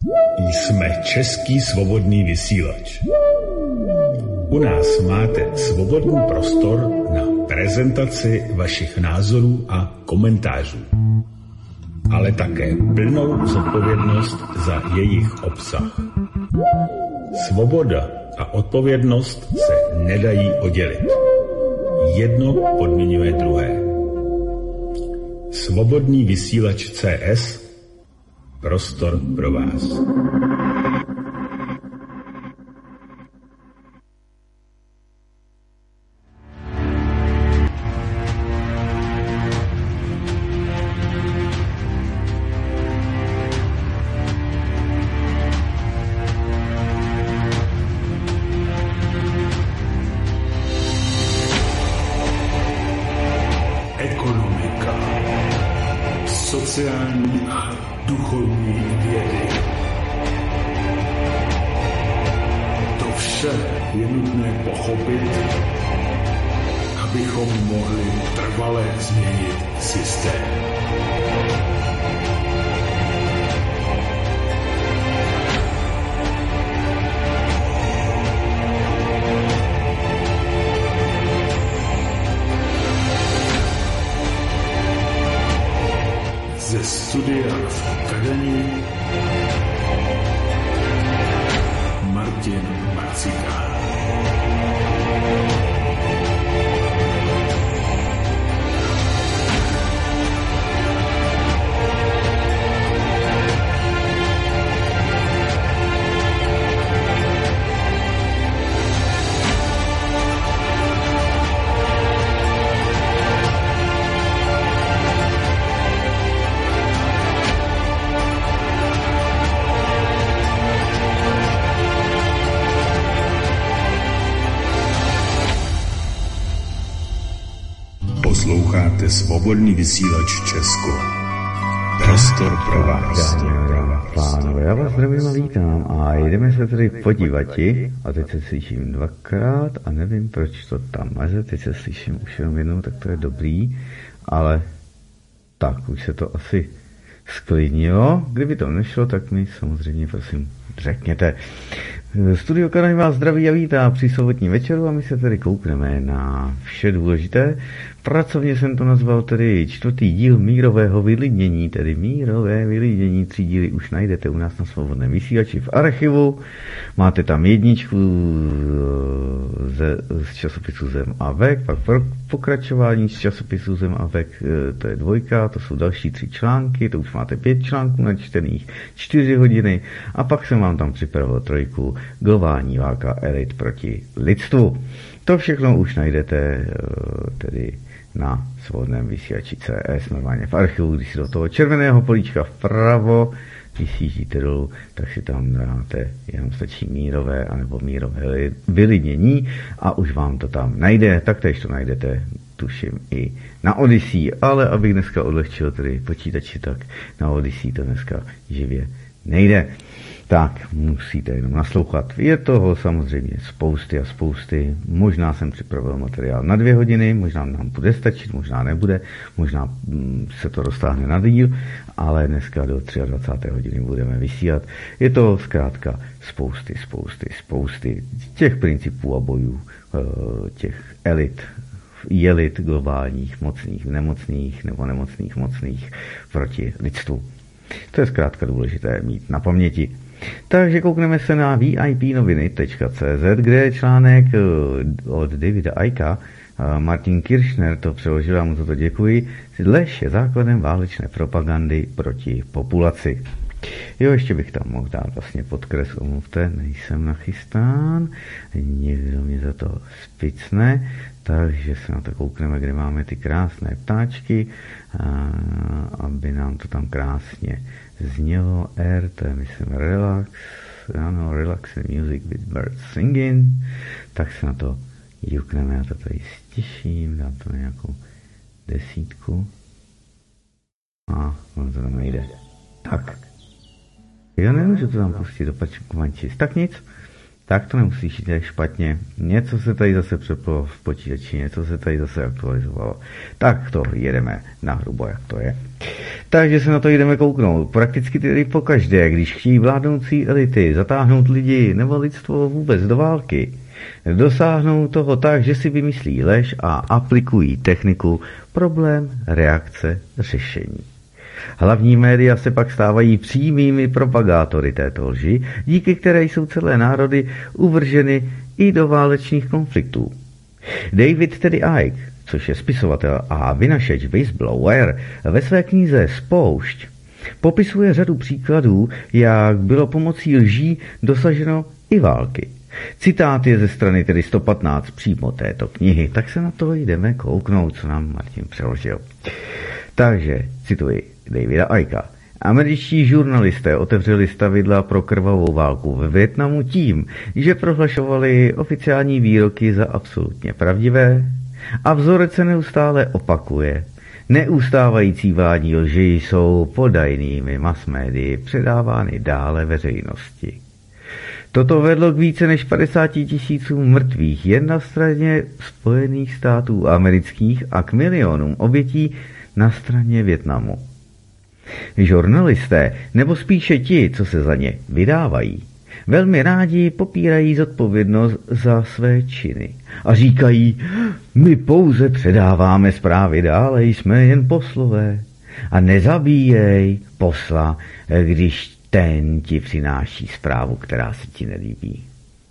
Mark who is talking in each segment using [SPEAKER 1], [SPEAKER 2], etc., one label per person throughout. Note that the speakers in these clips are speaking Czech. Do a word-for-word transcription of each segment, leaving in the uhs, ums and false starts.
[SPEAKER 1] Jsme český svobodný vysílač. U nás máte svobodný prostor na prezentaci vašich názorů a komentářů, ale také plnou zodpovědnost za jejich obsah. Svoboda a odpovědnost se nedají oddělit. Jedno podmiňuje druhé. Svobodný vysílač C S, prostor pro vás.
[SPEAKER 2] Sociální a duchovní vědy. To vše je nutné pochopit, abychom mohli trvale změnit systém. Ze studia v Kadani Martin Marcikán.
[SPEAKER 1] Posloucháte svobodný vysílač Česko. Prostor pro vás.
[SPEAKER 3] Pánové, já vás zdravím a vítám a jdeme se tady podívati a teď se slyším dvakrát a nevím, proč to tam maže, teď se slyším už jenom jednou, tak to je dobrý, ale tak už se to asi sklidnilo. Kdyby to nešlo, tak mi samozřejmě prosím řekněte. Studio Kadani vás zdraví a vítá při sobotním večeru a my se tedy koukneme na vše důležité. Pracovně jsem to nazval tedy čtvrtý díl mírového vylidnění, tedy mírové vylidnění. Tři díly už najdete u nás na svobodném vysílači v archivu. Máte tam jedničku ze, z časopisu Zem a Vek, pak pokračování z časopisu Zem a Vek, to je dvojka, to jsou další tři články, to už máte pět článků načtených, čtyři hodiny a pak jsem vám tam připravil trojku globální válka elit proti lidstvu. To všechno už najdete tedy na svobodném vysílači C S, normálně v archivu, když si do toho červeného políčka vpravo vysížíte dolů, tak si tam dáte, jenom stačí mírové anebo mírové vylidnění a už vám to tam najde, taktéž to najdete, tuším, i na Odyssey, ale abych dneska odlehčil tedy počítači, tak na Odyssey to dneska živě nejde. Tak musíte jenom naslouchat. Je toho samozřejmě spousty a spousty. Možná jsem připravil materiál na dvě hodiny, možná nám bude stačit, možná nebude, možná se to roztáhne na díl, ale dneska do dvacáté třetí hodiny budeme vysílat. Je to zkrátka spousty, spousty, spousty těch principů a bojů, těch elit, jelit globálních, mocných, nemocných nebo nemocných, mocných proti lidstvu. To je zkrátka důležité mít na paměti. Takže koukneme se na v i p noviny tečka cé zet, kde je článek od Davida Icka. Martin Kirchner to přeložil, já mu za to děkuji. Lež je základem válečné propagandy proti populaci. Jo, ještě bych tam mohl dát vlastně podkres, omluvte, nejsem nachystán, někdo mě za to spicne, takže se na to koukneme, kde máme ty krásné ptáčky, a, aby nám to tam krásně znělo. R, to je myslím relax, ano, relax music with birds singing, tak se na to jukneme, já to tady stiším, dám to na nějakou desítku a ono to tam nejde. Tak. Já nemůžu to tam pustit do pačku mančis. Tak nic. Tak to nemusíš jít tak špatně. Něco se tady zase přeplo v počítači, něco se tady zase aktualizovalo. Tak to jedeme na hrubo, jak to je. Takže se na to jdeme kouknout. Prakticky tedy pokaždé, když chtějí vládnoucí elity zatáhnout lidi nebo lidstvo vůbec do války, dosáhnou toho tak, že si vymyslí lež a aplikují techniku problém, reakce, řešení. Hlavní média se pak stávají přímými propagátory této lži, díky které jsou celé národy uvrženy i do válečných konfliktů. David tedy Icke, což je spisovatel a vynašeč whistleblower, ve své knize Spoušť popisuje řadu příkladů, jak bylo pomocí lží dosaženo i války. Citát je ze strany tedy sto patnáct přímo této knihy, tak se na to jdeme kouknout, co nám Martin přeložil. Takže, cituji Davida Icka. Američtí žurnalisté otevřeli stavidla pro krvavou válku ve Vietnamu tím, že prohlašovali oficiální výroky za absolutně pravdivé a vzorec se neustále opakuje. Neustávající vládní lži jsou podajnými masmédii předávány dále veřejnosti. Toto vedlo k více než padesáti tisícům mrtvých jen na straně Spojených států amerických a k milionům obětí na straně Vietnamu. Žurnalisté, nebo spíše ti, co se za ně vydávají, velmi rádi popírají zodpovědnost za své činy a říkají, my pouze předáváme zprávy dále, jsme jen poslové a nezabíjej posla, když ten ti přináší zprávu, která se ti nelíbí.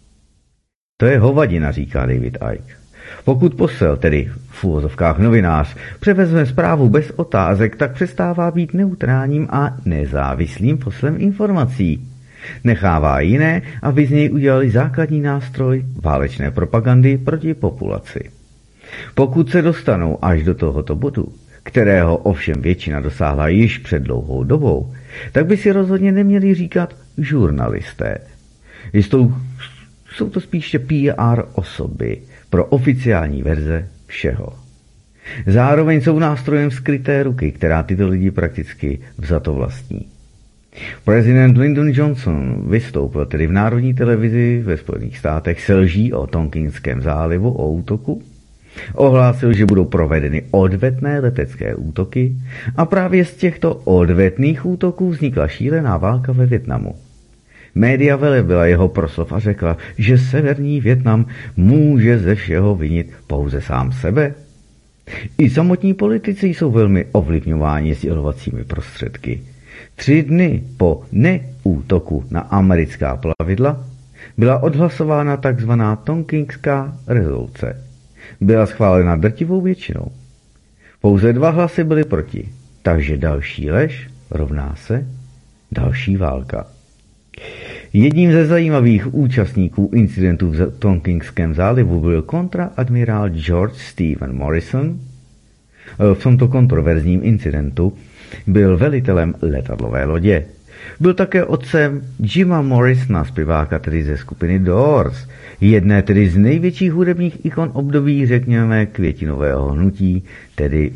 [SPEAKER 3] To je hovadina, říká David Icke. Pokud posel, tedy v uvozovkách novinář, převezme zprávu bez otázek, tak přestává být neutrálním a nezávislým poslem informací. Nechává jiné, aby z něj udělali základní nástroj válečné propagandy proti populaci. Pokud se dostanou až do tohoto bodu, kterého ovšem většina dosáhla již před dlouhou dobou, tak by si rozhodně neměli říkat žurnalisté. Jsou, jsou to spíše P R osoby pro oficiální verze všeho. Zároveň jsou nástrojem skryté ruky, která tyto lidi prakticky vzato vlastní. Prezident Lyndon Johnson vystoupil tedy v národní televizi ve Spojených státech se lží o Tonkinském zálivu o útoku, ohlásil, že budou provedeny odvetné letecké útoky a právě z těchto odvetných útoků vznikla šílená válka ve Vietnamu. Média velebila jeho proslov a řekla, že severní Vietnam může ze všeho vinit pouze sám sebe. I samotní politici jsou velmi ovlivňováni sdělovacími prostředky. Tři dny po neútoku na americká plavidla byla odhlasována tzv. Tonkinská rezoluce. Byla schválena drtivou většinou. Pouze dva hlasy byly proti, takže další lež rovná se další válka. Jedním ze zajímavých účastníků incidentu v Tonkinském zálivu byl kontraadmirál George Stephen Morrison. V tomto kontroverzním incidentu byl velitelem letadlové lodě. Byl také otcem Jima Morrisona, zpěváka tedy ze skupiny Doors, jedné tedy z největších hudebních ikon období, řekněme, květinového hnutí, tedy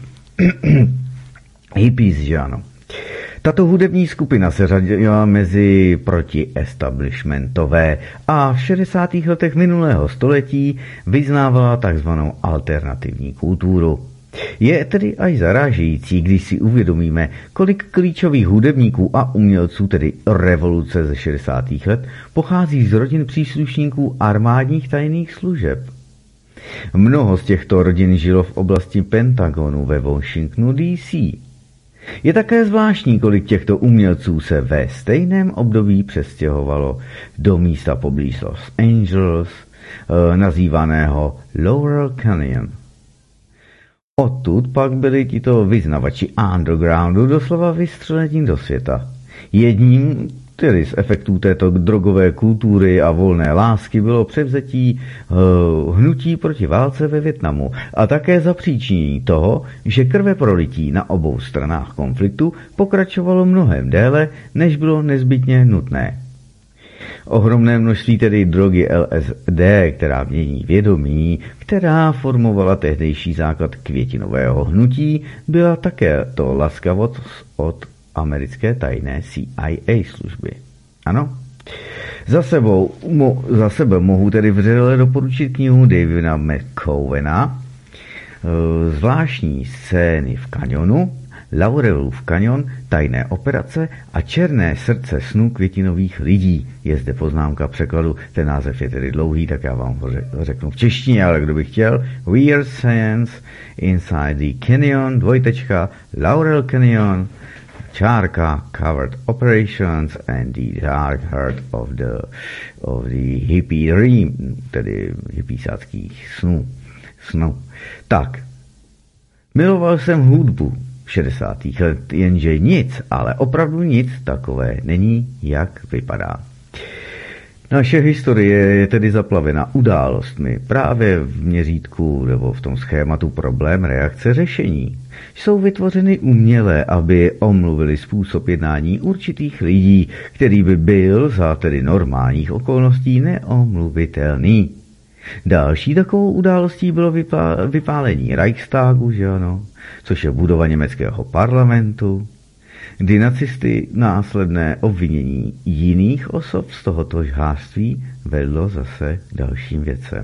[SPEAKER 3] hippies, že ano. Tato hudební skupina se řadila mezi protiestablishmentové a v šedesátých letech minulého století vyznávala takzvanou alternativní kulturu. Je tedy až zarážející, když si uvědomíme, kolik klíčových hudebníků a umělců, tedy revoluce ze šedesátých let, pochází z rodin příslušníků armádních tajných služeb. Mnoho z těchto rodin žilo v oblasti Pentagonu ve Washingtonu D C. Je také zvláštní, kolik těchto umělců se ve stejném období přestěhovalo do místa poblíž Los Angeles, eh, nazývaného Laurel Canyon. Odtud pak byli tito vyznavači undergroundu doslova vystřelení do světa. Jedním tedy z efektů této drogové kultury a volné lásky bylo převzetí uh, hnutí proti válce ve Vietnamu a také zapříčinění toho, že krveprolití na obou stranách konfliktu pokračovalo mnohem déle, než bylo nezbytně nutné. Ohromné množství tedy drogy L S D, která mění vědomí, která formovala tehdejší základ květinového hnutí, byla také to laskavost od americké tajné C I A služby. Ano? Za, sebou, mo, za sebe mohu tedy vřele doporučit knihu Davida McCovena, Zvláštní scény v kanionu, Laurelův kanion, Tajné operace a Černé srdce snů květinových lidí. Je zde poznámka překladu, ten název je tedy dlouhý, tak já vám ho řeknu v češtině, ale kdo by chtěl. Weird Science Inside the Canyon, dvojtečka, Laurel Canyon, čárka, Covered Operations and the Dark Heart of the, of the Hippie Dream, tedy hippísáckých snů. snů. Tak, miloval jsem hudbu šedesátých let, jenže nic, ale opravdu nic takové není, jak vypadá. Naše historie je tedy zaplavena událostmi právě v měřítku nebo v tom schématu problém, reakce, řešení. Jsou vytvořeny uměle, aby omluvili způsob jednání určitých lidí, který by byl za tedy normálních okolností neomluvitelný. Další takovou událostí bylo vypá- vypálení Reichstagu, že ano, což je budova německého parlamentu, kdy nacisty následné obvinění jiných osob z tohoto žhářství vedlo zase k dalším věcem.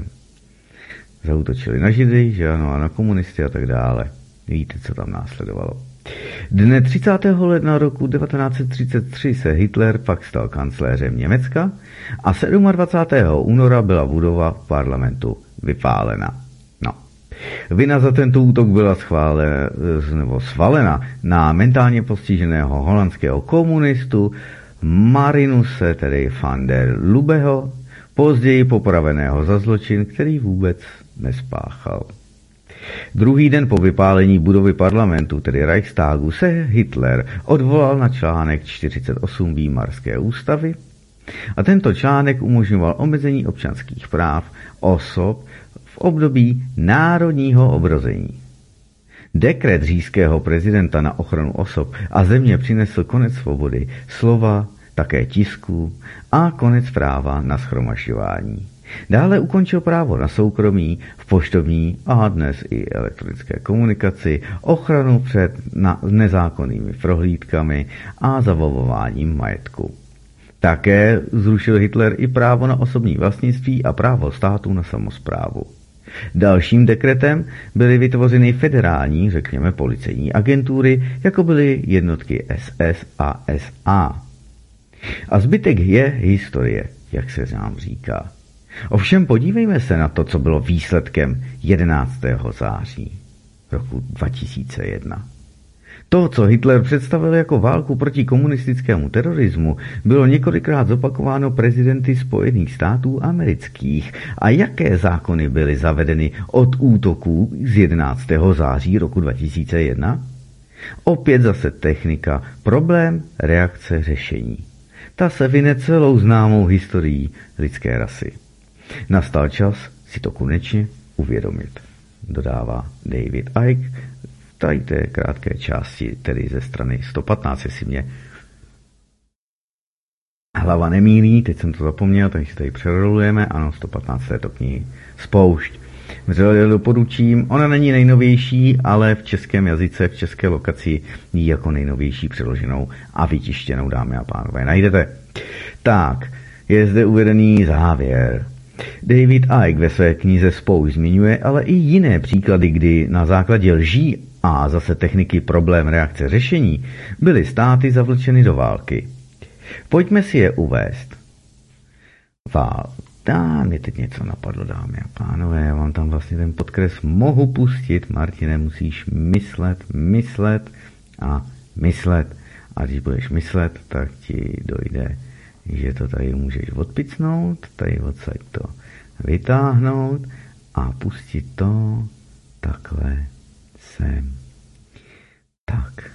[SPEAKER 3] Zaútočili na Židy, že ano, a na komunisty a tak dále. Víte, co tam následovalo. Dne třicátého ledna roku devatenáct set třicet tři se Hitler pak stal kancléřem Německa a dvacátého sedmého února byla budova parlamentu vypálena. No. Vina za tento útok byla schvále, nebo svalena na mentálně postiženého holandského komunistu Marinuse, tedy van der Lubeho, později popraveného za zločin, který vůbec nespáchal. Druhý den po vypálení budovy parlamentu, tedy Reichstagu, se Hitler odvolal na článek čtyřicet osm Výmarské ústavy a tento článek umožňoval omezení občanských práv osob v období národního obrození. Dekret říšského prezidenta na ochranu osob a země přinesl konec svobody slova, také tisku a konec práva na shromažďování. Dále ukončil právo na soukromí v poštovní a dnes i elektronické komunikaci, ochranu před nezákonnými prohlídkami a zabavováním majetku. Také zrušil Hitler i právo na osobní vlastnictví a právo státu na samosprávu. Dalším dekretem byly vytvořeny federální, řekněme policejní agentury, jako byly jednotky S S a S A. A zbytek je historie, jak se nám říká. Ovšem podívejme se na to, co bylo výsledkem jedenáctého září roku dva tisíce jedna. To, co Hitler představil jako válku proti komunistickému terorismu, bylo několikrát zopakováno prezidenty Spojených států amerických. A jaké zákony byly zavedeny od útoků z jedenáctého září roku dva tisíce jedna? Opět zase technika, problém, reakce, řešení. Ta se vine celou známou historií lidské rasy. Nastal čas si to konečně uvědomit, dodává David Icke v tady té krátké části, tedy ze strany sto patnáct, jestli mě hlava nemýlí, teď jsem to zapomněl, takže tady přerolujeme, ano, sto patnáct této knihy Spoušť. Vřele doporučím, ona není nejnovější, ale v českém jazyce, v české lokaci ji jako nejnovější přeloženou a vytištěnou, dámy a pánové, najdete. Tak, je zde uvedený závěr. David Icke ve své knize Spoušť zmiňuje ale i jiné příklady, kdy na základě lží a zase techniky problém, reakce, řešení byly státy zavlčeny do války. Pojďme si je uvést. Vál. Dá, mě teď něco napadlo, dámy a pánové, já vám tam vlastně ten podkres mohu pustit. Martine, musíš myslet, myslet a myslet. A když budeš myslet, tak ti dojde, že to tady můžeš odpicnout, tady odsaď to vytáhnout a pustit to takhle sem. Tak.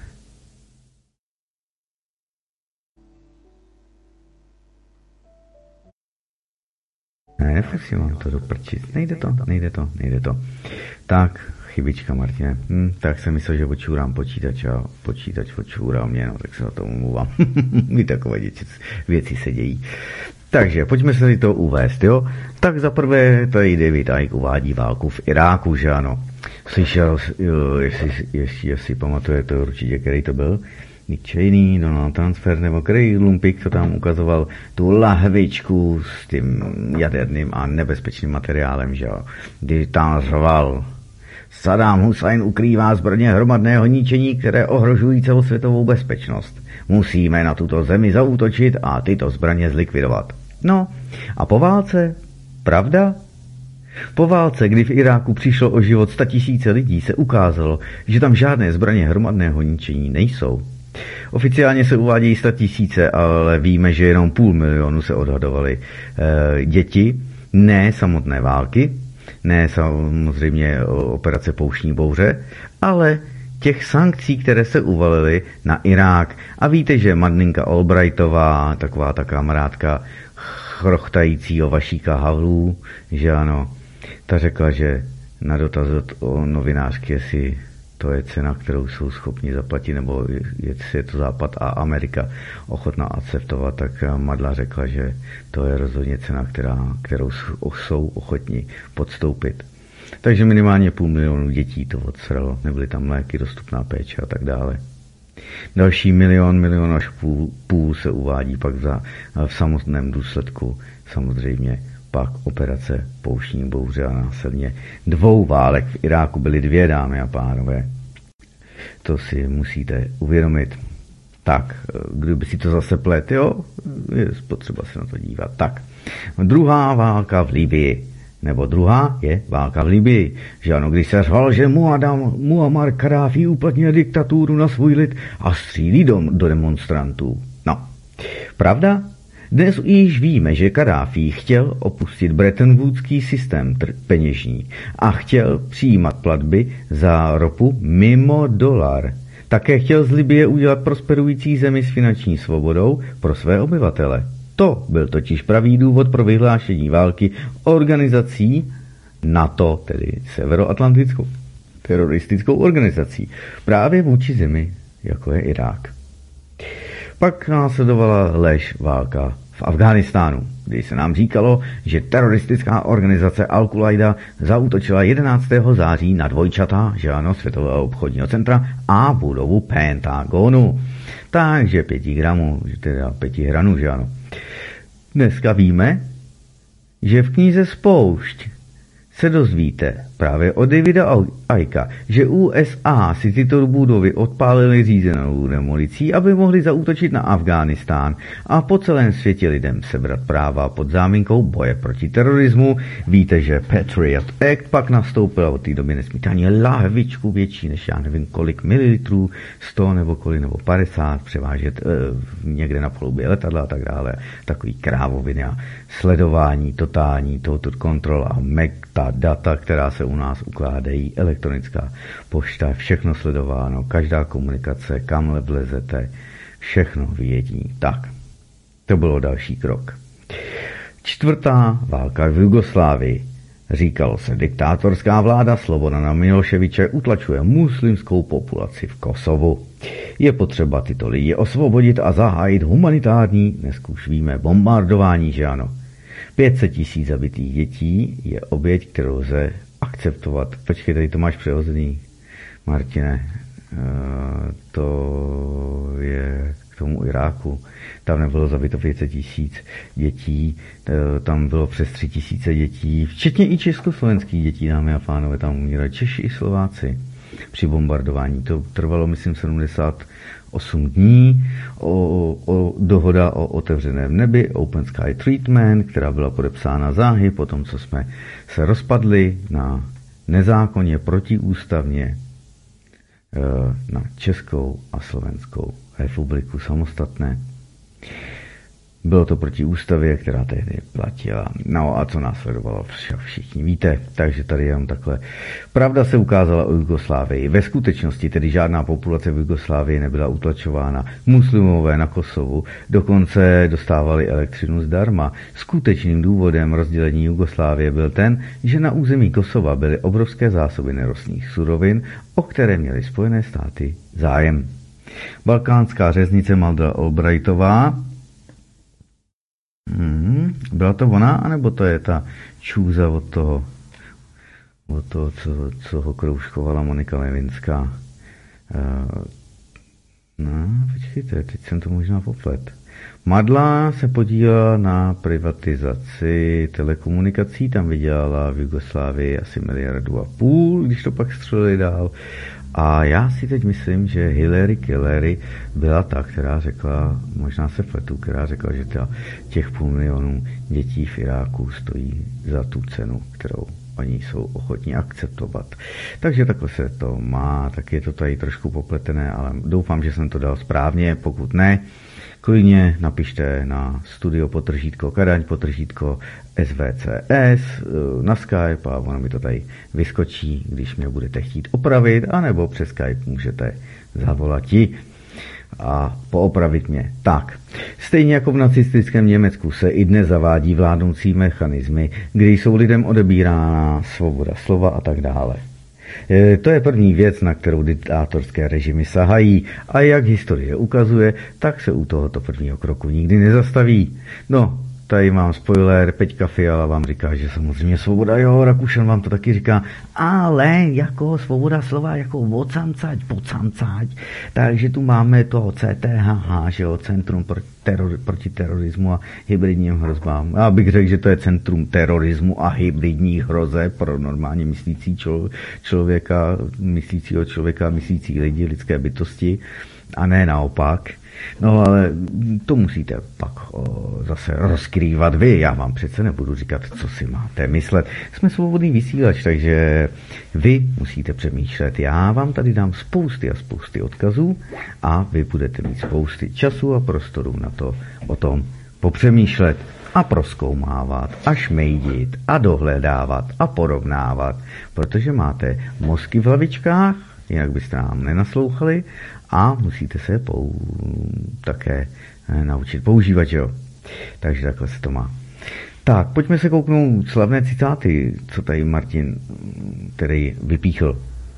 [SPEAKER 3] Ne, nefakt si mám to doprčit. Nejde to, nejde to, nejde to. Tak, chybička, Martine. Hm, tak jsem myslel, že očůrám počítač a počítač očůral mě, no tak se o tom omlouvám. Vy takové děti, věci se dějí. Takže pojďme se to uvést, jo? Tak zaprvé tady David Icke uvádí válku v Iráku, že ano. Slyšel, jo, jestli, jestli, jestli pamatujete určitě, který to byl. Nick Cheney, Donald Transfer nebo Craig Lumpik, to tam ukazoval tu lahvičku s tím jaderným a nebezpečným materiálem, že jo. Kdy tam řval: Saddam Hussein ukrývá zbraně hromadného ničení, které ohrožují celosvětovou bezpečnost. Musíme na tuto zemi zaútočit a tyto zbraně zlikvidovat. No, a po válce? Pravda? Po válce, kdy v Iráku přišlo o život statisíce lidí, se ukázalo, že tam žádné zbraně hromadného ničení nejsou. Oficiálně se uvádějí statisíce, ale víme, že jenom půl milionu se odhadovaly e, děti, ne samotné války, ne samozřejmě operace Pouštní bouře, ale těch sankcí, které se uvalily na Irák. A víte, že Madlenka Albrightová, taková ta kamarádka chrochtajícího Vašíka Havlů, že ano, ta řekla, že na dotaz o novinářky, jestli to je cena, kterou jsou schopni zaplatit, nebo jestli je to Západ a Amerika ochotná akceptovat, tak Madla řekla, že to je rozhodně cena, která, kterou jsou ochotni podstoupit. Takže minimálně půl milionu dětí to odsralo, nebyly tam léky, dostupná péče a tak dále. Další milion, milion až půl, půl se uvádí pak za, v samotném důsledku samozřejmě pak operace Pouštní bouře a následně dvou válek v Iráku byly dvě, dámy a pánové. To si musíte uvědomit. Tak, kdyby si to zase plet, jo, je potřeba se na to dívat. Tak, druhá válka v Libyi. Nebo druhá je válka v Libyi. Že ano, když se řval, že Muammar Kaddáfi uplatňuje diktaturu na svůj lid a střílí do, do demonstrantů. No, pravda? Dnes již víme, že Kaddáfi chtěl opustit Bretton Woodský systém peněžní a chtěl přijímat platby za ropu mimo dolar. Také chtěl z Libye udělat prosperující zemi s finanční svobodou pro své obyvatele. To byl totiž pravý důvod pro vyhlášení války organizací NATO, tedy Severoatlantickou teroristickou organizací, právě vůči zemi, jako je Irák. Pak následovala lež válka v Afghánistánu, kdy se nám říkalo, že teroristická organizace Al-Qaida zaútočila jedenáctého září na dvojčata, že ano, Světového obchodního centra a budovu Pentagonu. Takže pěti gramů, teda pěti hranů, že ano. Dneska víme, že v knize Spoušť se dozvíte právě od Davida Icka, že U S A si tyto budovy odpálily řízenou demolicí, aby mohli zaútočit na Afghánistán a po celém světě lidem sebrat práva pod záminkou boje proti terorismu. Víte, že Patriot Act pak nastoupil a od té doby nesmíte ani lahvičku větší než já nevím kolik mililitrů, sto nebo kolik nebo padesát převážet e, někde na palubě letadla a tak dále. Takový krávoviny a sledování totální, total control a meta data, která se u nás ukládají, elektronická pošta, všechno sledováno, každá komunikace, kam vlezete, všechno vědí. Tak, to bylo další krok. Čtvrtá válka v Jugoslávii. Říkalo se, diktátorská vláda Slobodana Miloševiče utlačuje muslimskou populaci v Kosovu. Je potřeba tyto lidi osvobodit a zahájit humanitární, dnes už víme, bombardování, že ano. pět set tisíc zabitých dětí je oběť, kterou lze akceptovat. Počkej, tady to máš přehozený, Martine. E, to je k tomu Iráku. Tam nebylo zabito pět set tisíc dětí, e, tam bylo přes tři tisíce dětí, včetně i československých dětí, dámy a pánové, tam umírali Češi i Slováci při bombardování. To trvalo, myslím, sedmdesát osm dní, o, o dohoda o otevřeném nebi, Open Sky Treatment, která byla podepsána záhy, potom co jsme se rozpadli na nezákonně protiústavně na Českou a Slovenskou republiku samostatné. Bylo to proti ústavě, která tehdy platila. No a co následovalo, všichni víte, takže tady jenom takhle. Pravda se ukázala o Jugoslávii. Ve skutečnosti tedy žádná populace v Jugoslávii nebyla utlačována. Muslimové na Kosovu dokonce dostávali elektřinu zdarma. Skutečným důvodem rozdělení Jugoslávie byl ten, že na území Kosova byly obrovské zásoby nerostných surovin, o které měly Spojené státy zájem. Balkánská řeznice Madlenka Albrightová. Hmm, byla to ona, anebo to je ta čůza od toho, od toho, co, co ho kroužkovala Monika Levinská? No, počkejte, teď jsem to možná poplet. Madla se podílela na privatizaci telekomunikací, tam vydělala v Jugoslávii asi miliardu a půl, když to pak střelili dál. A já si teď myslím, že Hillary Hillary byla ta, která řekla, možná se pletu, která řekla, že těch půl milionů dětí v Iráku stojí za tu cenu, kterou oni jsou ochotní akceptovat. Takže takhle se to má, tak je to tady trošku popletené, ale doufám, že jsem to dal správně, pokud ne, klidně napište na studio potržítko Kadaň potržítko S V C S na Skype a ono mi to tady vyskočí, když mě budete chtít opravit, anebo přes Skype můžete zavolati a poopravit mě. Tak, stejně jako v nacistickém Německu se i dnes zavádí vládnoucí mechanismy, kdy jsou lidem odebírána svoboda slova a tak dále. E, to je první věc, na kterou diktátorské režimy sahají a jak historie ukazuje, tak se u tohoto prvního kroku nikdy nezastaví. No, tady mám spoiler, Peťka Fiala vám říká, že samozřejmě svoboda, jo, Rakušan vám to taky říká, ale jako svoboda slova, jako odsamcať, pocamcať, takže tu máme toho C T H H, že jo, Centrum proti, teror, proti terorismu a hybridním hrozbám. Já bych řekl, že to je Centrum terorismu a hybridních hrozeb pro normálně myslící člo, člověka, myslícího člověka, myslící lidi, lidské bytosti, a ne naopak. No ale to musíte pak o, zase rozkrývat vy, já vám přece nebudu říkat, co si máte myslet. Jsme svobodný vysílač, takže vy musíte přemýšlet. Já vám tady dám spousty a spousty odkazů a vy budete mít spousty času a prostoru na to o tom popřemýšlet a prozkoumávat a šmejdit a dohledávat a porovnávat, protože máte mozky v hlavičkách, jinak byste nám nenaslouchali, a musíte se pou, také naučit používat, jo. Takže takhle se to má. Tak, pojďme se kouknout slavné citáty, co tady Martin, který vypíchl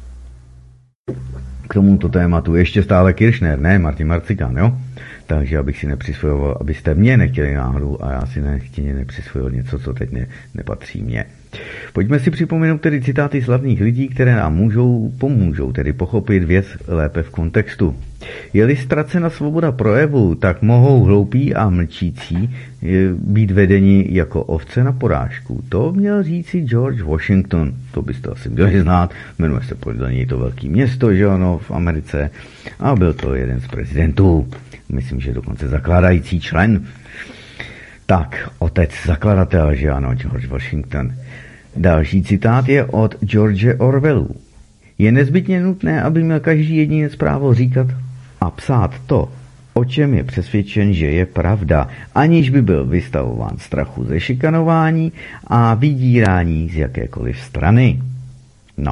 [SPEAKER 3] k tomuto tématu. Ještě stále Kirchner, ne Martin Marcikán, jo. Takže abych si nepřisvojoval, abyste mě nechtěli náhodou a já si nechtěně nepřisvojil něco, co teď ne, nepatří mně. Pojďme si připomenout tedy citáty slavných lidí, které nám můžou, pomůžou tedy pochopit věc lépe v kontextu. Je-li ztracena svoboda projevu, tak mohou hloupí a mlčící být vedeni jako ovce na porážku. To měl říci George Washington, to byste asi měli znát, jmenuje se podle něj to velké město, že ano, v Americe, a byl to jeden z prezidentů, myslím, že dokonce zakládající člen. Tak, otec zakladatel, že ano, George Washington. Další citát je od George Orwellu. Je nezbytně nutné, aby měl každý jedinec právo říkat a psát to, o čem je přesvědčen, že je pravda, aniž by byl vystavován strachu ze šikanování a vydírání z jakékoliv strany. No.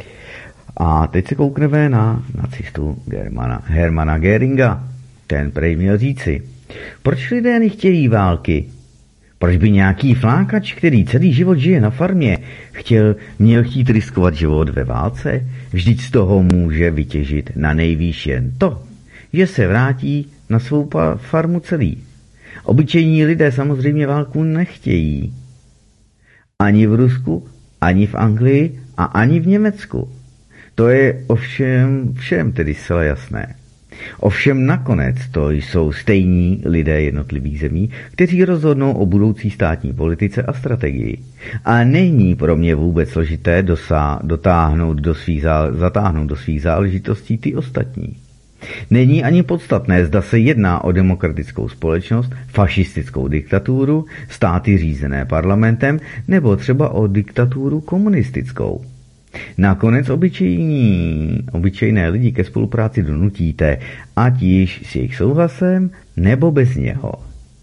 [SPEAKER 3] A teď se koukneme na nacistu Germana, Hermana Göringa. Ten prej měl říci, proč lidé nechtějí války? Proč by nějaký flákač, který celý život žije na farmě, chtěl, měl chtít riskovat život ve válce? Vždyť z toho může vytěžit na nejvýš jen to, že se vrátí na svou farmu celý. Obyčejní lidé samozřejmě válku nechtějí. Ani v Rusku, ani v Anglii a ani v Německu. To je ovšem všem tedy zcela jasné. Ovšem nakonec to jsou stejní lidé jednotlivých zemí, kteří rozhodnou o budoucí státní politice a strategii. A není pro mě vůbec složité dosá, dotáhnout do svých, zatáhnout do svých záležitostí ty ostatní. Není ani podstatné, zda se jedná o demokratickou společnost, fašistickou diktaturu, státy řízené parlamentem, nebo třeba o diktaturu komunistickou. Nakonec obyčejní, obyčejné lidi ke spolupráci donutíte, ať již s jejich souhlasem, nebo bez něho.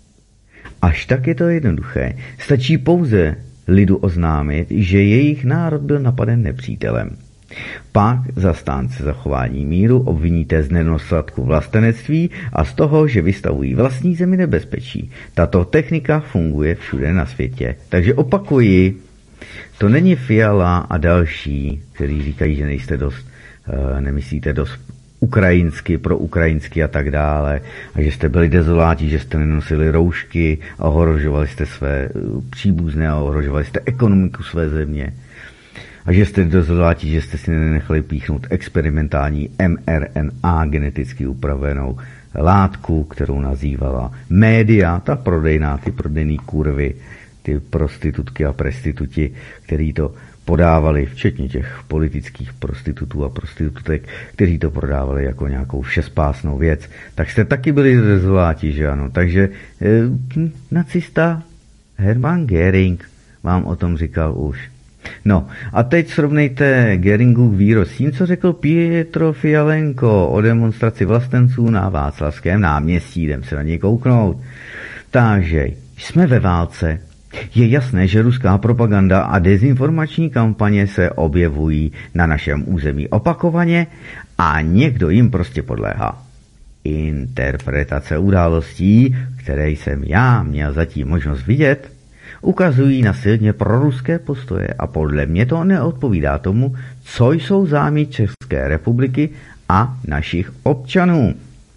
[SPEAKER 3] Až tak je to jednoduché. Stačí pouze lidu oznámit, že jejich národ byl napaden nepřítelem. Pak zastánce zachování míru obviníte z nedostatku vlastenectví a z toho, že vystavují vlastní zemi nebezpečí. Tato technika funguje všude na světě. Takže opakuji, to není Fiala a další, kteří říkají, že nejste dost, nemyslíte dost ukrajinsky, pro ukrajinsky a tak dále, a že jste byli dezoláti, že jste nenosili roušky a ohrožovali jste své příbuzné a ohrožovali jste ekonomiku své země. A že jste dozvoláti, že jste si nenechali píchnout experimentální em er en á geneticky upravenou látku, kterou nazývala média, ta prodejná, ty prodejný kurvy, ty prostitutky a prestituti, který to podávali, včetně těch politických prostitutů a prostitutek, kteří to prodávali jako nějakou všespásnou věc, tak jste taky byli dozvoláti, že ano. Takže eh, nacista Hermann Göring vám o tom říkal už. No a teď srovnejte Göringův výrok s tím, co řekl Pietro Fialenko o demonstraci vlastenců na Václavském náměstí. Jdem se na něj kouknout. Takže jsme ve válce. Je jasné, že ruská propaganda a dezinformační kampaně se objevují na našem území opakovaně a někdo jim prostě podléhá. Interpretace událostí, které jsem já měl zatím možnost vidět, ukazují na silně proruské postoje a podle mě to neodpovídá tomu, co jsou zájmy České republiky a našich občanů.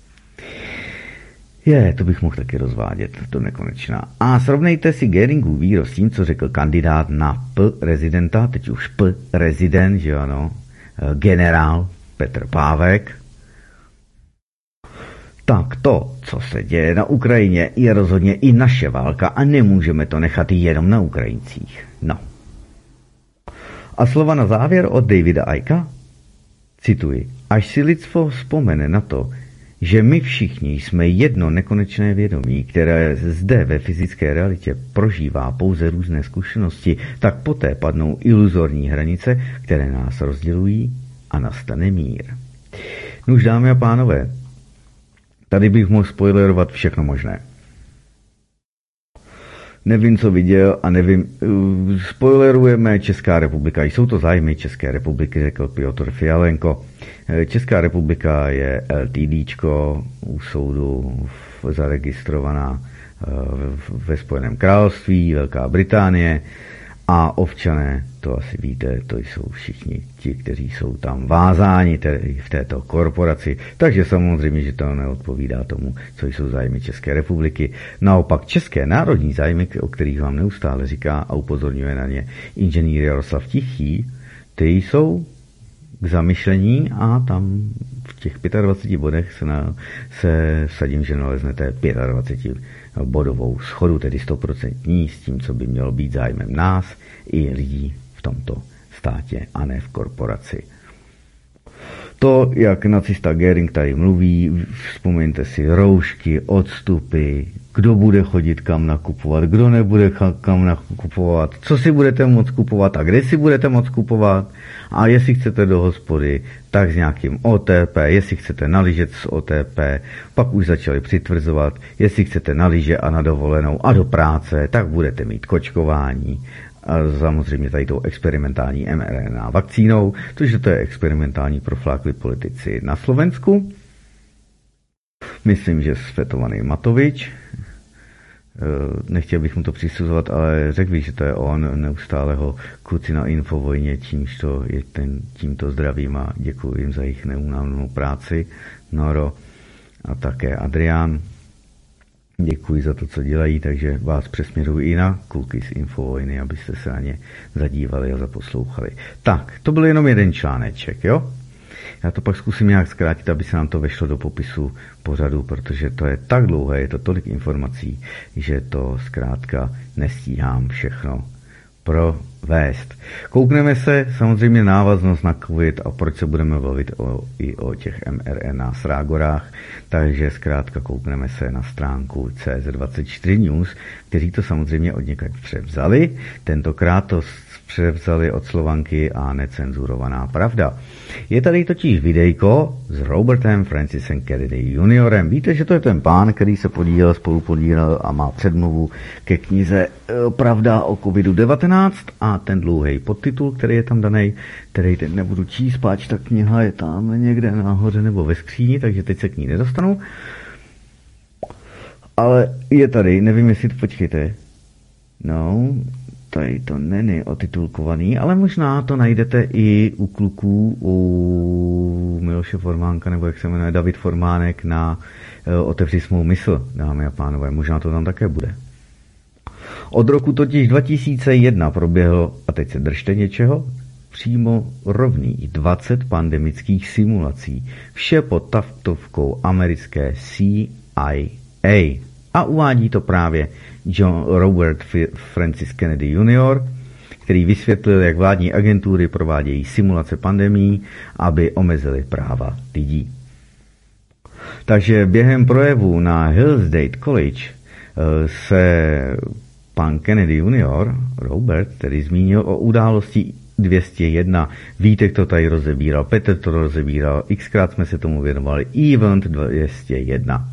[SPEAKER 3] Je, to bych mohl taky rozvádět do nekonečna. A srovnejte si Göringův výrok s tím, co řekl kandidát na P-rezidenta, teď už P-rezident, že ano, generál Petr Pávek. Tak to, co se děje na Ukrajině, je rozhodně i naše válka a nemůžeme to nechat jenom na Ukrajincích. No. A slova na závěr od Davida Icka? Cituji. Až si lidstvo vzpomene na to, že my všichni jsme jedno nekonečné vědomí, které zde ve fyzické realitě prožívá pouze různé zkušenosti, tak poté padnou iluzorní hranice, které nás rozdělují a nastane mír. Nuž, dámy a pánové, tady bych mohl spoilerovat všechno možné. Nevím, co viděl a nevím, spoilerujeme Česká republika. Jsou to zájmy České republiky, řekl Piotr Fialenko. Česká republika je LTDčko u soudu zaregistrovaná ve Spojeném království, Velká Británie a občané, to asi víte, to jsou všichni ti, kteří jsou tam vázáni tedy v této korporaci, takže samozřejmě, že to neodpovídá tomu, co jsou zájmy České republiky. Naopak české národní zájmy, o kterých vám neustále říká a upozorňuje na ně inženýr Jaroslav Tichý, ty jsou k zamyšlení a tam v těch dvaceti pěti bodech se, na, se vsadím, že naleznete dvacetipětibodovou schodu, tedy stoprocentní s tím, co by mělo být zájmem nás i lidí v tomto státě a ne v korporaci. To, jak nacista Göring tady mluví, vzpomeňte si roušky, odstupy, kdo bude chodit kam nakupovat, kdo nebude kam nakupovat, co si budete moct kupovat a kde si budete moct kupovat. A jestli chcete do hospody, tak s nějakým O T P, jestli chcete na lyže s O T P, pak už začali přitvrzovat, jestli chcete na lyže a na dovolenou a do práce, tak budete mít kočkování. A samozřejmě tady tou experimentální em er en á vakcínou, protože to je experimentální proflákli politici na Slovensku. Myslím, že svetovaný Matovič, nechtěl bych mu to přisuzovat, ale řekl bych, že to je on, neustále ho kluci na Infovojně, tímž to je ten, tímto zdravím a děkuji jim za jejich neúnavnou práci, Noro a také Adrián. Děkuji za to, co dělají, takže vás přesměruji i na kluky z Infovojny, abyste se na ně zadívali a zaposlouchali. Tak, to byl jenom jeden článeček, jo? Já to pak zkusím nějak zkrátit, aby se nám to vešlo do popisu pořadu, protože to je tak dlouhé, je to tolik informací, že to zkrátka nestíhám všechno provést. Koukneme se samozřejmě návaznost na COVID a proč se budeme bavit o, i o těch em er en á srágorách, takže zkrátka koukneme se na stránku C Z dvacet čtyři News, kteří to samozřejmě od někaď převzali. Tentokrát to převzali od Slovanky a necenzurovaná pravda. Je tady totiž videjko s Robertem Francisem Kennedy juniorem. Víte, že to je ten pán, který se podílel, spolu podílel a má předmluvu ke knize Pravda o kovidu devatenáct a ten dlouhý podtitul, který je tam daný, který teď nebudu číst, páč ta kniha je tam někde nahoře nebo ve skříni, takže teď se k ní nedostanu. Ale je tady, nevím, jestli to počkejte. No, tady to není otitulkovaný, ale možná to najdete i u kluků, u Miloše Formánka, nebo jak se jmenuje, David Formánek na Otevři svou mysl, dámy a pánové, možná to tam také bude. Od roku totiž dva tisíce jedna proběhlo, a teď se držte něčeho, přímo rovných dvacet pandemických simulací, vše pod taktovkou americké C I A. A uvádí to právě John Robert Francis Kennedy junior, který vysvětlil, jak vládní agentury provádějí simulace pandemií, aby omezily práva lidí. Takže během projevu na Hillsdale College se pan Kennedy junior, Robert, tedy zmínil o události dvě stě jedna. Vítek to tady rozebíral, Petr to rozebíral, xkrát jsme se tomu věnovali. Event dvě stě jedna.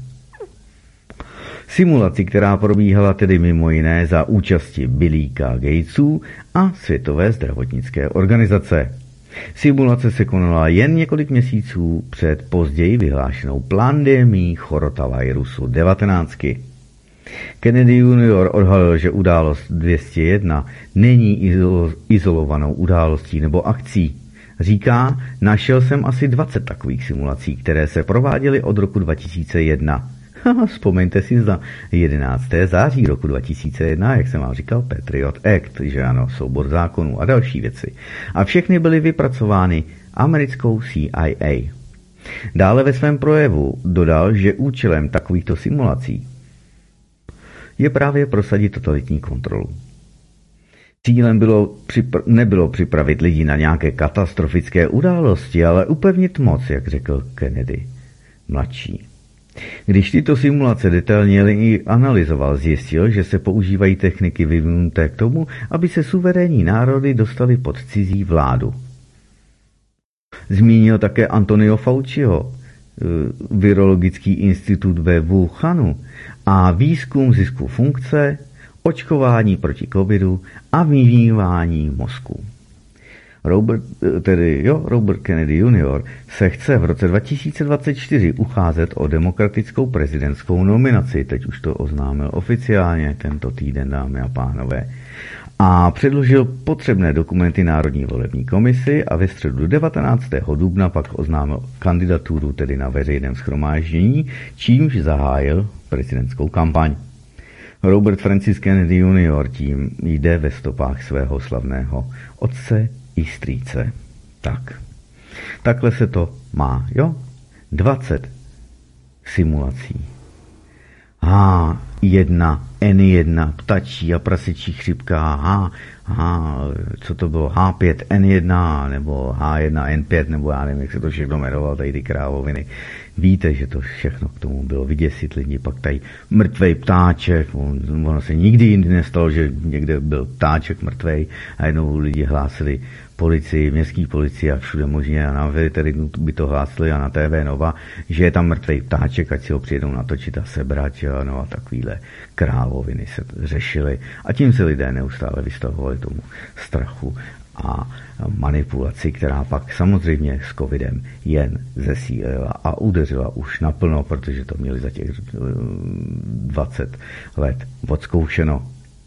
[SPEAKER 3] Simulaci, která probíhala tedy mimo jiné za účasti Billíka Gatesů a Světové zdravotnické organizace. Simulace se konala jen několik měsíců před později vyhlášenou pandemií chorotavirusu devatenáct. Kennedy junior odhalil, že událost dvě stě jedna není izolovanou událostí nebo akcí. Říká, našel jsem asi dvacet takových simulací, které se prováděly od roku dva tisíce jedna. Vzpomeňte si za jedenáctého září roku dva tisíce jedna, jak jsem vám říkal, Patriot Act, že ano, soubor zákonů a další věci. A všechny byly vypracovány americkou C I A. Dále ve svém projevu dodal, že účelem takovýchto simulací je právě prosadit totalitní kontrolu. Cílem bylo připra- nebylo připravit lidi na nějaké katastrofické události, ale upevnit moc, jak řekl Kennedy mladší. Když tyto simulace detailně analyzoval, zjistil, že se používají techniky vyvinuté k tomu, aby se suverénní národy dostaly pod cizí vládu. Zmínil také Antonio Fauciho, virologický institut ve Wuhanu a výzkum zisku funkce, očkování proti covidu a vymývání mozku. Robert, tedy jo, Robert Kennedy junior se chce v roce dva tisíce dvacet čtyři ucházet o demokratickou prezidentskou nominaci, teď už to oznámil oficiálně tento týden, dámy a pánové, a předložil potřebné dokumenty Národní volební komisi a ve středu devatenáctého dubna pak oznámil kandidaturu tedy na veřejném shromáždění, čímž zahájil prezidentskou kampaň. Robert Francis Kennedy junior tím jde ve stopách svého slavného otce i strýce. Tak. Takhle se to má, jo? dvacet simulací. H jedna, N jedna, ptačí a prasečí chřipka, H, H, co to bylo, H pět N jedna, nebo H jedna N pět, nebo já nevím, jak se to všechno jmenovalo, tady ty krávoviny. Víte, že to všechno k tomu bylo vyděsit lidi, pak tady mrtvej ptáček, on, ono se nikdy jindy nestalo, že někde byl ptáček mrtvej a jednou lidi hlásili policii, městský policii a všude možně a na veterinu by to hlásili a na T V Nova, že je tam mrtvej ptáček, ať si ho přijedou natočit a sebrat, a no a takovýhle krávoviny se řešily a tím se lidé neustále vystavovali tomu strachu a manipulaci, která pak samozřejmě s covidem jen zesílila a udeřila už naplno, protože to měli za těch dvacet let odzkoušeno.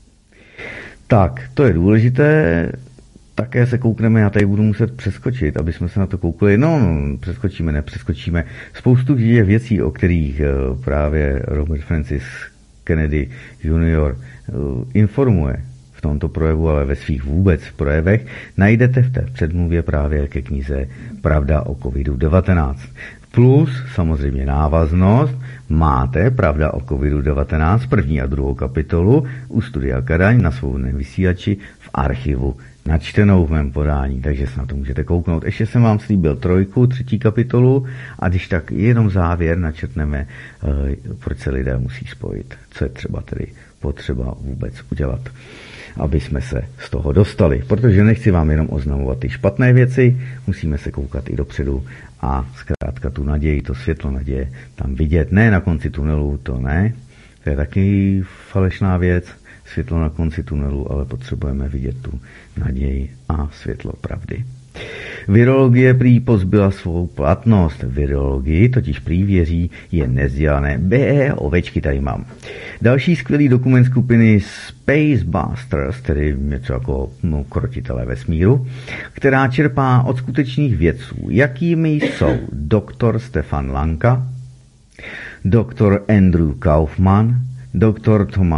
[SPEAKER 3] Tak, to je důležité. Také se koukneme, já tady budu muset přeskočit, aby jsme se na to koukli. No, no přeskočíme, nepřeskočíme. Spoustu je věcí, o kterých právě Robert Francis Kennedy junior informuje v tomto projevu, ale ve svých vůbec projevech, najdete v té předmluvě právě ke knize Pravda o covidu devatenáct. Plus samozřejmě návaznost, máte Pravda o covidu devatenáct, první a druhou kapitolu u Studia Kadaň na svobodném vysílači v archivu načtenou v mém podání, takže se na to můžete kouknout. Ještě jsem vám slíbil trojku, třetí kapitolu a když tak jenom závěr načetneme, proč se lidé musí spojit, co je třeba tedy potřeba vůbec udělat, aby jsme se z toho dostali. Protože nechci vám jenom oznamovat ty špatné věci, musíme se koukat i dopředu a zkrátka tu naději, to světlo naděje tam vidět. Ne na konci tunelu, to ne, to je taky falešná věc, světlo na konci tunelu, ale potřebujeme vidět tu naději a světlo pravdy. Virologie prý pozbyla svou platnost. Virologii totiž prý věří jen nezdělané bé ovečky tady mám. Další skvělý dokument skupiny Space Busters, tedy něco jako no, krotitelé vesmíru, která čerpá od skutečných vědců, jakými jsou doktor Stefan Lanka, doktor Andrew Kaufman, doktor Thomas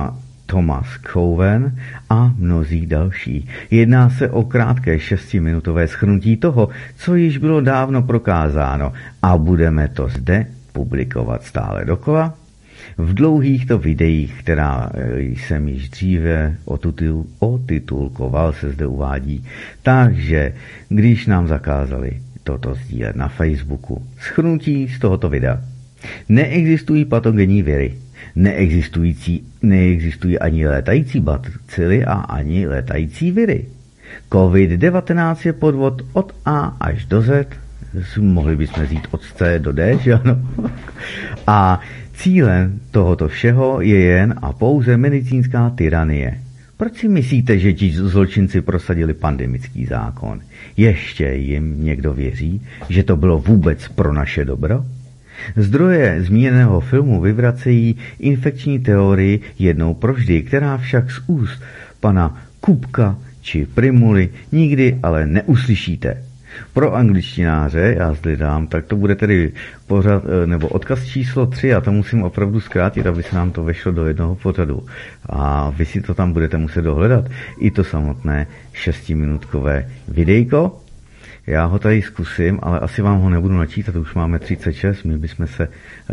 [SPEAKER 3] Thomas Cowen a mnozí další. Jedná se o krátké šestiminutové shrnutí toho, co již bylo dávno prokázáno a budeme to zde publikovat stále dokola. V dlouhýchto videích, která jsem již dříve otitul, otitulkoval, se zde uvádí. Takže, když nám zakázali toto sdílet na Facebooku, shrnutí z tohoto videa. Neexistují patogenní viry. Neexistující, neexistují ani létající bacily a ani létající viry. covid devatenáct je podvod od A až do Z. Mohli bychom říct od C do D, že ano? A cílem tohoto všeho je jen a pouze medicínská tyranie. Proč si myslíte, že ti zločinci prosadili pandemický zákon? Ještě jim někdo věří, že to bylo vůbec pro naše dobro? Zdroje zmíněného filmu vyvracejí infekční teorii jednou provždy, která však z úst pana Kupka či Primuly nikdy ale neuslyšíte. Pro angličtináře, já zde dám, tak to bude tedy pořad, nebo odkaz číslo tři, já to musím opravdu zkrátit, aby se nám to vešlo do jednoho pořadu. A vy si to tam budete muset dohledat. I to samotné šestiminutkové videjko. Já ho tady zkusím, ale asi vám ho nebudu načítat, už máme třicet šest, my bychom se uh,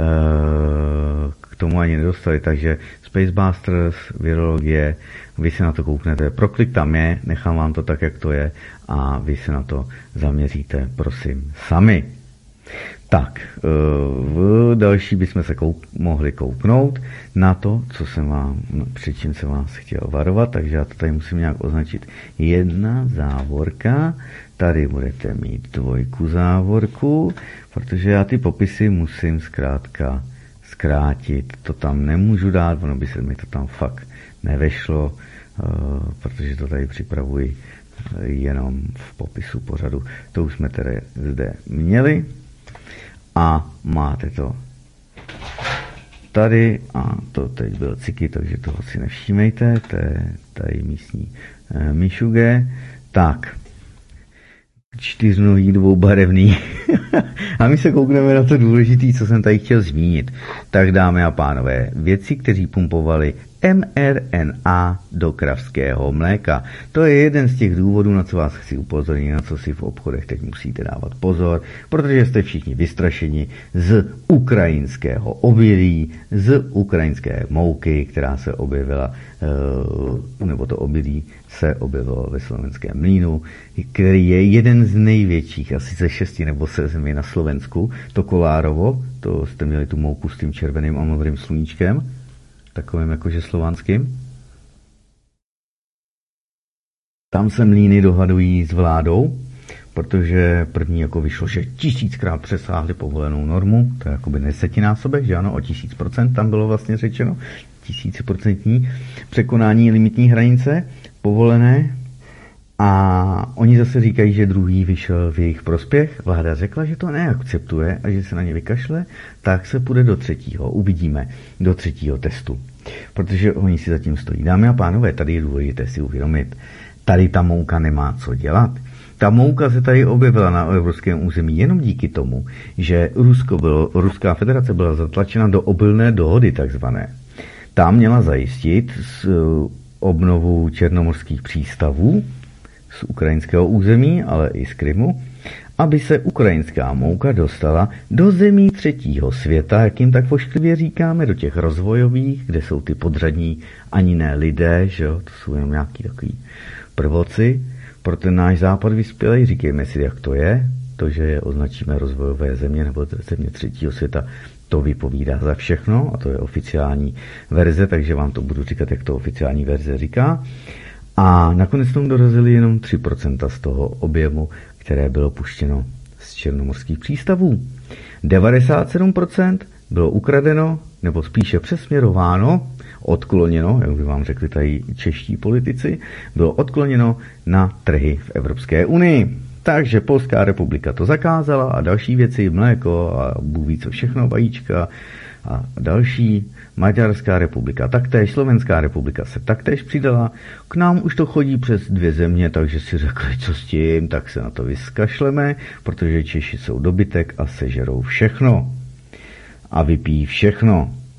[SPEAKER 3] k tomu ani nedostali, takže Spacebusters, virologie, vy se na to kouknete, proklik tam je, nechám vám to tak, jak to je a vy se na to zaměříte, prosím, sami. Tak, v další bychom se koup, mohli kouknout na to, co jsem vám, před čím jsem vás chtěl varovat, takže já to tady musím nějak označit. Jedna závorka, tady budete mít dvojku závorku, protože já ty popisy musím zkrátka zkrátit. To tam nemůžu dát, ono by se mi to tam fakt nevešlo, protože to tady připravuji jenom v popisu pořadu. To už jsme tedy zde měli. A máte to tady, a to teď byl ciky, takže toho si nevšímejte, to je tady místní e, myšuge. Tak, čtyřnohý dvoubarevný. A my se koukneme na to důležité, co jsem tady chtěl zmínit. Tak dámy a pánové, vědci, kteří pumpovali em er en á do kravského mléka. To je jeden z těch důvodů, na co vás chci upozornit, na co si v obchodech teď musíte dávat pozor, protože jste všichni vystrašeni z ukrajinského obilí, z ukrajinské mouky, která se objevila, nebo to obilí se objevilo ve Slovenském mlýnu, který je jeden z největších, asi ze šesti nebo sedmi na Slovensku, to Kolárovo, to jste měli tu mouku s tím červeným a modrým sluníčkem, takovým jakože slovanským. Tam se mlýny dohadují s vládou, protože první jako vyšlo, že tisíckrát přesáhli povolenou normu, to je jakoby desetinásobek, že ano, o tisíc procent tam bylo vlastně řečeno, tisíciprocentní překonání limitní hranice povolené. A oni zase říkají, že druhý vyšel v jejich prospěch. Vláda řekla, že to neakceptuje a že se na ně vykašle, tak se půjde do třetího. Uvidíme, do třetího testu. Protože oni si zatím stojí. Dámy a pánové, tady je důležité si uvědomit. Tady ta mouka nemá co dělat. Ta mouka se tady objevila na evropském území jenom díky tomu, že Rusko bylo, Ruská federace byla zatlačena do obilné dohody takzvané. Ta měla zajistit obnovu černomorských přístavů z ukrajinského území, ale i z Krymu, aby se ukrajinská mouka dostala do zemí třetího světa, jak jim tak pošklivě říkáme, do těch rozvojových, kde jsou ty podřadní ani ne lidé, že jo, to jsou jenom nějaký takový prvoci. Pro ten náš západ vyspělej, říkejme si, jak to je, to, že je označíme rozvojové země nebo země třetího světa, to vypovídá za všechno a to je oficiální verze, takže vám to budu říkat, jak to oficiální verze říká. A nakonec tomu dorazili jenom tři procenta z toho objemu, které bylo puštěno z černomorských přístavů. devadesát sedm procent bylo ukradeno, nebo spíše přesměrováno, odkloněno, jak by vám řekli tady čeští politici, bylo odkloněno na trhy v Evropské unii. Takže Polská republika to zakázala a další věci, mléko a Bůh ví co všechno, vajíčka a další. Maďarská republika taktéž, Slovenská republika se taktéž přidala. K nám už to chodí přes dvě země, takže si řekli, co s tím, tak se na to vyskašleme, protože Češi jsou dobytek a sežerou všechno. A vypijí všechno.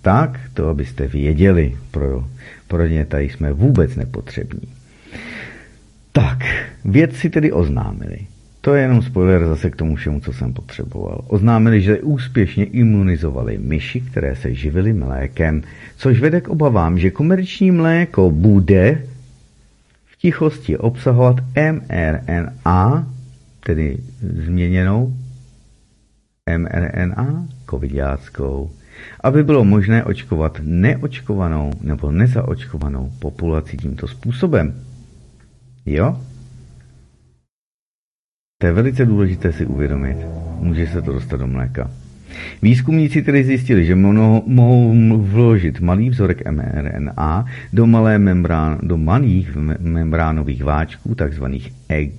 [SPEAKER 3] Tak, to abyste věděli, pro, pro ně tady jsme vůbec nepotřební. Tak, vědci tedy oznámili. To je jenom spoiler zase k tomu všemu, co jsem potřeboval. Oznámili, že úspěšně imunizovali myši, které se živily mlékem, což vede k obavám, že komerční mléko bude v tichosti obsahovat mRNA, tedy změněnou mRNA covidiáckou, aby bylo možné očkovat neočkovanou nebo nezaočkovanou populaci tímto způsobem. Jo? To je velice důležité si uvědomit. Může se to dostat do mléka. Výzkumníci tedy zjistili, že mohou vložit malý vzorek mRNA do, malé membrán, do malých membránových váčků, takzvaných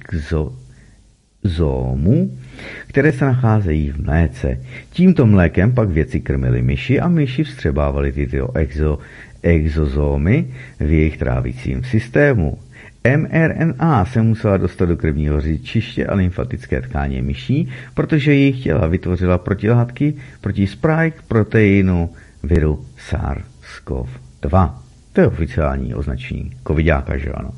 [SPEAKER 3] exozomů, které se nacházejí v mléce. Tímto mlékem pak vědci krmili myši a myši vstřebávali tyto exo, exozomy v jejich trávicím systému. mRNA se musela dostat do krevního řečiště a lymfatické tkáně myší, protože jejich těla vytvořila protilátky proti spike proteinu viru SARS-CoV dva. To je oficiální označení covidáka, že ano.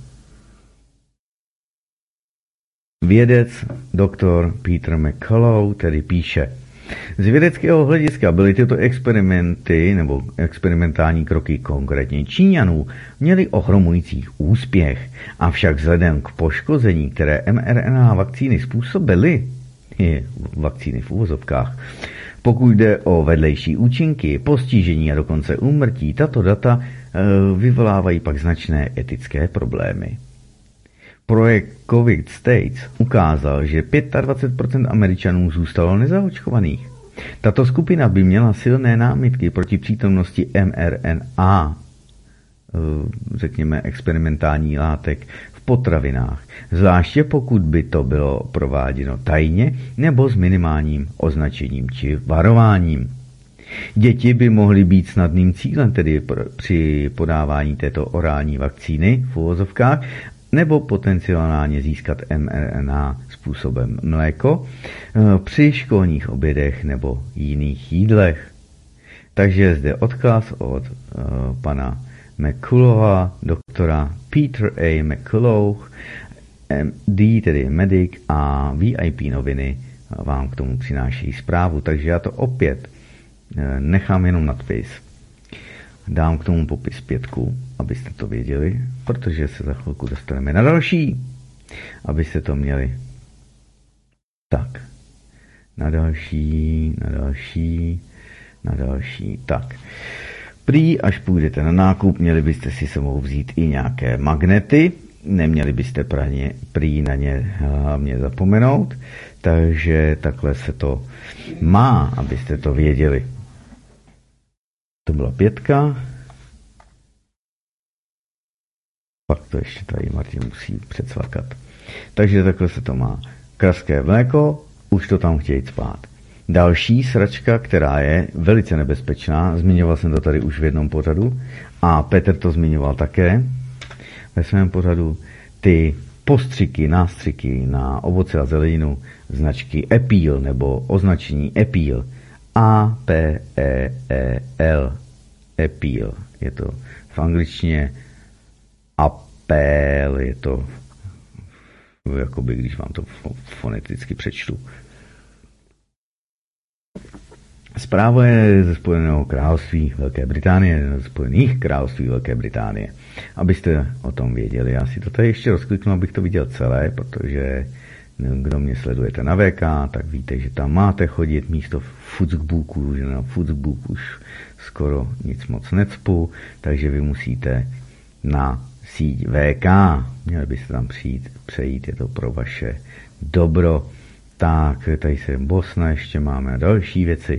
[SPEAKER 3] Vědec doktor Peter McCullough tedy píše: z vědeckého hlediska byly tyto experimenty nebo experimentální kroky konkrétně Číňanů měly ohromující úspěch, avšak vzhledem k poškození, které mRNA vakcíny způsobily, je vakcíny v uvozovkách, pokud jde o vedlejší účinky, postižení a dokonce úmrtí, tato data e, vyvolávají pak značné etické problémy. Projekt COVID States ukázal, že dvacet pět procent Američanů zůstalo nezaočkovaných. Tato skupina by měla silné námitky proti přítomnosti mRNA, řekněme experimentální látek, v potravinách, zvláště pokud by to bylo prováděno tajně nebo s minimálním označením či varováním. Děti by mohly být snadným cílem tedy při podávání této orální vakcíny v uvozovkách, nebo potenciálně získat mRNA způsobem mléko při školních obědech nebo jiných jídlech. Takže je zde odkaz od uh, pana McCullougha, doktora Peter A. McCullough, M D, tedy medic, a V I P noviny vám k tomu přináší zprávu. Takže já to opět uh, nechám jenom nadpis. Dám k tomu popis pětku, abyste to věděli, protože se za chvilku dostaneme na další, abyste to měli. Tak, na další, na další, na další. Tak, prý, až půjdete na nákup, měli byste si sebou vzít i nějaké magnety, neměli byste praně, prý na ně hlavně zapomenout, takže takhle se to má, abyste to věděli. To byla pětka. Pak to ještě tady Martin musí předsvakat. Takže takhle se to má. Kraské mléko, už to tam chtějí spát. Další sračka, která je velice nebezpečná, zmiňoval jsem to tady už v jednom pořadu a Petr to zmiňoval také ve svém pořadu, ty postřiky, nástřiky na ovoce a zeleninu značky Appeal nebo označení Appeal. A P E E L. Appeal. Je to v angličtině apel, je to jakoby, když vám to foneticky přečtu. Zpráva je ze Spojeného království Velké Británie, ze Spojených království Velké Británie. Abyste o tom věděli, já si to tady ještě rozkliknu, abych to viděl celé, protože kdo mě sledujete na V K, tak víte, že tam máte chodit místo Facebooku, že na Facebook už skoro nic moc necpu, takže vy musíte na síť V K, měli byste tam přijít, přejít, je to pro vaše dobro. Tak, tady se Bosna, ještě máme další věci.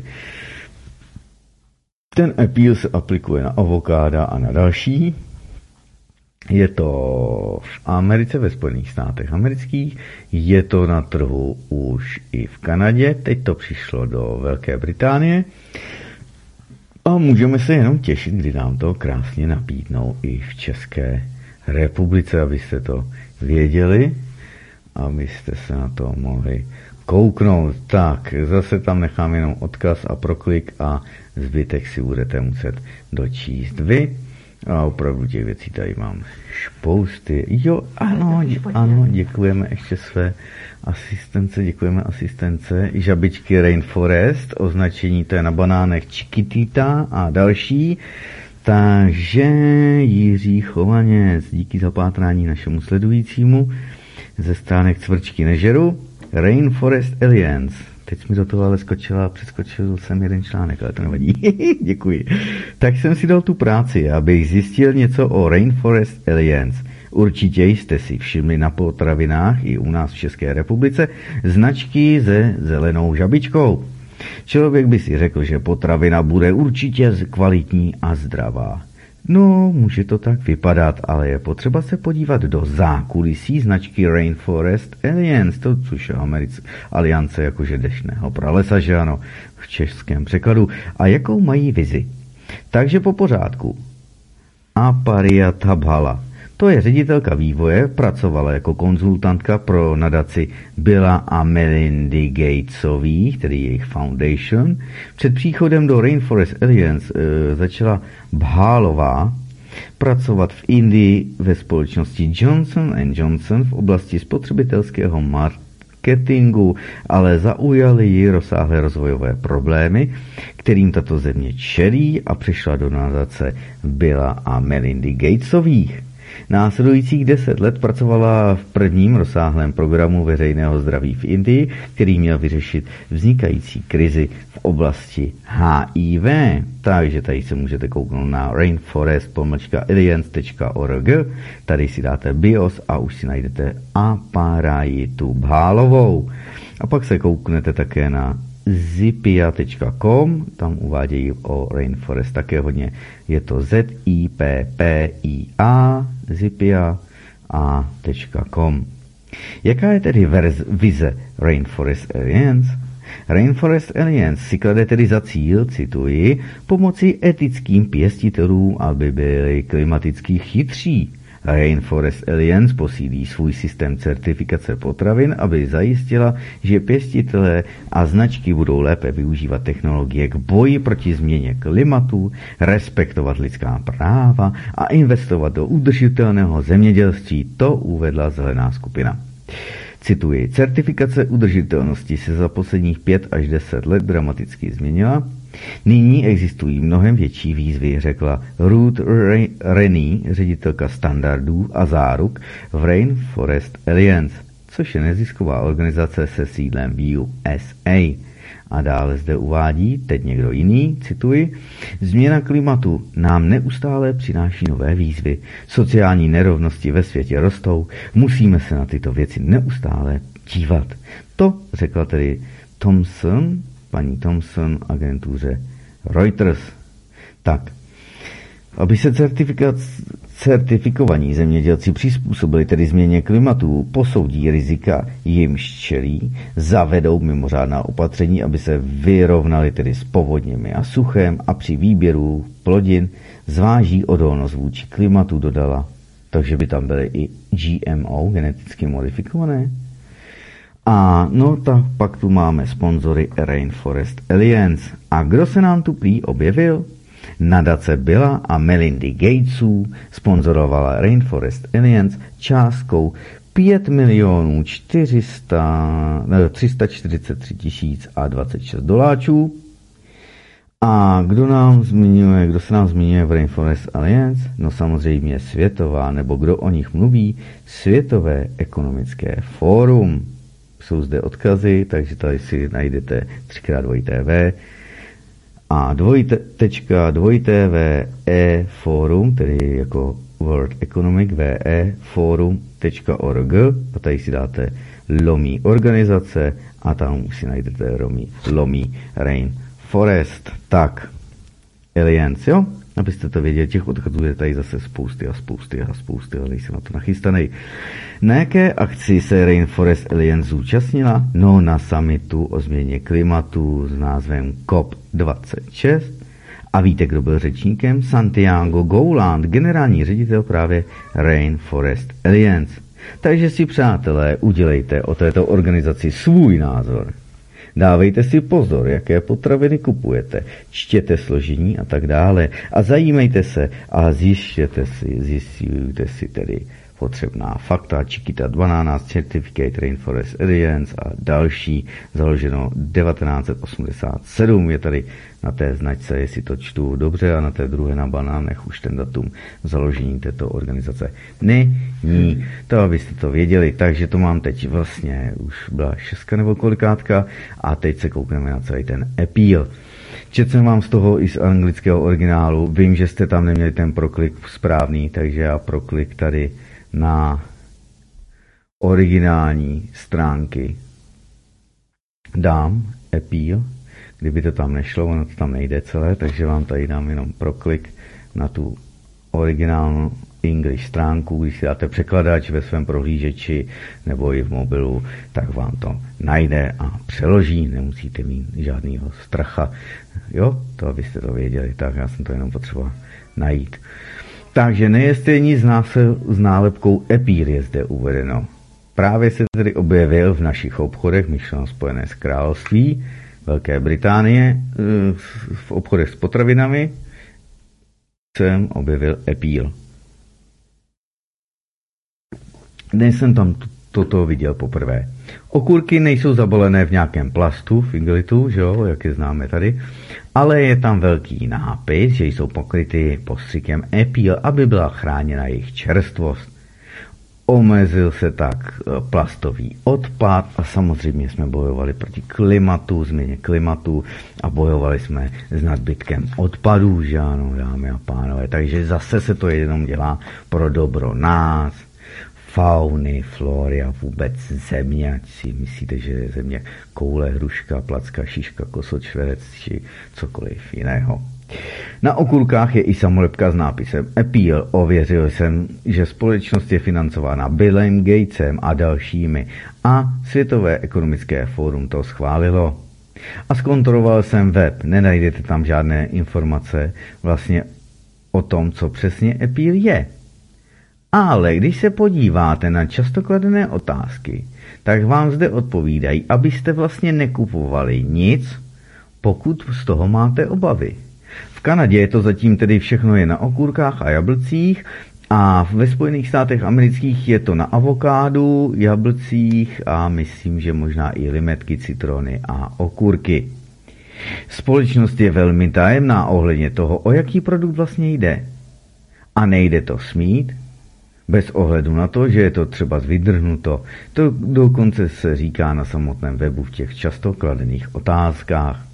[SPEAKER 3] Ten Appeal se aplikuje na avokáda a na další. Je to v Americe, ve Spojených státech amerických, je to na trhu už i v Kanadě, teď to přišlo do Velké Británie a můžeme se jenom těšit, kdy nám to krásně nabídnou i v České republice, abyste to věděli, abyste se na to mohli kouknout. Tak, zase tam nechám jenom odkaz a proklik a zbytek si budete muset dočíst vy. A opravdu těch věcí tady mám spousty. Jo, ano, dě, ano, děkujeme ještě své asistence, děkujeme asistence. Žabičky Rainforest, označení to je na banánech Chiquitita a další. Takže Jiří Chovanec, díky za pátrání našemu sledujícímu ze stránek Cvrčky nežeru. Rainforest Alliance. Teď mi do toho ale skočila, přeskočil jsem jeden článek, ale to nevadí. Děkuji. Tak jsem si dal tu práci, abych zjistil něco o Rainforest Alliance. Určitě jste si všimli na potravinách i u nás v České republice značky se zelenou žabičkou. Člověk by si řekl, že potravina bude určitě kvalitní a zdravá. No, může to tak vypadat, ale je potřeba se podívat do zákulisí značky Rainforest Alliance, to, což je Americ- aliance jakože dešného pralesa, že ano, v českém překladu. A jakou mají vizi? Takže po pořádku. Aparia Tabhala. To je ředitelka vývoje, pracovala jako konzultantka pro nadaci Billa a Melindy Gatesových, tedy jejich foundation. Před příchodem do Rainforest Alliance e, začala Bhalová pracovat v Indii ve společnosti Johnson and Johnson v oblasti spotřebitelského marketingu, ale zaujaly ji rozsáhlé rozvojové problémy, kterým tato země čelí, a přešla do nadace Billa a Melindy Gatesových. Následujících deset let pracovala v prvním rozsáhlém programu veřejného zdraví v Indii, který měl vyřešit vznikající krizi v oblasti H I V. Takže tady se můžete kouknout na rainforest pomlčka alliance tečka org, tady si dáte BIOS a už si najdete Aparajitu Bhalovou. A pak se kouknete také na zipia tečka com, tam uvádějí o Rainforest také hodně. Je to Z I P P I A, zipia tečka com. Jaká je tedy verz, vize Rainforest Alliance? Rainforest Alliance si klade tedy za cíl, cituji, pomoci etickým pěstitelům, aby byli klimaticky chytří. Rainforest Alliance posílí svůj systém certifikace potravin, aby zajistila, že pěstitelé a značky budou lépe využívat technologie k boji proti změně klimatu, respektovat lidská práva a investovat do udržitelného zemědělství, to uvedla zelená skupina. Cituji, certifikace udržitelnosti se za posledních pět až deset let dramaticky změnila. Nyní existují mnohem větší výzvy, řekla Ruth Rennie, ředitelka standardů a záruk v Rainforest Alliance, což je nezisková organizace se sídlem v U S A. A dále zde uvádí, teď někdo jiný, cituji, změna klimatu nám neustále přináší nové výzvy. Sociální nerovnosti ve světě rostou, musíme se na tyto věci neustále dívat. To řekla tedy Thompson, paní Thompson, agentuře Reuters. Tak, aby se certifikovaní zemědělci přizpůsobili tedy změně klimatu, posoudí rizika, jimž čelí, zavedou mimořádná opatření, aby se vyrovnali tedy s povodněmi a suchem, a při výběru plodin zváží odolnost vůči klimatu, dodala. Takže by tam byly i G M O, geneticky modifikované. A no tak pak tu máme sponzory Rainforest Alliance. A kdo se nám tu prý objevil? Nadace Billa a Melindy Gatesů sponzorovala Rainforest Alliance částkou pět milionů tři sta čtyřicet tři tisíc a dvacet šest doláčů. A kdo nám zmiňuje, kdo se nám zmiňuje v Rainforest Alliance? No samozřejmě světová, nebo kdo o nich mluví? Světové ekonomické fórum. Jsou zde odkazy, takže tady si najdete třikrát dvojité V a dvojte, tečka, dvojité V E forum, tedy jako World Economic V E forum tečka org, a tady si dáte lomí organizace a tam už si najdete lomí, lomí Rainforest. Tak, Alliance, jo? Abyste to věděli, těch odkazů je tady zase spousty a spousty a spousty, ale jsem na to nachystanej. Na jaké akci se Rainforest Alliance zúčastnila? No na summitu o změně klimatu s názvem C O P dvacet šest. A víte, kdo byl řečníkem? Santiago Gouland, generální ředitel právě Rainforest Alliance. Takže si, přátelé, udělejte o této organizaci svůj názor. Dávejte si pozor, jaké potraviny kupujete, čtěte složení a tak dále a zajímejte se a zjištěte si, zjistujte si tedy potřebná fakta, Chiquita dvanáct, Certificate Rainforest Alliance a další, založeno devatenáct set osmdesát sedm, je tady na té značce, jestli to čtu dobře, a na té druhé na banánech už ten datum založení této organizace není. To abyste to věděli, takže to mám teď vlastně, už byla šestka nebo kolikátka a teď se koukneme na celý ten appeal. Četl jsem vám z toho i z anglického originálu, vím, že jste tam neměli ten proklik správný, takže já proklik tady na originální stránky dám appeal, kdyby to tam nešlo, ono to tam nejde celé, takže vám tady dám jenom proklik na tu originální English stránku, když si dáte překladač ve svém prohlížeči nebo i v mobilu, tak vám to najde a přeloží, nemusíte mít žádného stracha, jo, to abyste to věděli, tak já jsem to jenom potřeboval najít. Takže nejeste nic s nálepkou appeal je zde uvedeno. Právě se tedy objevil v našich obchodech, myšleno Spojené království, Velké Británie, v obchodech s potravinami jsem objevil appeal. Dnes jsem tam toto viděl poprvé. Okurky nejsou zabalené v nějakém plastu, v igelitu, že jo, jak je známe tady, ale je tam velký nápis, že jsou pokryty postřikem appeal, aby byla chráněna jejich čerstvost. Omezil se tak plastový odpad a samozřejmě jsme bojovali proti klimatu, změně klimatu a bojovali jsme s nadbytkem odpadů, že ano, dámy a pánové. Takže zase se to jenom dělá pro dobro nás, fauny, flory a vůbec země, ať si myslíte, že je země koule, hruška, placka, šiška, kosočverec či cokoliv jiného. Na okurkách je i samolepka s nápisem appeal. Ověřil jsem, že společnost je financována Billem Gatesem a dalšími a Světové ekonomické fórum to schválilo. A zkontroloval jsem web, nenajdete tam žádné informace vlastně o tom, co přesně appeal je. Ale když se podíváte na často kladené otázky, tak vám zde odpovídají, abyste vlastně nekupovali nic, pokud z toho máte obavy. V Kanadě je to zatím tedy všechno je na okurkách a jablcích a ve Spojených státech amerických je to na avokádu, jablcích a myslím, že možná i limetky, citrony a okurky. Společnost je velmi tajemná ohledně toho, o jaký produkt vlastně jde. A nejde to smít, bez ohledu na to, že je to třeba vydrhnuto. To dokonce se říká na samotném webu v těch často kladených otázkách.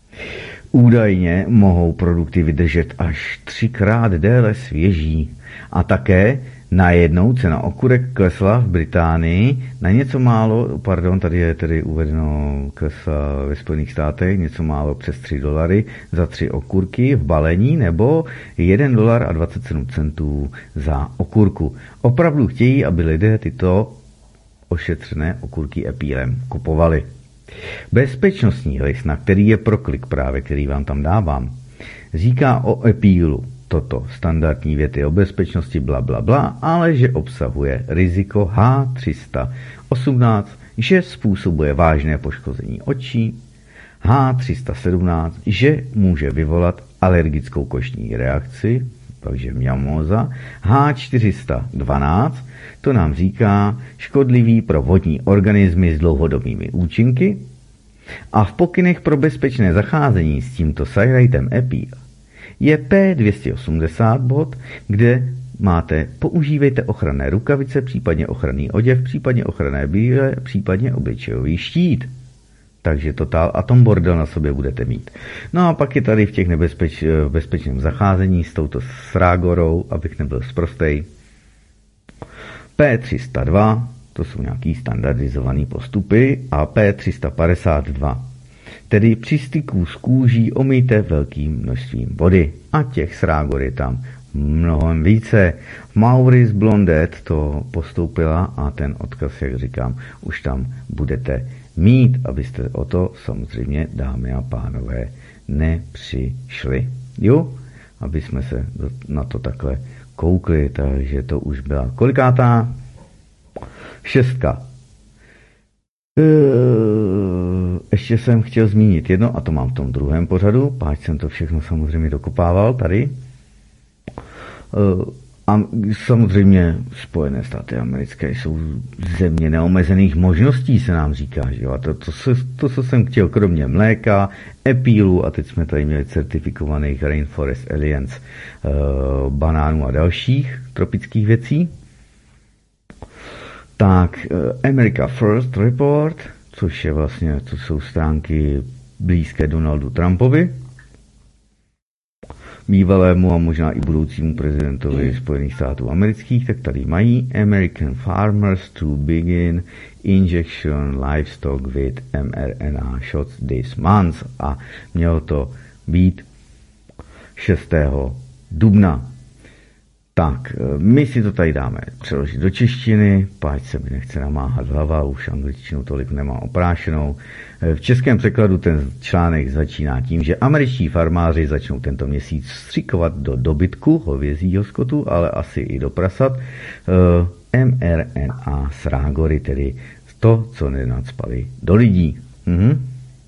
[SPEAKER 3] Údajně mohou produkty vydržet až třikrát déle svěží. A také najednou cena okurek klesla v Británii na něco málo, pardon, tady je tedy uvedeno klesla ve Spojených státech, něco málo přes tři dolary za tři okurky v balení nebo jeden dolar a dvacet sedm centů za okurku. Opravdu chtějí, aby lidé tyto ošetřené okurky appealem kupovali. Bezpečnostní list, na který je proklik právě, který vám tam dávám, říká o appealu toto, standardní věty o bezpečnosti bla bla bla, ale že obsahuje riziko H tři sta osmnáct, že způsobuje vážné poškození očí, H tři sta sedmnáct, že může vyvolat alergickou kožní reakci, takže mňamóza, H čtyři sta dvanáct, to nám říká škodlivý pro vodní organismy s dlouhodobými účinky a v pokynech pro bezpečné zacházení s tímto sajrajtem appeal je P dvě stě osmdesát bod, kde máte používejte ochranné rukavice, případně ochranný oděv, případně ochranné brýle, případně obličejový štít. Takže totál a tom bordel na sobě budete mít. No a pak je tady v těch nebezpeč, v bezpečném zacházení s touto srágorou, abych nebyl sprostej. P tři sta dva, to jsou nějaký standardizovaný postupy, a P tři sta padesát dva. Tedy při styku s kůží omýjte velkým množstvím vody. A těch srágor je tam mnohem více. Maurice Blondet to postoupila a ten odkaz, jak říkám, už tam budete mít, abyste o to samozřejmě, dámy a pánové, nepřišli. Jo? Aby jsme se na to takhle koukli, takže to už byla kolikátá? Šestka. Ještě jsem chtěl zmínit jedno, a to mám v tom druhém pořadu, páč jsem to všechno samozřejmě dokopával tady. A samozřejmě Spojené státy americké jsou země neomezených možností, se nám říká, že jo. A to, to, to, to, co jsem chtěl, kromě mléka, epílu, a teď jsme tady měli certifikovaných Rainforest Alliance, uh, banánů a dalších tropických věcí. Tak uh, America First Report, což je vlastně, to jsou stránky blízké Donaldu Trumpovi, bývalému a možná i budoucímu prezidentovi Spojených států amerických, tak tady mají American farmers to begin injection livestock with M R N A shots this month, a mělo to být šestého dubna. Tak, my si to tady dáme přeložit do češtiny, páč se mi nechce namáhat hlava, už angličtinu tolik nemám oprášenou. V českém překladu ten článek začíná tím, že američtí farmáři začnou tento měsíc vstřikovat do dobytku, hovězího skotu, ale asi i do prasat, M R N A srágory, tedy to, co nenacpali do lidí. Mhm.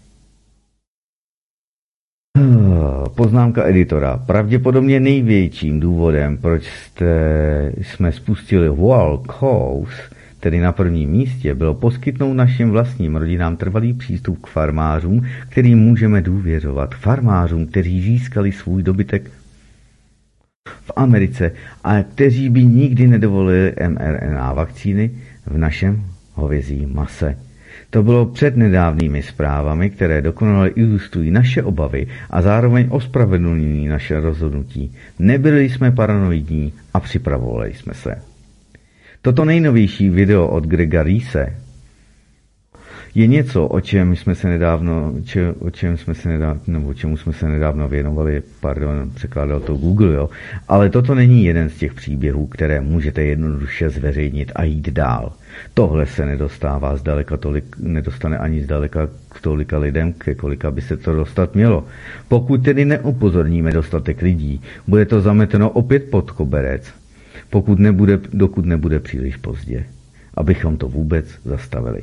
[SPEAKER 3] Poznámka editora. Pravděpodobně největším důvodem, proč jste, jsme spustili Wall Coast, tedy na prvním místě, bylo poskytnout našim vlastním rodinám trvalý přístup k farmářům, kterým můžeme důvěřovat. Farmářům, kteří získali svůj dobytek v Americe a kteří by nikdy nedovolili M R N A vakcíny v našem hovězím mase. To bylo před nedávnými zprávami, které dokonale ilustrují naše obavy a zároveň ospravedlňují naše rozhodnutí. Nebyli jsme paranoidní a připravovali jsme se. Toto nejnovější video od Grega Reese je něco, o čem jsme se nedávno, če, o čem jsme se nedávno, nebo čemu jsme se nedávno věnovali, pardon, překládal to Google, jo. Ale toto není jeden z těch příběhů, které můžete jednoduše zveřejnit a jít dál. Tohle se nedostává zdaleka tolik, nedostane ani zdaleka k tolika lidem, ke kolika by se to dostat mělo. Pokud tedy neupozorníme dostatek lidí, bude to zameteno opět pod koberec, pokud nebude, dokud nebude příliš pozdě, abychom to vůbec zastavili.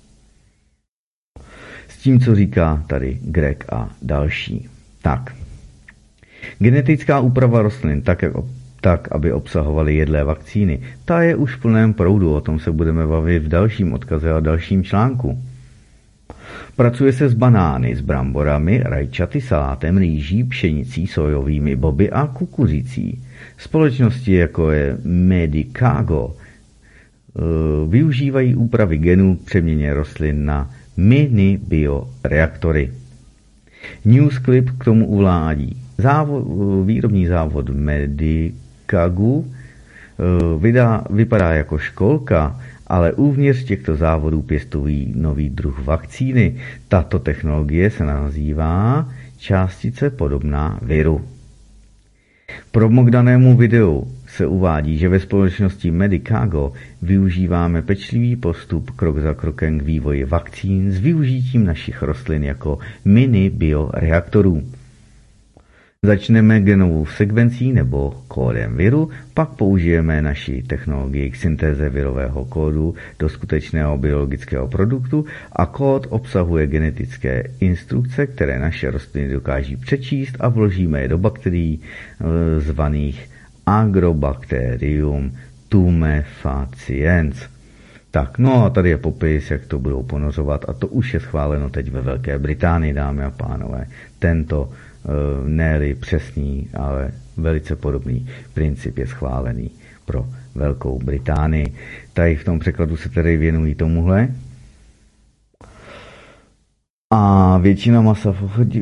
[SPEAKER 3] S tím, co říká tady Greg a další. Tak. Genetická úprava rostlin, tak, jak, tak aby obsahovaly jedlé vakcíny, ta je už v plném proudu, o tom se budeme bavit v dalším odkaze a dalším článku. Pracuje se s banány, s bramborami, rajčaty, salátem, rýží, pšenicí, sojovými boby a kukuřicí. Společnosti, jako je Medicago, využívají úpravy genů k přeměně rostlin na mini bioreaktory. Newsclip k tomu uvádí. Závod, výrobní závod Medicagu vydá, vypadá jako školka, ale uvnitř těchto závodů pěstují nový druh vakcíny. Tato technologie se nazývá částice podobná viru. Pro k danému videu se uvádí, že ve společnosti Medicago využíváme pečlivý postup krok za krokem k vývoji vakcín s využitím našich rostlin jako mini bioreaktorů. Začneme genovou sekvencí nebo kódem viru, pak použijeme naši technologii k syntéze virového kódu do skutečného biologického produktu a kód obsahuje genetické instrukce, které naše rostliny dokáží přečíst a vložíme je do bakterií e, zvaných Agrobacterium tumefaciens. Tak, no a tady je popis, jak to budou ponořovat, a to už je schváleno teď ve Velké Británii, dámy a pánové. Tento ne-li přesný, ale velice podobný princip je schválený pro Velkou Británii. Tady v tom překladu se tedy věnují tomuhle. A většina masa...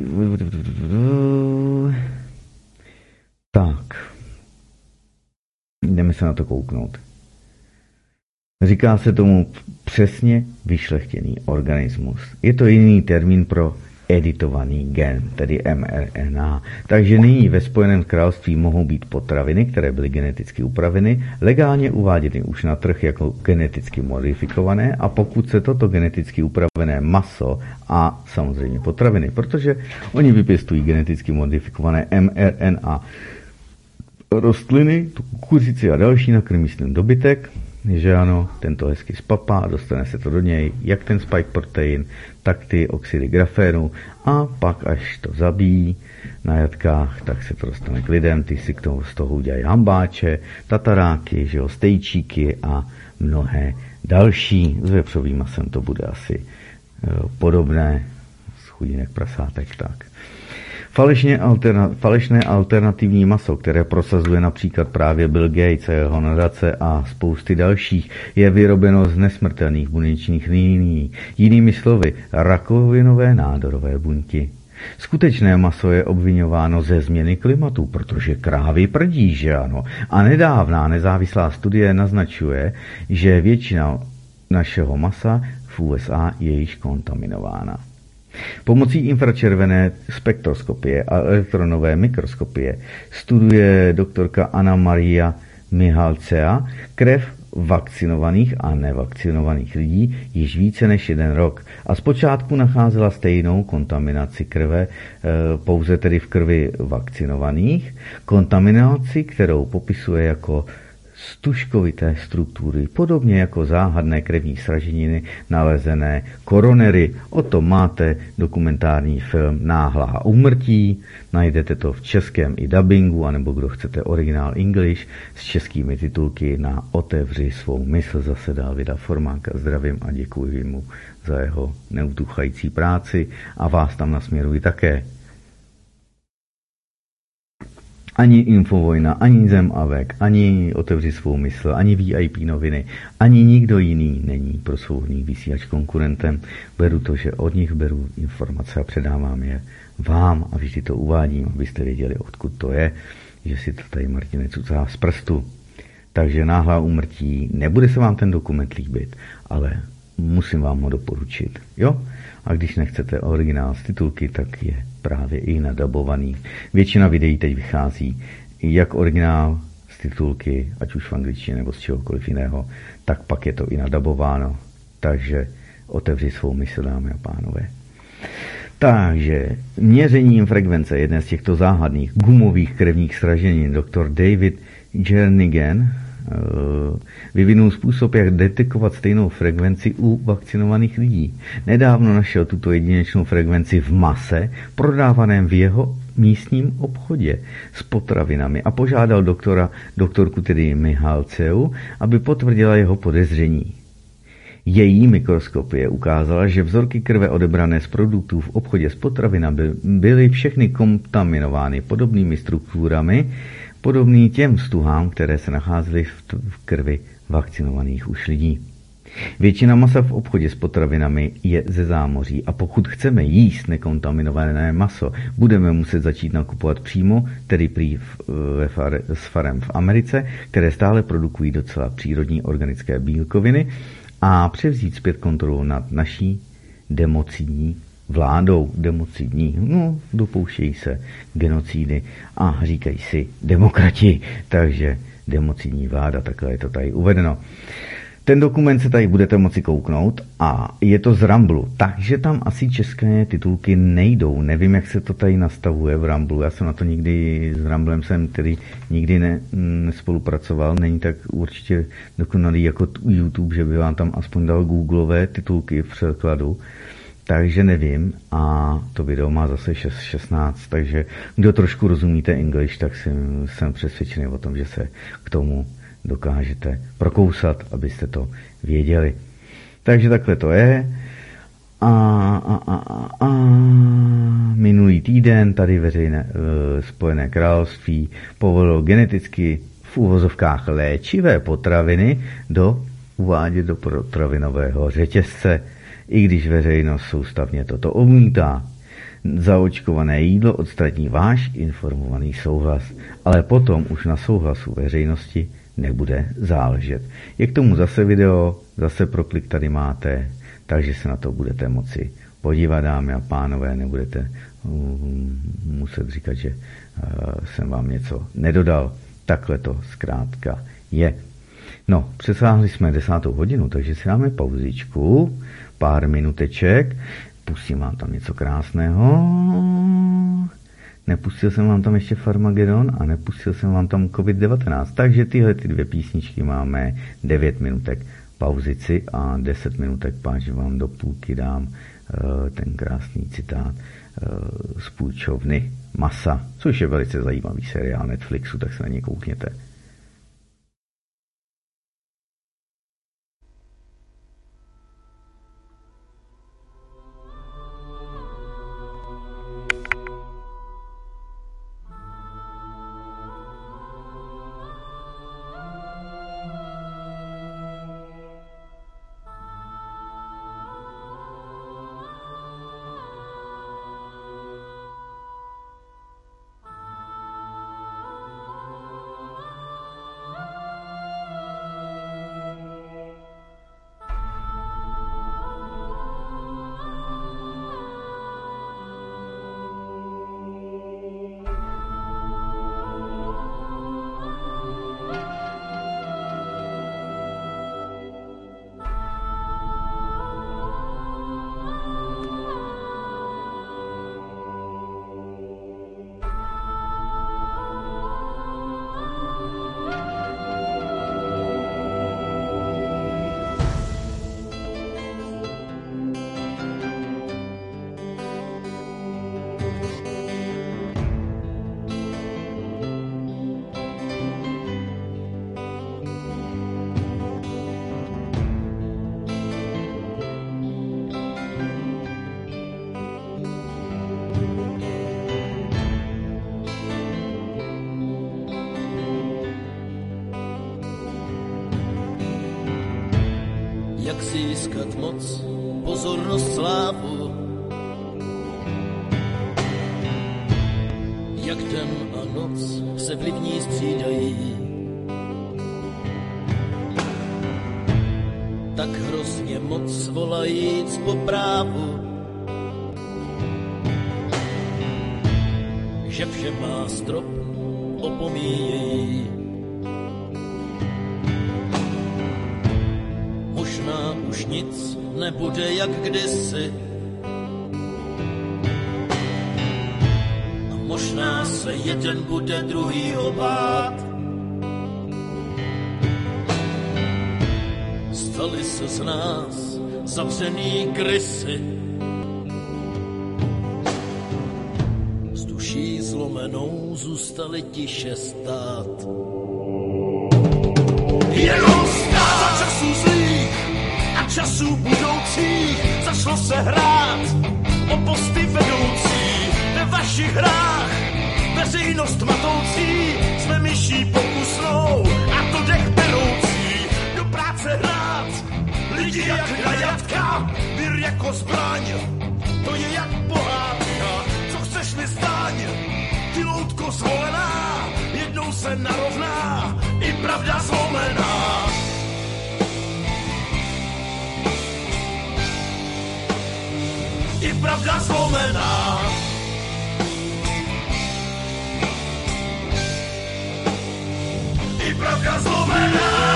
[SPEAKER 3] Tak. Jdeme se na to kouknout. Říká se tomu přesně vyšlechtěný organismus. Je to jiný termín pro editovaný gen, tedy M R N A. Takže nyní ve Spojeném království mohou být potraviny, které byly geneticky upraveny, legálně uváděny už na trh jako geneticky modifikované, a pokud se toto geneticky upravené maso a samozřejmě potraviny, protože oni vypěstují geneticky modifikované M R N A rostliny, tu kukuřici a další, nakrmí s tím dobytek, že ano, tento hezky spapá, dostane se to do něj, jak ten spike protein, tak ty oxidy grafénu a pak až to zabíjí na jatkách, tak se to dostane k lidem, ty si k tomu z toho udělají hambáče, tataráky, že jo, stejčíky a mnohé další. S vepřovým masem to bude asi podobné, z chudinek prasátek, tak. Falešně alterna, falešné alternativní maso, které prosazuje například právě Bill Gates a jeho nadace a spousty dalších, je vyrobeno z nesmrtelných buněčných linií, jinými slovy rakovinové nádorové buňky. Skutečné maso je obvinováno ze změny klimatu, protože krávy prdí, že ano. A nedávná nezávislá studie naznačuje, že většina našeho masa v U S A je již kontaminována. Pomocí infračervené spektroskopie a elektronové mikroskopie studuje doktorka Anna Maria Mihalcea krev vakcinovaných a nevakcinovaných lidí již více než jeden rok a zpočátku nacházela stejnou kontaminaci krve, pouze tedy v krvi vakcinovaných, kontaminaci, kterou popisuje jako stužkovité struktury, podobně jako záhadné krevní sraženiny nalezené koronery. O tom máte dokumentární film Náhlá úmrtí, najdete to v českém i dabingu, anebo kdo chcete originál English s českými titulky na Otevři svou mysl, zase Davida Formánka zdravím a děkuji mu za jeho neutuchající práci a vás tam nasměruji také. Ani Infovojna, ani Zem a Vek, ani Otevři svou mysl, ani V I P noviny, ani nikdo jiný není pro svobodný vysílač konkurentem. Beru to, že od nich beru informace a předávám je vám a vždy to uvádím, abyste věděli, odkud to je, že si to tady Martin necucá z prstu. Takže Náhlá úmrtí, nebude se vám ten dokument líbit, ale musím vám ho doporučit. Jo? A když nechcete originál z titulky, tak je právě i nadabovaný. Většina videí teď vychází jak originál z titulky, ať už v angličtině nebo z čehokoliv jiného, tak pak je to i nadabováno. Takže otevři svou mysl, dámy a pánové. Takže měřením frekvence jedné z těchto záhadných gumových krevních sraženin doktor David Jernigan vyvinul způsob, jak detekovat stejnou frekvenci u vakcinovaných lidí. Nedávno našel tuto jedinečnou frekvenci v mase, prodávaném v jeho místním obchodě s potravinami a požádal doktora, doktorku tedy Mihalceu, aby potvrdila jeho podezření. Její mikroskopie ukázala, že vzorky krve odebrané z produktů v obchodě s potravinami byly všechny kontaminovány podobnými strukturami, podobný těm stuhám, které se nacházely v krvi vakcinovaných už lidí. Většina masa v obchodě s potravinami je ze zámoří a pokud chceme jíst nekontaminované maso, budeme muset začít nakupovat přímo, tedy prý ve far, s farem v Americe, které stále produkují docela přírodní organické bílkoviny a převzít zpět kontrolu nad naší democidní vládou democidní, no, dopouštějí se genocidy a říkají si demokrati, takže democidní vláda, takhle je to tady uvedeno. Ten dokument se tady budete moci kouknout a je to z Ramblu, takže tam asi české titulky nejdou. Nevím, jak se to tady nastavuje v Ramblu. Já jsem na to nikdy, s Ramblem jsem tedy nikdy ne, nespolupracoval. Není tak určitě dokonalý jako YouTube, že by vám tam aspoň dal Googleové titulky v překladu. Takže nevím a to video má zase šest šestnáct, takže kdo trošku rozumíte English, tak jsem, jsem přesvědčený o tom, že se k tomu dokážete prokousat, abyste to věděli. Takže takhle to je. A, a, a, a, a minulý týden tady veřejné e, Spojené království povolilo geneticky v uvozovkách léčivé potraviny do uvádět do potravinového řetězce, i když veřejnost soustavně toto odmítá. Zaočkované jídlo odstratní váš informovaný souhlas, ale potom už na souhlasu veřejnosti nebude záležet. Je k tomu zase video, zase proklik tady máte, takže se na to budete moci podívat, dámy a pánové, nebudete um, muset říkat, že uh, jsem vám něco nedodal. Takhle to zkrátka je. No, přesáhli jsme desátou hodinu, takže si dáme pauzičku, pár minuteček, pustím vám tam něco krásného. nepustil jsem vám tam ještě Farmagedon a nepustil jsem vám tam covid devatenáct. Takže tyhle ty dvě písničky máme devět minutek pauzici a deset minutek páč vám do půlky dám uh, ten krásný citát uh, z Půjčovny Masa, což je velice zajímavý seriál Netflixu, tak se na ně koukněte.
[SPEAKER 4] Jak získat moc, pozornost, slávu, jak den a noc se vlivní střídají, tak hrozně moc volajíc po právu, že vše má strop, opomíjejí. Možná už nic nebude jak kdysi a možná se jeden bude druhýho bát. Stali se z nás zavřený krysy, s duší zlomenou zůstali tiše stát. Jenom stát za časů zlých a časů budoucích začalo se hrát o posty vedoucí ve vašich hrách. Veřejnost matoucí jsme myší pokusnou a to dech beroucí do práce hrát. Lidi jak na jatka, vír jako zbraň, to je jak pohádka, co chceš mi zdaň. Ty loutko zvolená, jednou se narovná i pravda zlomená. I pravda zlomená. I pravda zlomená.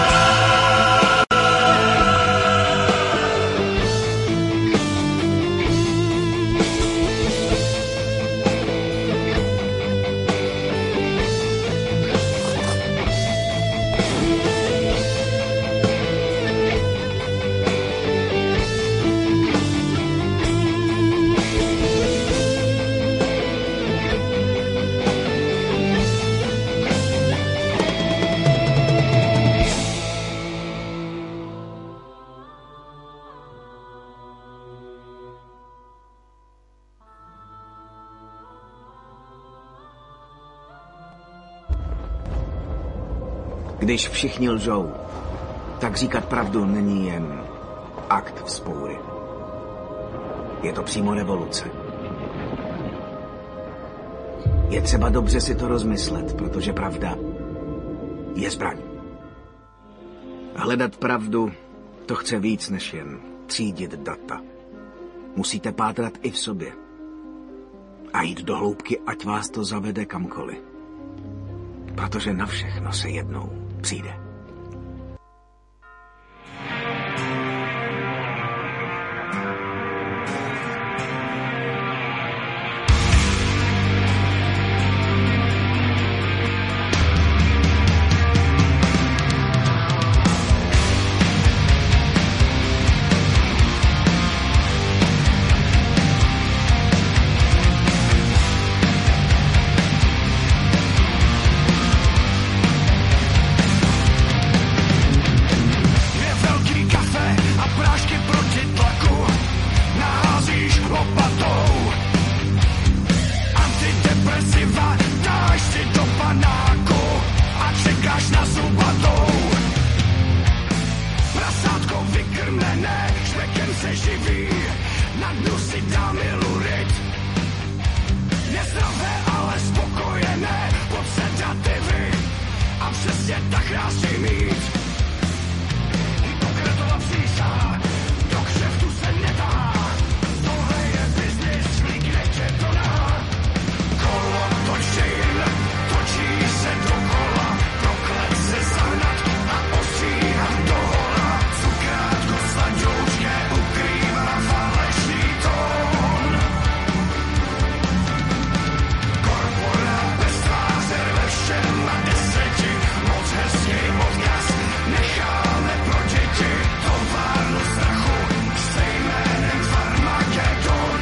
[SPEAKER 5] Když všichni lžou, tak říkat pravdu není jen akt vzpoury. Je to přímo revoluce. Je třeba dobře si to rozmyslet, protože pravda je zbraň. Hledat pravdu, to chce víc než jen třídit data. Musíte pátrat i v sobě. A jít do hloubky, ať vás to zavede kamkoliv. Protože na všechno se jednou přijde.
[SPEAKER 4] živý, na dnu si dáme lurid. Nezdravé, ale spokojené, pod sedativy. A přesně tak nás chtěj mít. Hippokratova přísaha, do kšeftu se nedá. Tohle je biznis, líkne tě to dá. Kolo točin, točí se dokola, proklet se zahnat a ostříhat dohola. Cukrátko sladoučké ukrývá falešný tón. Korporát bez tváře ve všem a deseti, moc hezký odkaz necháme pro děti. Továrnu strachu se jménem Farmagedon.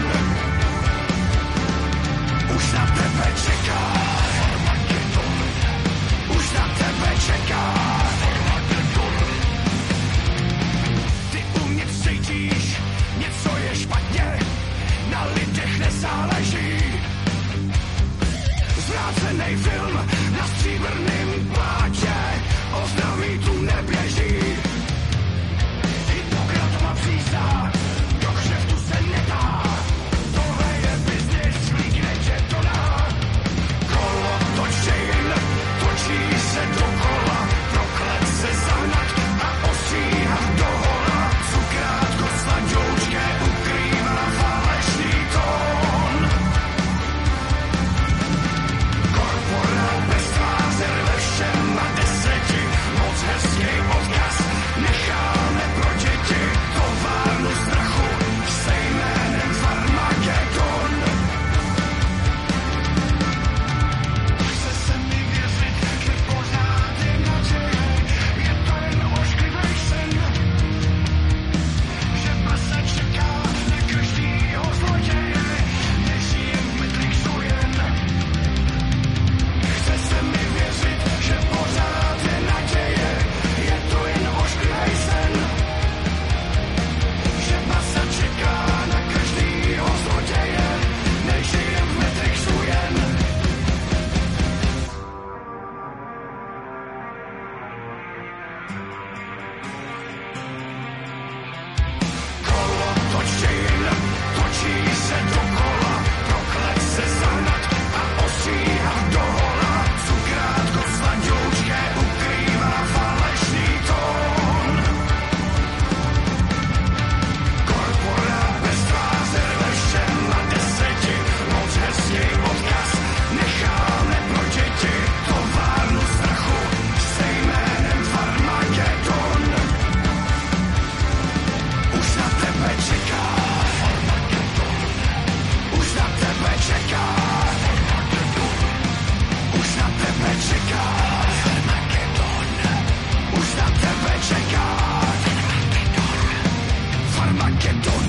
[SPEAKER 4] Už na tebe čeká Farmagedon. Už na tebe čeká Farmagedon. Ty uvnitř cítíš, něco je špatně, na lidech nezáleží. Zvrácenej film na stříbrným plátě, o zdraví tu neběží. Hippokratova přísaha, do kšeftu se nedá. Tohle je biznis, líkne tě to dá. Kolo točin, točí se dokola, proklet se zahnat a ostříhat dohola. Cukrátko sladoučké ukrývá falešný tón. Korporát bez tváře ve všem a deseti, moc hezký odkaz necháme pro děti. Továrnu strachu se jménem Farmagedon. Chce se mi věřit, že pořád je naděje, je to jen ošklivej sen. Že masa čeká na každýho zloděje, nežijem v Matrixu jen. Chce se mi věřit, že pořád je naděje, je to jen ošklivej sen. Že masa čeká na každýho zloděje, nežijem v Matrixu jen. Kolo točin, točí se dokola, proklet se zahnat a ostříhat dohola. Cukrátko sladoučké ukrývá falešný tón. Korporát bez tváře ve všem a deseti, moc hezký odkaz necháme pro děti. Továrnu strachu se jménem Farmagedon. Už na tebe čeká Farmagedon. Už na tebe čeká Farmagedon. Už na tebe čeká Farmagedon. Už na tebe čeká Farmagedon.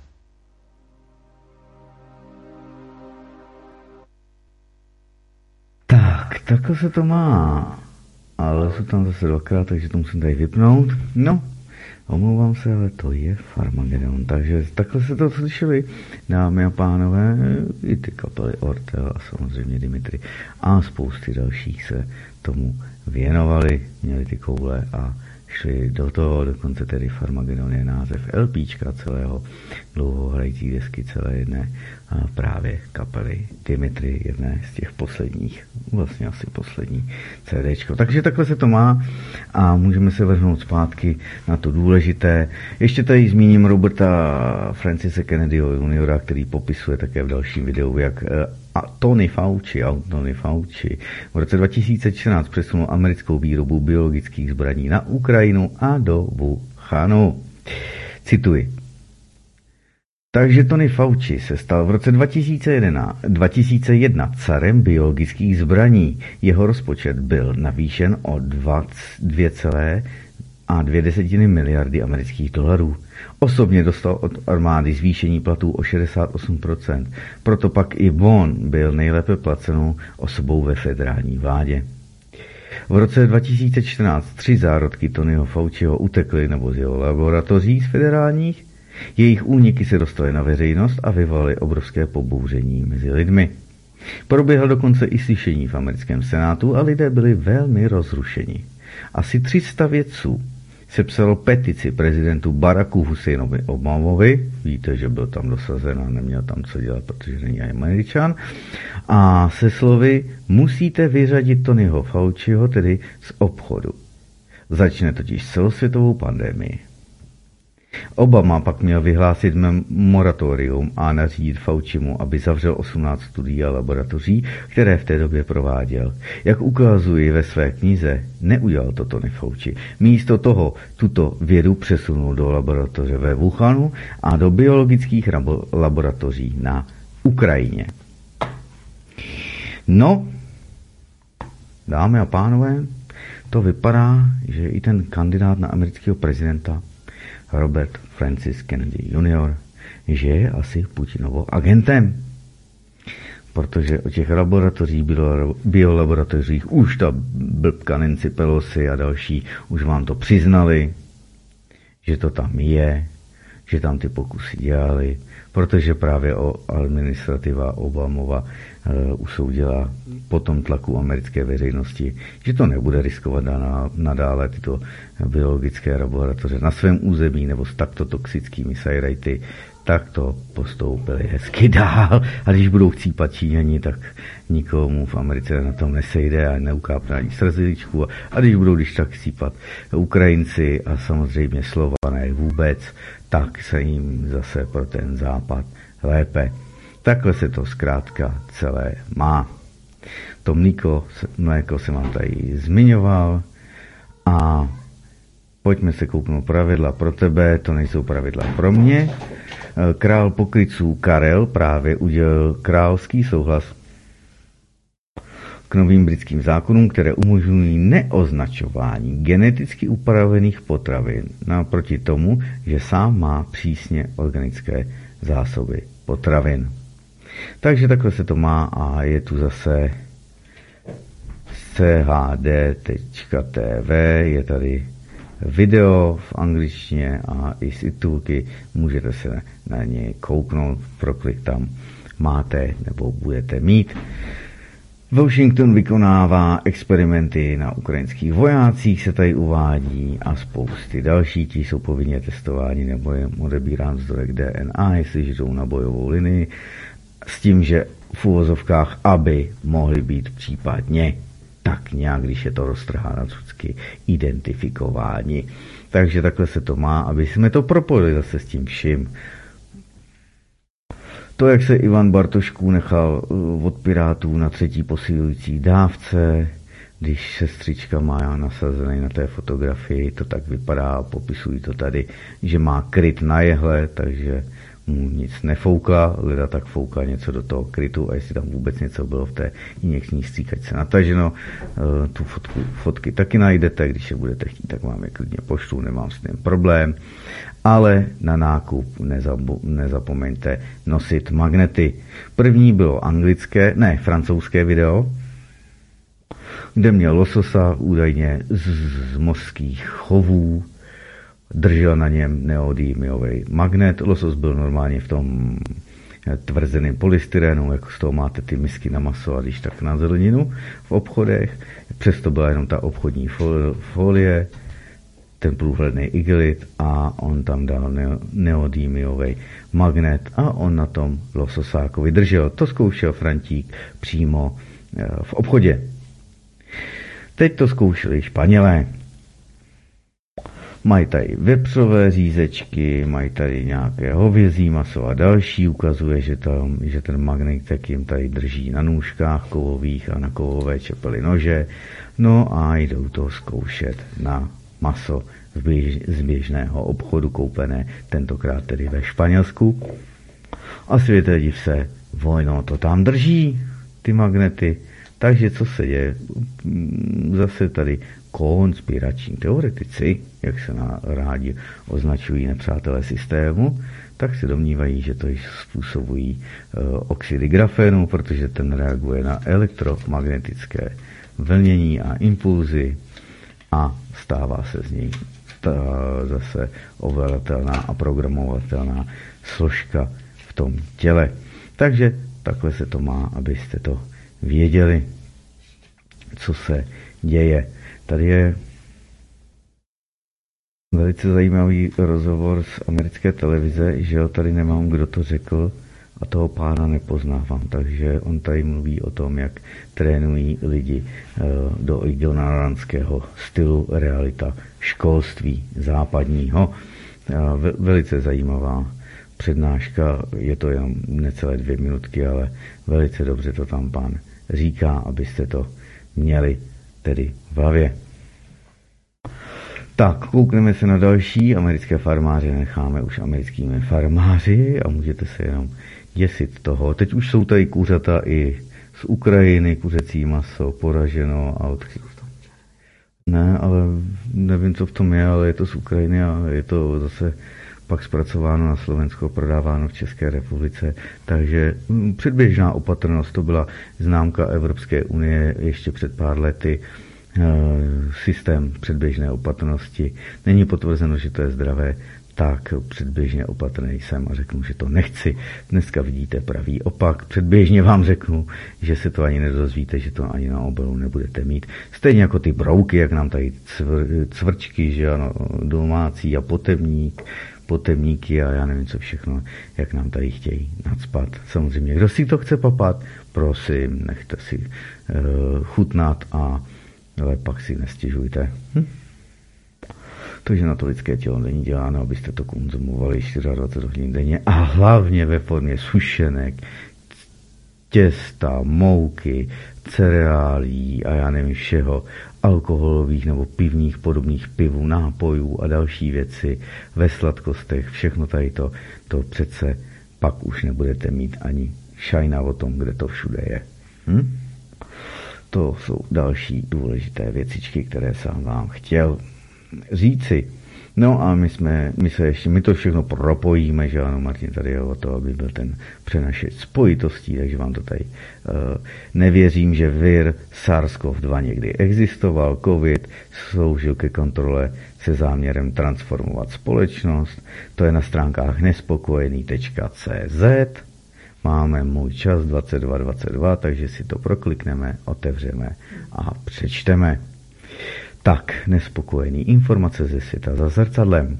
[SPEAKER 3] Tak, takhle se to má. Ale jsou tam zase dvakrát, takže to musím tady vypnout. No, omlouvám se, ale to je Farmagedon. Takže takhle se to slyšeli, dámy a pánové, i ty kapely Ortel a samozřejmě Dimitri a spousty dalších se tomu věnovali, měli ty koule a šli do toho, dokonce tedy Farmagedon je název LPčka celého dlouhohrající desky celé jedné a právě kapely Dimitri, jedné z těch posledních, vlastně asi poslední CDčko. Takže takhle se to má a můžeme se vrhnout zpátky na to důležité. Ještě tady zmíním Roberta Francise Kennedyho juniora, který popisuje také v dalším videu, jak a Tony Fauci, a Tony Fauci v roce dva tisíce čtrnáct přesunul americkou výrobu biologických zbraní na Ukrajinu a do Wuhanu. Cituji. Takže Tony Fauci se stal v roce dva tisíce jedna carem biologických zbraní. Jeho rozpočet byl navýšen o dvě celé dvě miliardy amerických dolarů. Osobně dostal od armády zvýšení platů o šedesát osm procent, proto pak i on byl nejlépe placenou osobou ve federální vládě. V roce dva tisíce čtrnáct tři zárodky Tonyho Fauciho utekly nebo z jeho laboratoří z federálních. Jejich úniky se dostaly na veřejnost a vyvolaly obrovské pobouření mezi lidmi. Proběhlo dokonce i slyšení v americkém senátu a lidé byli velmi rozrušeni. Asi tři sta vědců sepsalo petici prezidentu Baracku Husseinovi Obamovi, víte, že byl tam dosazen a neměl tam co dělat, protože není Američan, a se slovy musíte vyřadit Tonyho Fauciho tedy z obchodu. Začne totiž celosvětovou pandemii. Obama pak měl vyhlásit moratorium a nařídit Faucimu, aby zavřel osmnáct studií a laboratoří, které v té době prováděl. Jak ukazuji ve své knize, neudělal to Tony Fauci. Místo toho tuto vědu přesunul do laboratoře ve Wuhanu a do biologických laboratoří na Ukrajině. No, dámy a pánové, to vypadá, že i ten kandidát na amerického prezidenta Robert Francis Kennedy junior, že je asi Putinovo agentem. Protože o těch laboratořích, biolaboratořích už ta blbka Nancy Pelosi a další už vám to přiznali, že to tam je, že tam ty pokusy dělali, protože právě o administrativa Obamova uh, usoudila po tom tlaku americké veřejnosti, že to nebude riskovat nadále tyto biologické laboratoře na svém území nebo s takto toxickými sajrajty, tak to postoupili hezky dál. A když budou chcípat Číňani, tak nikomu v Americe na tom nesejde a neukápne ani sraziličku. A když budou když tak chcípat Ukrajinci a samozřejmě Slované vůbec, tak se jim zase pro ten západ lépe. Takhle se to zkrátka celé má. To mlíko, mléko jsem vám tady zmiňoval a pojďme se kouknout pravidla pro tebe, to nejsou pravidla pro mě. Král pokrytců Karel právě udělil královský souhlas k novým britským zákonům, které umožňují neoznačování geneticky upravených potravin, naproti tomu, že sám má přísně organické zásoby potravin. Takže takhle se to má a je tu zase c h d tečka t v, je tady video v angličtině a i z titulky, můžete se na ně kouknout, proklik tam máte nebo budete mít. Washington vykonává experimenty na ukrajinských vojácích, se tady uvádí, a spousty další, ti jsou povinně testováni nebo je odebírán vzorek D N A, jestliže jdou na bojovou linii, s tím, že v uvozovkách, aby mohli být případně tak nějak, když je to roztrháno vždycky identifikováni. Takže takhle se to má, aby jsme to propojili zase s tím vším. To, jak se Ivan Bartošků nechal od Pirátů na třetí posilující dávce, když sestřička má nasazený na té fotografii, to tak vypadá, popisují to tady, že má kryt na jehle, takže mu nic nefoukla, leda tak foukla něco do toho krytu a jestli tam vůbec něco bylo v té injekční stříkačce nataženo, tu fotku, fotky taky najdete, když je budete chtít, tak vám je klidně pošlu, nemám s tím problém, ale na nákup nezabo, nezapomeňte nosit magnety. První bylo anglické, ne, francouzské video, kde měl lososa údajně z, z mořských chovů, držel na něm neodymiový magnet. Losos byl normálně v tom tvrzeném polystyrenu, jako z toho máte ty misky na maso a když tak na zeleninu v obchodech. Přesto byla jenom ta obchodní folie, ten průhledný igelit a on tam dal neodymiový magnet a on na tom lososákovi držel. To zkoušel Frantík přímo v obchodě. Teď to zkoušeli Španělé. Mají tady vepřové řízečky, mají tady nějaké hovězí maso a další. Ukazuje, že, tam, že ten magnet jim tady drží na nůžkách kovových a na kovové čepely nože. No a jdou to zkoušet na maso z, běž, z běžného obchodu koupené, tentokrát tedy ve Španělsku. A světe div se, vojno to tam drží, ty magnety. Takže co se děje? Zase tady konspirační teoretici, jak se na rádi označují nepřátelé systému, tak se domnívají, že to způsobují e, oxidy grafenu, protože ten reaguje na elektromagnetické vlnění a impulzy a stává se z něj ta, zase ovladatelná a programovatelná složka v tom těle. Takže takhle se to má, abyste to věděli, co se děje. Tady je Velice zajímavý rozhovor z americké televize, že jo, tady nemám, kdo to řekl a toho pána nepoznávám, takže on tady mluví o tom, jak trénují lidi do ignorantského stylu realita školství západního. Velice zajímavá přednáška, je to jen necelé dvě minutky, ale velice dobře to tam pán říká, abyste to měli tedy v hlavě. Tak, koukneme se na další. Americké farmáře necháme už americkými farmáři a můžete se jenom děsit toho. Teď už jsou tady kuřata i z Ukrajiny, kuřecí maso, poraženo a odchyt. Ne, ale nevím, co v tom je, ale je to z Ukrajiny a je to zase pak zpracováno na Slovensko, prodáváno v České republice. Takže předběžná opatrnost, to byla známka Evropské unie ještě před pár lety. Systém předběžné opatrnosti. Není potvrzeno, že to je zdravé, tak předběžně opatrný jsem a řeknu, že to nechci. Dneska vidíte pravý opak. Předběžně vám řeknu, že se to ani nedozvíte, že to ani na obalu nebudete mít. Stejně jako ty brouky, jak nám tady cvr, cvrčky, že ano, domácí a potemník, potemníky a já nevím co všechno, jak nám tady chtějí nacpat. Samozřejmě, kdo si to chce papat, prosím, nechte si uh, chutnat a ale pak si nestěžujte. Hm? Takže na to lidské tělo není děláno, abyste to konzumovali dvacet čtyři hodin denně a hlavně ve formě sušenek, těsta, mouky, cereálí a já nevím všeho, alkoholových nebo pivních podobných pivů, nápojů a další věci ve sladkostech, všechno tady to, to přece pak už nebudete mít ani šajna o tom, kde to všude je. Hm? To jsou další důležité věcičky, které jsem vám chtěl říci. No a my jsme, my se ještě, my to všechno propojíme, že ano, Martin tady je o to, aby byl ten přenašeč spojitostí, takže vám to tady uh, nevěřím, že vir SARS-CoV dva někdy existoval, COVID sloužil ke kontrole se záměrem transformovat společnost, to je na stránkách nespokojený tečka cé zet. Máme můj čas dvacet dva dvacet dva, takže si to proklikneme, otevřeme a přečteme. Tak, nespokojený informace ze světa za zrcadlem.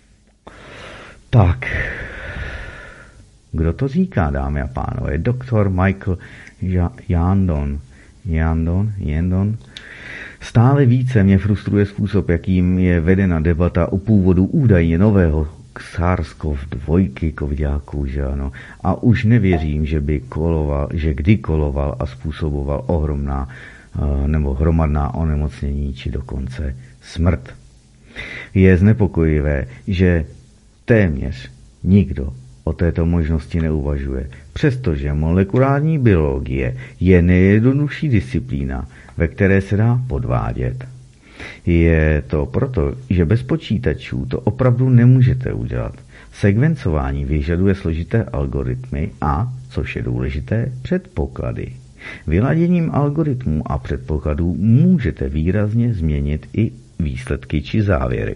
[SPEAKER 3] Tak, kdo to říká, dámy a pánové? Doktor Michael Yandon. Yandon, Yandon. Stále více mě frustruje způsob, jakým je vedena debata o původu údajně nového SARS-CoV dva, covidáků, že ano. A už nevěřím, že by koloval, že kdy koloval a způsoboval ohromná nebo hromadná onemocnění, či dokonce smrt. Je znepokojivé, že téměř nikdo o této možnosti neuvažuje, přestože molekulární biologie je nejjednodušší disciplína, ve které se dá podvádět. Je to proto, že bez počítačů to opravdu nemůžete udělat. Sekvencování vyžaduje složité algoritmy a, což je důležité, předpoklady. Vyladěním algoritmů a předpokladů můžete výrazně změnit i výsledky či závěry.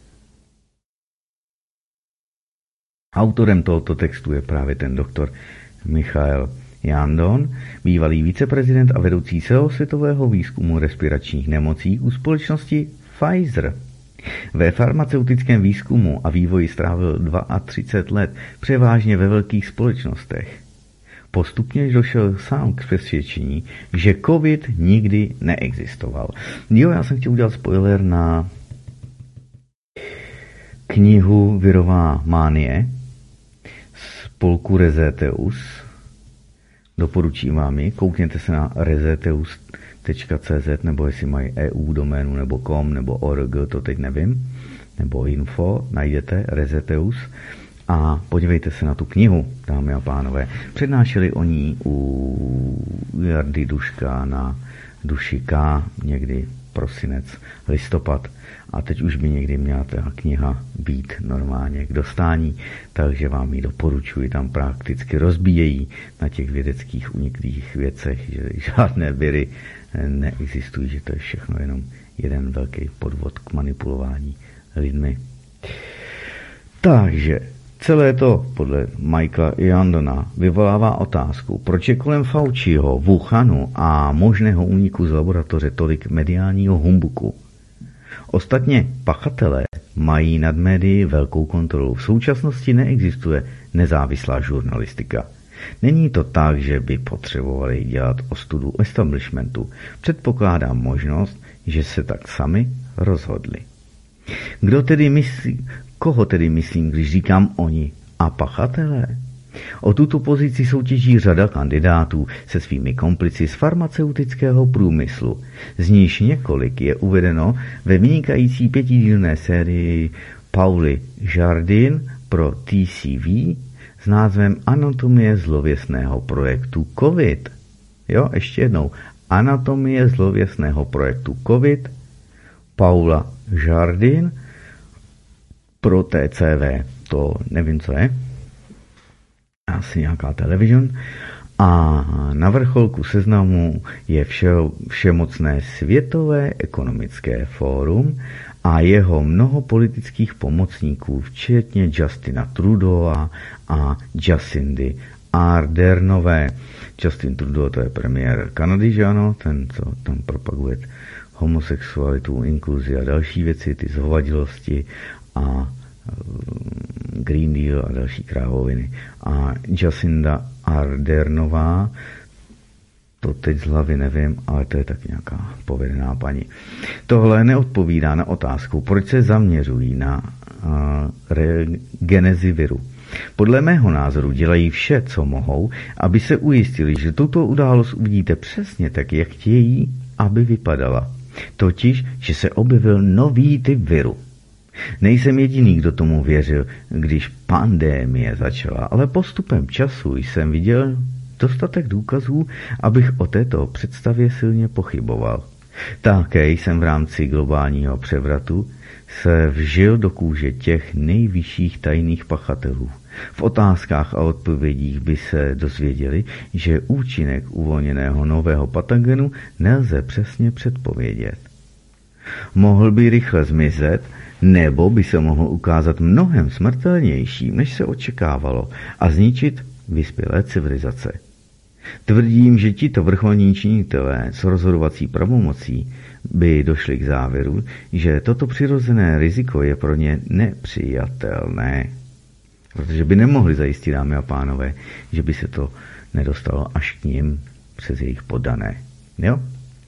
[SPEAKER 3] Autorem tohoto textu je právě ten doktor Michael Yandon, bývalý viceprezident a vedoucí celosvětového výzkumu respiračních nemocí u společnosti Pfizer. Ve farmaceutickém výzkumu a vývoji strávil třicet dva let, převážně ve velkých společnostech. Postupně došel sám k přesvědčení, že COVID nikdy neexistoval. Jo, já jsem chtěl udělat spoiler na knihu Virová mánie z polku Reseteus. Doporučím vám ji, koukněte se na reseteus tečka cé zet, nebo jestli mají E U doménu, nebo com, nebo org, to teď nevím, nebo info, najdete Reseteus a podívejte se na tu knihu, dámy a pánové. Přednášeli o ní u Jardy Duška na Duši K, někdy prosinec, listopad, a teď už by někdy měla ta kniha být normálně k dostání, takže vám ji doporučuji, tam prakticky rozbíjejí na těch vědeckých uniklých věcech, že žádné viry neexistují, že to je všechno jenom jeden velký podvod k manipulování lidmi. Takže celé to podle Michaela Yandona vyvolává otázku, proč je kolem Fauciho, Wuhanu a možného úniku z laboratoře tolik mediálního humbuku. Ostatně pachatelé mají nad médii velkou kontrolu. V současnosti neexistuje nezávislá žurnalistika. Není to tak, že by potřebovali dělat ostudu establishmentu. Předpokládám možnost, že se tak sami rozhodli. Kdo tedy myslí, koho tedy myslím, když říkám oni a pachatelé? O tuto pozici soutěží řada kandidátů se svými komplici z farmaceutického průmyslu. Z níž několik je uvedeno ve vynikající pětidílné sérii Pauly Jardin pro T C V s názvem Anatomie zlověstného projektu COVID. Jo, ještě jednou. Anatomie zlověstného projektu COVID. Paula Jardin pro T C V. To nevím, co je. Asi nějaká television. A na vrcholku seznamu je vše, všemocné Světové ekonomické fórum a jeho mnoho politických pomocníků, včetně Justina Trudeaua a Jacindy Ardernové. Justin Trudeau, to je premiér Kanady, že ano, ten, co tam propaguje homosexualitu, inkluzi a další věci, ty zhovadilosti a Green Deal a další krávoviny. A Jacinda Ardernová, to teď z hlavy nevím, ale to je tak nějaká povedená paní. Tohle neodpovídá na otázku, proč se zaměřují na uh, genezi viru. Podle mého názoru dělají vše, co mohou, aby se ujistili, že tuto událost uvidíte přesně tak, jak chtějí, aby vypadala. Totiž, že se objevil nový typ viru. Nejsem jediný, kdo tomu věřil, když pandémie začala, ale postupem času jsem viděl dostatek důkazů, abych o této představě silně pochyboval. Také jsem v rámci globálního převratu se vžil do kůže těch nejvyšších tajných pachatelů. V otázkách a odpovědích by se dozvěděli, že účinek uvolněného nového patogenu nelze přesně předpovědět. Mohl by rychle zmizet, nebo by se mohl ukázat mnohem smrtelnějším, než se očekávalo, a zničit vyspělé civilizace. Tvrdím, že tito vrcholní činitelé s rozhodovací pravomocí by došli k závěru, že toto přirozené riziko je pro ně nepřijatelné. Protože by nemohli zajistit, dámy a pánové, že by se to nedostalo až k nim přes jejich poddané. Jo?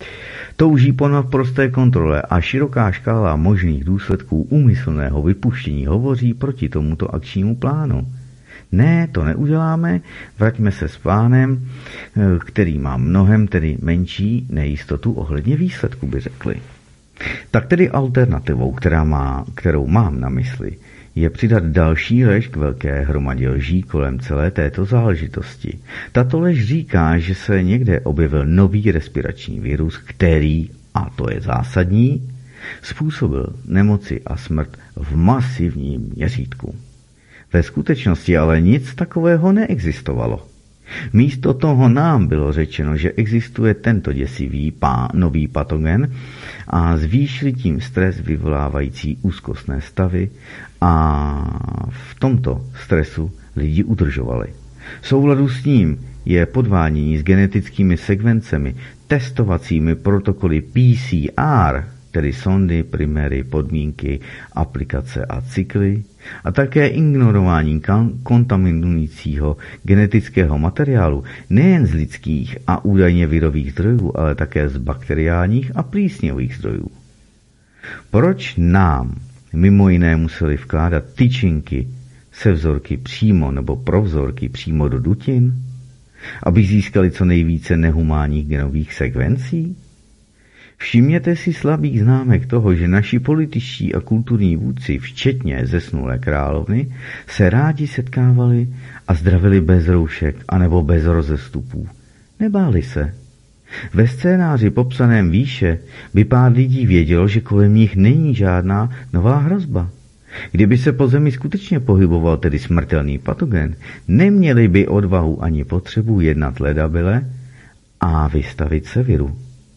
[SPEAKER 3] Touží po naprosté kontrole a široká škála možných důsledků úmyslného vypuštění hovoří proti tomuto akčnímu plánu. Ne, to neuděláme, vraťme se s plánem, který má mnohem tedy menší nejistotu ohledně výsledku, by řekli. Tak tedy alternativou, která má, kterou mám na mysli, je přidat další lež k velké hromadě lží kolem celé této záležitosti. Tato lež říká, že se někde objevil nový respirační virus, který, a to je zásadní, způsobil nemoci a smrt v masivním měřítku. Ve skutečnosti ale nic takového neexistovalo. Místo toho nám bylo řečeno, že existuje tento děsivý pá, nový patogen a zvýšili tím stres vyvolávající úzkostné stavy a v tomto stresu lidi udržovali. V souladu s ním je podvádění s genetickými sekvencemi, testovacími protokoly P C R, tedy sondy, priméry, podmínky, aplikace a cykly, a také ignorování kontaminujícího genetického materiálu nejen z lidských a údajně virových zdrojů, ale také z bakteriálních a plísňových zdrojů. Proč nám mimo jiné museli vkládat tyčinky se vzorky přímo nebo provzorky přímo do dutin, aby získali co nejvíce nehumánních genových sekvencí? Všimněte si slabých známek toho, že naši političtí a kulturní vůdci, včetně zesnulé královny, se rádi setkávali a zdravili bez roušek anebo bez rozestupů. Nebáli se. Ve scénáři popsaném výše by pár lidí vědělo, že kolem nich není žádná nová hrozba. Kdyby se po zemi skutečně pohyboval tedy smrtelný patogen, neměli by odvahu ani potřebu jednat ledabyle a vystavit se viru.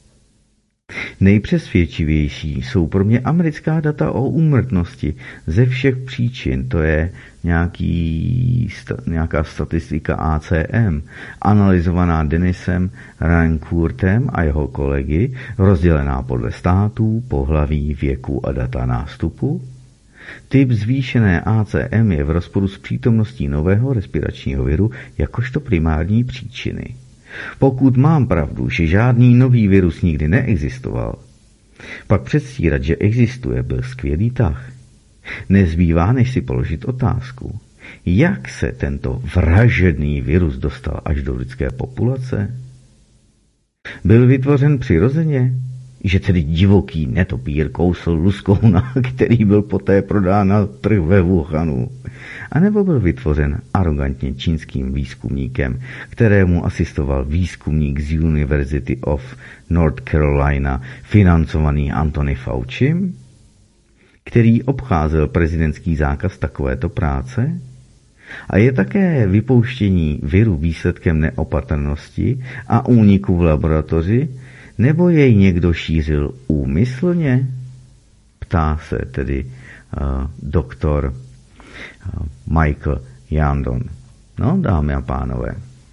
[SPEAKER 3] Nejpřesvědčivější jsou pro mě americká data o úmrtnosti ze všech příčin, to je nějaký, nějaká statistika A C M, analyzovaná Denisem Rancourtem a jeho kolegy, rozdělená podle států, pohlaví, věku a data nástupu. Typ zvýšené A C M je v rozporu s přítomností nového respiračního viru jakožto primární příčiny. Pokud mám pravdu, že žádný nový virus nikdy neexistoval, pak předstírat, že existuje, byl skvělý tah. Nezbývá, než si položit otázku, jak se tento vražedný virus dostal až do lidské populace? Byl vytvořen přirozeně? Že tedy divoký netopír kousl luskouna, který byl poté prodán na trh ve Wuhanu? A nebo byl vytvořen arrogantně čínským výzkumníkem, kterému asistoval výzkumník z University of North Carolina, financovaný Anthony Faucim, který obcházel prezidentský zákaz takovéto práce? A je také vypouštění viru výsledkem neopatrnosti a úniku v laboratoři, nebo jej někdo šířil úmyslně? Ptá se tedy uh, doktor uh, Michael Yandon. No, dámy a pánové.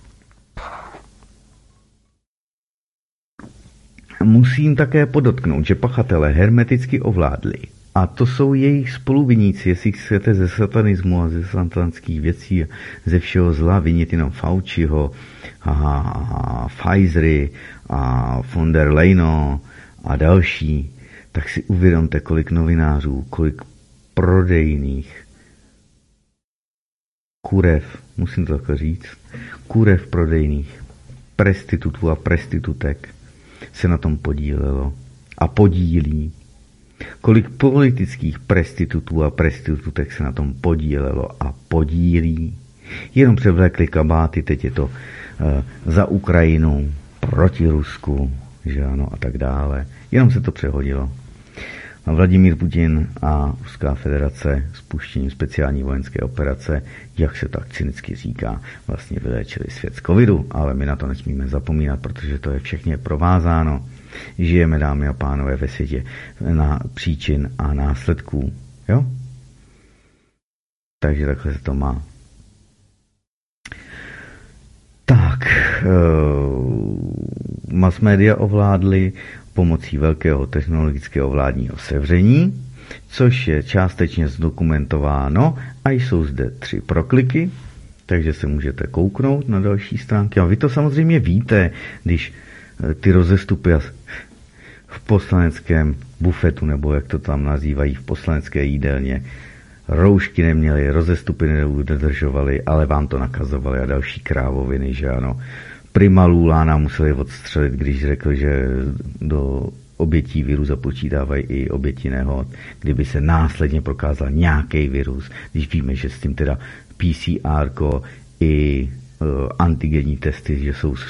[SPEAKER 3] Musím také podotknout, že pachatele hermeticky ovládli. A to jsou jejich spoluviníci, jestli chcete ze satanismu a ze satanských věcí, ze všeho zla vinit jenom Fauciho a, a Pfizery a von der Leyen a další, tak si uvědomte, kolik novinářů, kolik prodejných kurev, musím to takhle říct, kurev prodejných, prestitutů a prestitutek se na tom podílelo a podílí. Kolik politických prestitutů a prestitutek se na tom podílelo a podílí. Jenom převlékli kabáty, teď je to uh, za Ukrajinu, proti Rusku, že ano, a tak dále. Jenom se to přehodilo. A Vladimír Putin a Ruská federace spuštěním speciální vojenské operace, jak se tak cynicky říká, vlastně vyléčili svět z covidu, ale my na to nesmíme zapomínat, protože to je všechny provázáno. Žijeme, dámy a pánové, ve světě na příčin a následků. Jo? Takže takhle se to má. Tak, mass media ovládly pomocí velkého technologického vládního sevření, což je částečně zdokumentováno a jsou zde tři prokliky, takže se můžete kouknout na další stránky. A vy to samozřejmě víte, když ty rozestupy v poslaneckém bufetu, nebo jak to tam nazývají, v poslanecké jídelně, roušky neměli, rozestupy nedodržovali, ale vám to nakazovali a další krávoviny, že ano. Prima Lulána museli odstřelit, když řekl, že do obětí viru započítávají i oběti nehod, kdyby se následně prokázal nějaký virus, když víme, že s tím teda P C R ko i uh, antigenní testy, že jsou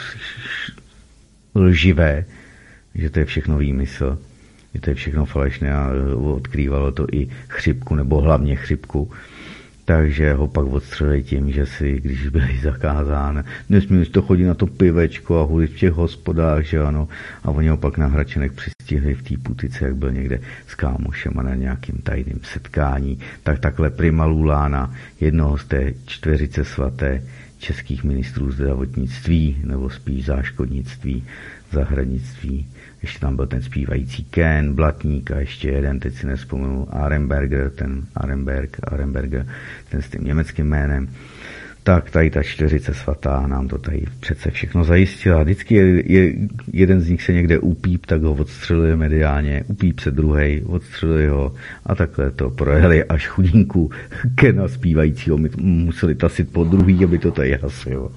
[SPEAKER 3] lživé, že to je všechno výmysl, že to je všechno falešné a odkrývalo to i chřipku, nebo hlavně chřipku. Takže ho pak odstřelili tím, že si, když byli zakázán, nesměli to chodit na to pivečko a hulit v těch hospodách, že ano. A oni ho pak na Hračenek přistihli v té putice, jak byl někde s kámošema na nějakým tajným setkání. Tak takhle Prima Lulána, jednoho z té čtveřice svaté českých ministrů zdravotnictví, nebo spíš záškodnictví, zahradnictví. Ještě tam byl ten zpívající Ken, Blatník a ještě jeden, teď si nespomenu, Arenberger, ten Arenberg, Arenberger, ten s tím německým jménem. Tak tady ta čtyřice svatá nám to tady přece všechno zajistila. Vždycky je, je, jeden z nich se někde upíp, tak ho odstřeluje mediálně, upíp se druhej, odstřeluje ho a takhle to projeli až chudinku Kena zpívajícího. My museli tasit po druhý, aby to tady hasilo.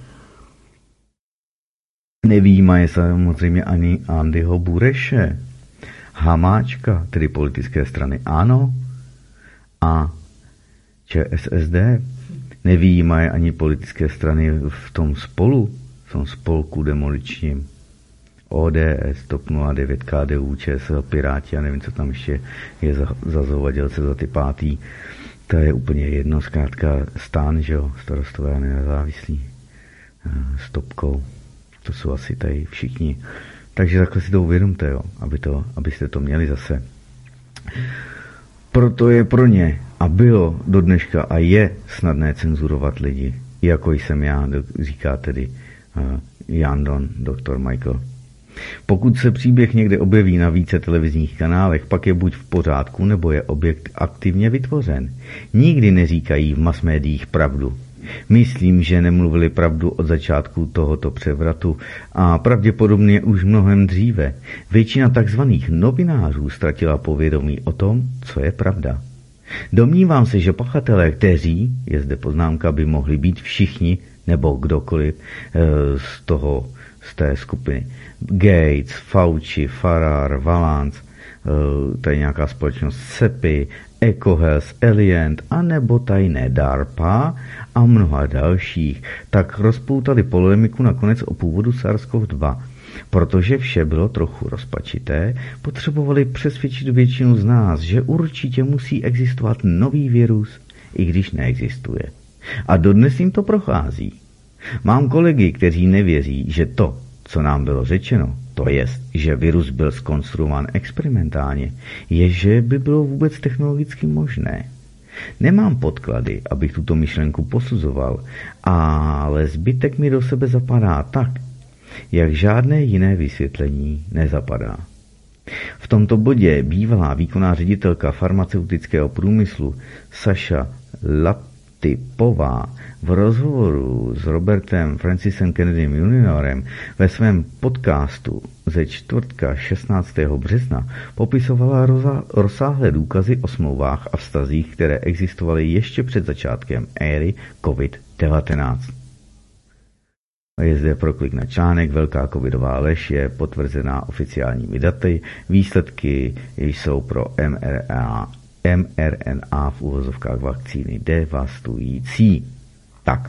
[SPEAKER 3] Nevímaje samozřejmě ani Andyho Bureše, Hamáčka, tedy politické strany ANO a ČSSD. Nevímaje ani politické strany v tom spolu, v tom spolku demoličním. O D S, TOP nula devět, K D U, ČSL, Piráti a nevím, co tam ještě je za, za zovadělce, za ty pátý. To je úplně jedno, zkrátka stán, že jo, Starostové a nezávislí s topkou. To jsou asi tady všichni. Takže takhle si to uvědomte, jo, aby to, abyste to měli zase. Proto je pro ně a bylo do dneška a je snadné cenzurovat lidi, jako jsem já, říká tedy uh, Yandon, doktor Michael. Pokud se příběh někde objeví na více televizních kanálech, pak je buď v pořádku, nebo je objekt aktivně vytvořen. Nikdy neříkají v masmédiích pravdu. Myslím, že nemluvili pravdu od začátku tohoto převratu a pravděpodobně už mnohem dříve. Většina takzvaných novinářů ztratila povědomí o tom, co je pravda. Domnívám se, že pachatelé, kteří, je zde poznámka, by mohli být všichni nebo kdokoliv z toho, z té skupiny. Gates, Fauci, Farrar, Valance, to je nějaká společnost Cepi, EcoHealth, Alliant, anebo tajné DARPA a mnoha dalších, tak rozpoutali polemiku nakonec o původu SARS-CoV dva. Protože vše bylo trochu rozpačité, potřebovali přesvědčit většinu z nás, že určitě musí existovat nový virus, i když neexistuje. A dodnes jim to prochází. Mám kolegy, kteří nevěří, že to, co nám bylo řečeno, to jest, že virus byl zkonstruován experimentálně, je, že by bylo vůbec technologicky možné. Nemám podklady, abych tuto myšlenku posuzoval, ale zbytek mi do sebe zapadá tak, jak žádné jiné vysvětlení nezapadá. V tomto bodě bývalá výkonná ředitelka farmaceutického průmyslu Saša Latypová v rozhovoru s Robertem Francisem Kennedym juniorem ve svém podcastu ze čtvrtka šestnáctého března popisovala rozsáhlé důkazy o smlouvách a vztazích, které existovaly ještě před začátkem éry covid devatenáct. Je zde proklik na článek Velká covidová lež je potvrzená oficiálními daty. Výsledky jsou pro mRNA, mRNA v uvozovkách vakcíny devastující. Tak.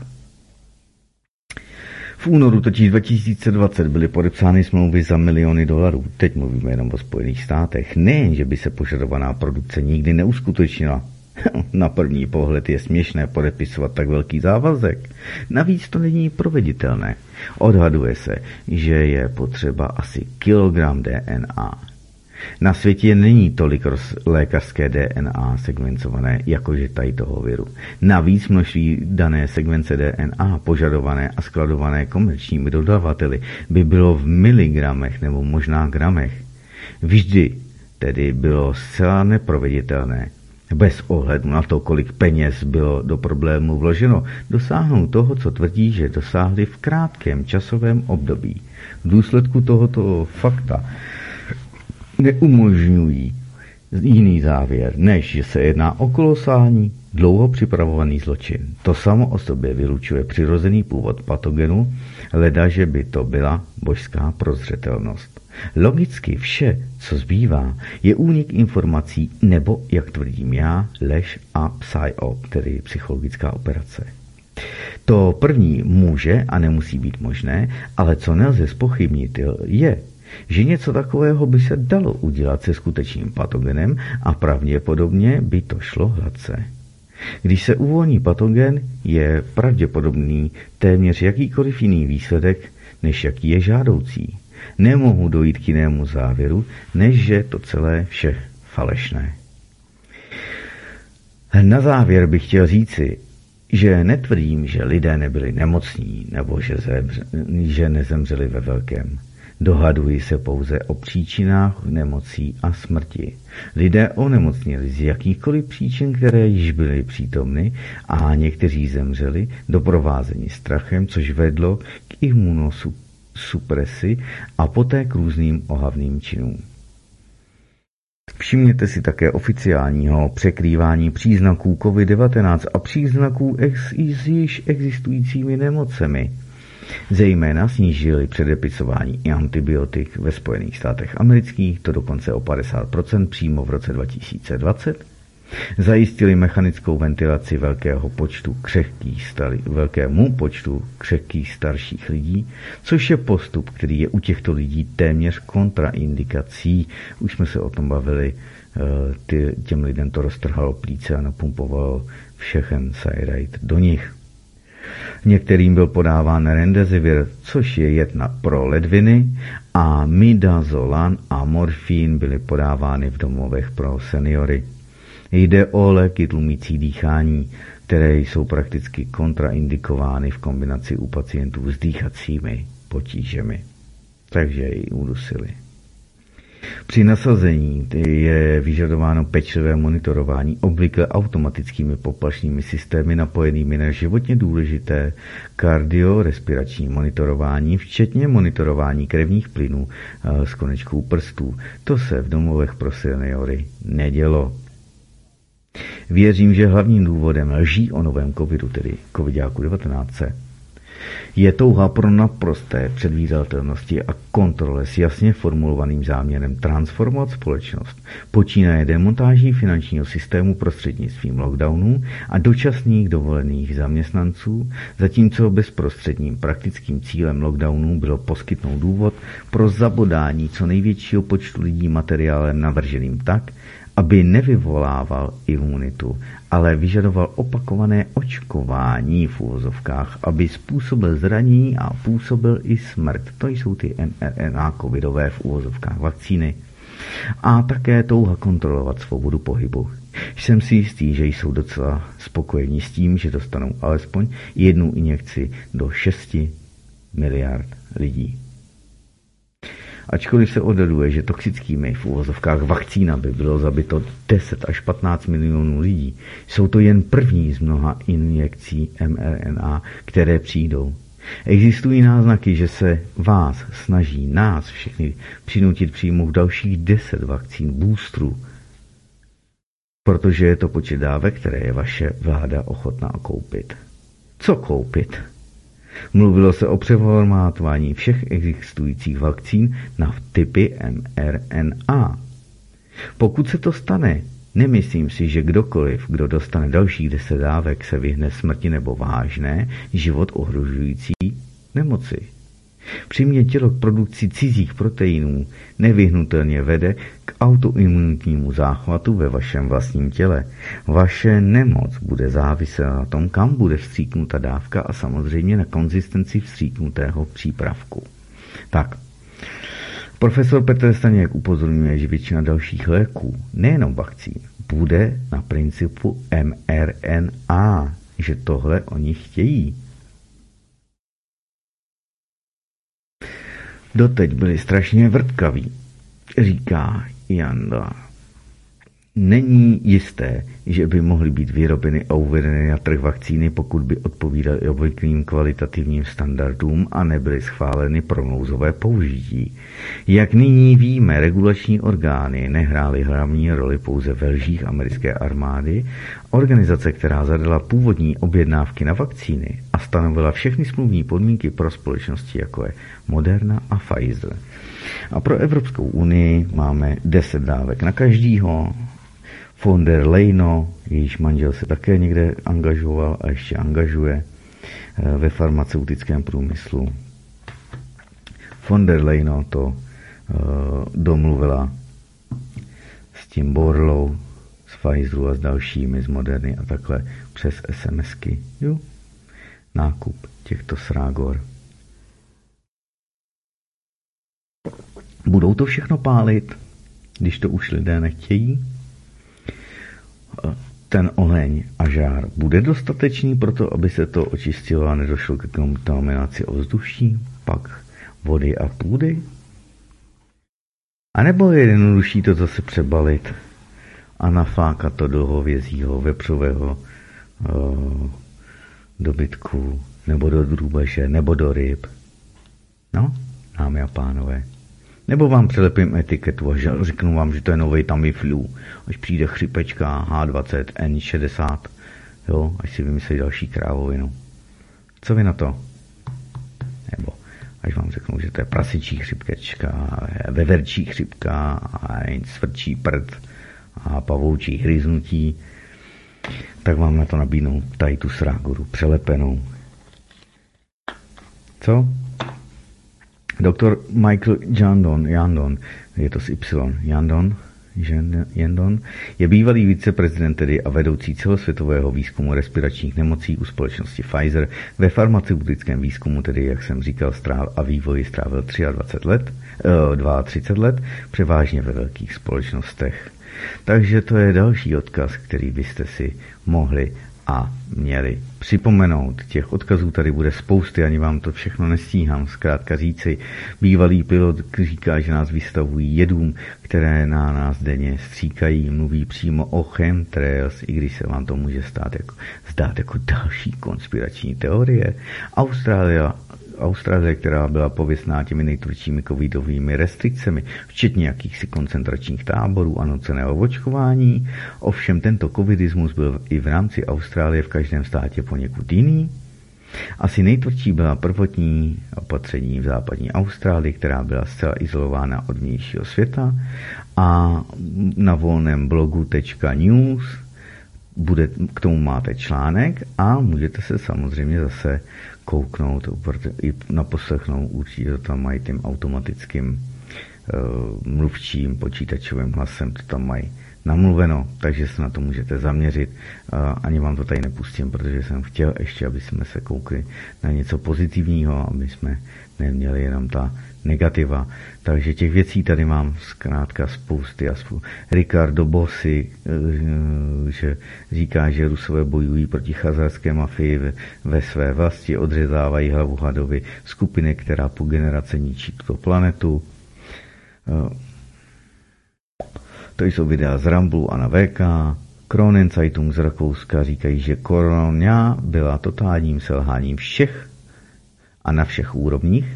[SPEAKER 3] V únoru totiž dva tisíce dvacet byly podepsány smlouvy za miliony dolarů. Teď mluvíme jenom o Spojených státech. Nejen, že by se požadovaná produkce nikdy neuskutečnila. Na první pohled je směšné podepisovat tak velký závazek. Navíc to není proveditelné. Odhaduje se, že je potřeba asi kilogram D N A. Na světě není tolik lékařské D N A sekvencované, jakože tady toho viru. Navíc množství dané sekvence D N A požadované a skladované komerčními dodavateli by bylo v miligramech nebo možná gramech. Vždy tedy bylo zcela neproveditelné, bez ohledu na to, kolik peněz bylo do problému vloženo, dosáhnout toho, co tvrdí, že dosáhli v krátkém časovém období. V důsledku tohoto fakta neumožňují jiný závěr, než že se jedná o kolosální, dlouho připravovaný zločin. To samo o sobě vylučuje přirozený původ patogenu, leda, že by to byla božská prozřetelnost. Logicky vše, co zbývá, je únik informací nebo, jak tvrdím já, lež a psyop, tedy psychologická operace. To první může a nemusí být možné, ale co nelze zpochybnit je, že něco takového by se dalo udělat se skutečným patogenem a pravděpodobně by to šlo hladce. Když se uvolní patogen, je pravděpodobný téměř jakýkoliv jiný výsledek, než jaký je žádoucí. Nemohu dojít k jinému závěru, než že to celé vše falešné. Na závěr bych chtěl říci, že netvrdím, že lidé nebyli nemocní nebo že, zemře, že nezemřeli ve velkém. Dohaduji se pouze o příčinách nemocí a smrti. Lidé onemocněli z jakýchkoliv příčin, které již byly přítomny, a někteří zemřeli doprovázeni strachem, což vedlo k imunosupresi a poté k různým ohavným činům. Všimněte si také oficiálního překrývání příznaků covid devatenáct a příznaků ex- s již existujícími nemocemi. Zejména snížili předepisování i antibiotik ve Spojených státech amerických, to dokonce o padesát procent přímo v roce dva tisíce dvacet. Zajistili mechanickou ventilaci velkého počtu křehkých stali, velkému počtu křehkých starších lidí, což je postup, který je u těchto lidí téměř kontraindikací. Už jsme se o tom bavili, ty, těm lidem to roztrhalo plíce a napumpovalo všechen Cyrate do nich. Některým byl podáván Remdesivir, což je jed pro ledviny, a midazolam a morfín byly podávány v domovech pro seniory. Jde o léky tlumící dýchání, které jsou prakticky kontraindikovány v kombinaci u pacientů s dýchacími potížemi. takže ji udusili. Při nasazení je vyžadováno pečlivé monitorování, obvykle automatickými poplašnými systémy napojenými na životně důležité kardiorespirační monitorování, včetně monitorování krevních plynů s konečkou prstů. To se v domovech pro seniory nedělo. Věřím, že hlavním důvodem lží o novém covidu, tedy covidáku devatenáct, je touha pro naprosté předvídatelnosti a kontrole s jasně formulovaným záměrem transformovat společnost, počínaje demontáží finančního systému prostřednictvím lockdownů a dočasných dovolených zaměstnanců, zatímco bezprostředním praktickým cílem lockdownů bylo poskytnout důvod pro zabodání co největšího počtu lidí materiálem navrženým tak, aby nevyvolával imunitu, ale vyžadoval opakované očkování v uvozovkách, aby způsobil zranění a působil i smrt. To jsou ty mRNA covidové v uvozovkách vakcíny. A také touha kontrolovat svobodu pohybu. Jsem si jistý, že jsou docela spokojení s tím, že dostanou alespoň jednu injekci do šesti miliard lidí. Ačkoliv se odhaduje, že toxickými v uvozovkách vakcína by bylo zabito deset až patnáct milionů lidí, jsou to jen první z mnoha injekcí mRNA, které přijdou. Existují náznaky, že se vás snaží nás všechny přinutit přijmout dalších deset vakcín boostrů, protože je to počet dávek, které je vaše vláda ochotná koupit. Co koupit? Mluvilo se o přeformátování všech existujících vakcín na typy mRNA. Pokud se to stane, nemyslím si, že kdokoliv, kdo dostane dalších deset dávek, se vyhne smrti nebo vážné, život ohrožující nemoci. Přimět tělo k produkci cizích proteinů nevyhnutelně vede k autoimunitnímu záchvatu ve vašem vlastním těle. Vaše nemoc bude záviset na tom, kam bude vstříknuta dávka a samozřejmě na konzistenci vstříknutého přípravku. Tak, profesor Petr Staněk upozorňuje, že většina dalších léků, nejenom vakcín, bude na principu mRNA, že tohle oni chtějí. Doteď byli strašně vrtkaví, říká Janda. Není jisté, že by mohly být vyrobeny a uvedeny na trh vakcíny, pokud by odpovídaly obvyklým kvalitativním standardům a nebyly schváleny pro nouzové použití. Jak nyní víme, regulační orgány nehrály hlavní roli pouze ve lžích americké armády, organizace, která zadala původní objednávky na vakcíny a stanovila všechny smluvní podmínky pro společnosti, jako je Moderna a Pfizer. A pro Evropskou unii máme deset dávek na každýho. Von der Leyen, jejíž manžel se také někde angažoval a ještě angažuje ve farmaceutickém průmyslu. Von der Leyen to uh, domluvila s tím Borlou, s Pfizeru a s dalšími z Moderny a takhle přes SMSky. Jo? Nákup těchto srágor. Budou to všechno pálit, když to už lidé nechtějí? Ten oheň a žár bude dostatečný pro to, aby se to očistilo a nedošlo k kontaminaci ovzduší, pak vody a půdy? A nebo je jednodušší to zase přebalit a naflákat to do hovězího, vepřového uh, dobytku, nebo do drůbeže, nebo do ryb? No, dámy a pánové. Nebo vám přelepím etiketu a řeknu vám, že to je novej Tamiflu, až přijde chřipečka H dvacet N šedesát, jo, až si vymyslí další krávovinu. Co vy na to? Nebo až vám řeknu, že to je prasičí chřipečka, veverčí chřipka a svrčí prd a pavoučí hryznutí, tak vám na to nabídnou tady tu srágoru přelepenou. Co? Doktor Michael Jandon, Jandon, je to s Y, Jandon, Jandon, je bývalý viceprezident tedy a vedoucí celosvětového výzkumu respiračních nemocí u společnosti Pfizer. Ve farmaceutickém výzkumu tedy, jak jsem říkal, strávil a vývoji strávil dvacet tři let, třicet dva let, převážně ve velkých společnostech. Takže to je další odkaz, který byste si mohli a měli připomenout. Těch odkazů tady bude spousty, ani vám to všechno nestíhám. Zkrátka říci, bývalý pilot říká, že nás vystavují jedům, které na nás denně stříkají, mluví přímo o chemtrails, i když se vám to může stát jako, zdát jako další konspirační teorie. Austrálie Austrálie, která byla pověstná těmi nejtvrdšími covidovými restrikcemi, včetně jakýchsi koncentračních táborů a nuceného očkování. Ovšem tento covidismus byl i v rámci Austrálie v každém státě poněkud jiný. Asi nejtvrdší byla prvotní opatření v západní Austrálii, která byla zcela izolována od vnějšího světa, a na volném blogu .news bude, k tomu máte článek a můžete se samozřejmě zase kouknout, i naposlechnout, určitě to tam mají tím automatickým uh, mluvčím počítačovým hlasem, to tam mají namluveno, takže se na to můžete zaměřit. Uh, ani vám to tady nepustím, protože jsem chtěl ještě, aby jsme se koukli na něco pozitivního, aby jsme neměli jenom ta negativa. Takže těch věcí tady mám zkrátka spousty. A spousty. Ricardo Bossi, že říká, že Rusové bojují proti chazarské mafii ve, ve své vlasti, odřezávají hlavu hadovi, skupiny, která po generace ničí tuto planetu. To jsou videa z Ramblu a na V K. Kronen Zeitung z Rakouska říkají, že korona byla totálním selháním všech a na všech úrovních,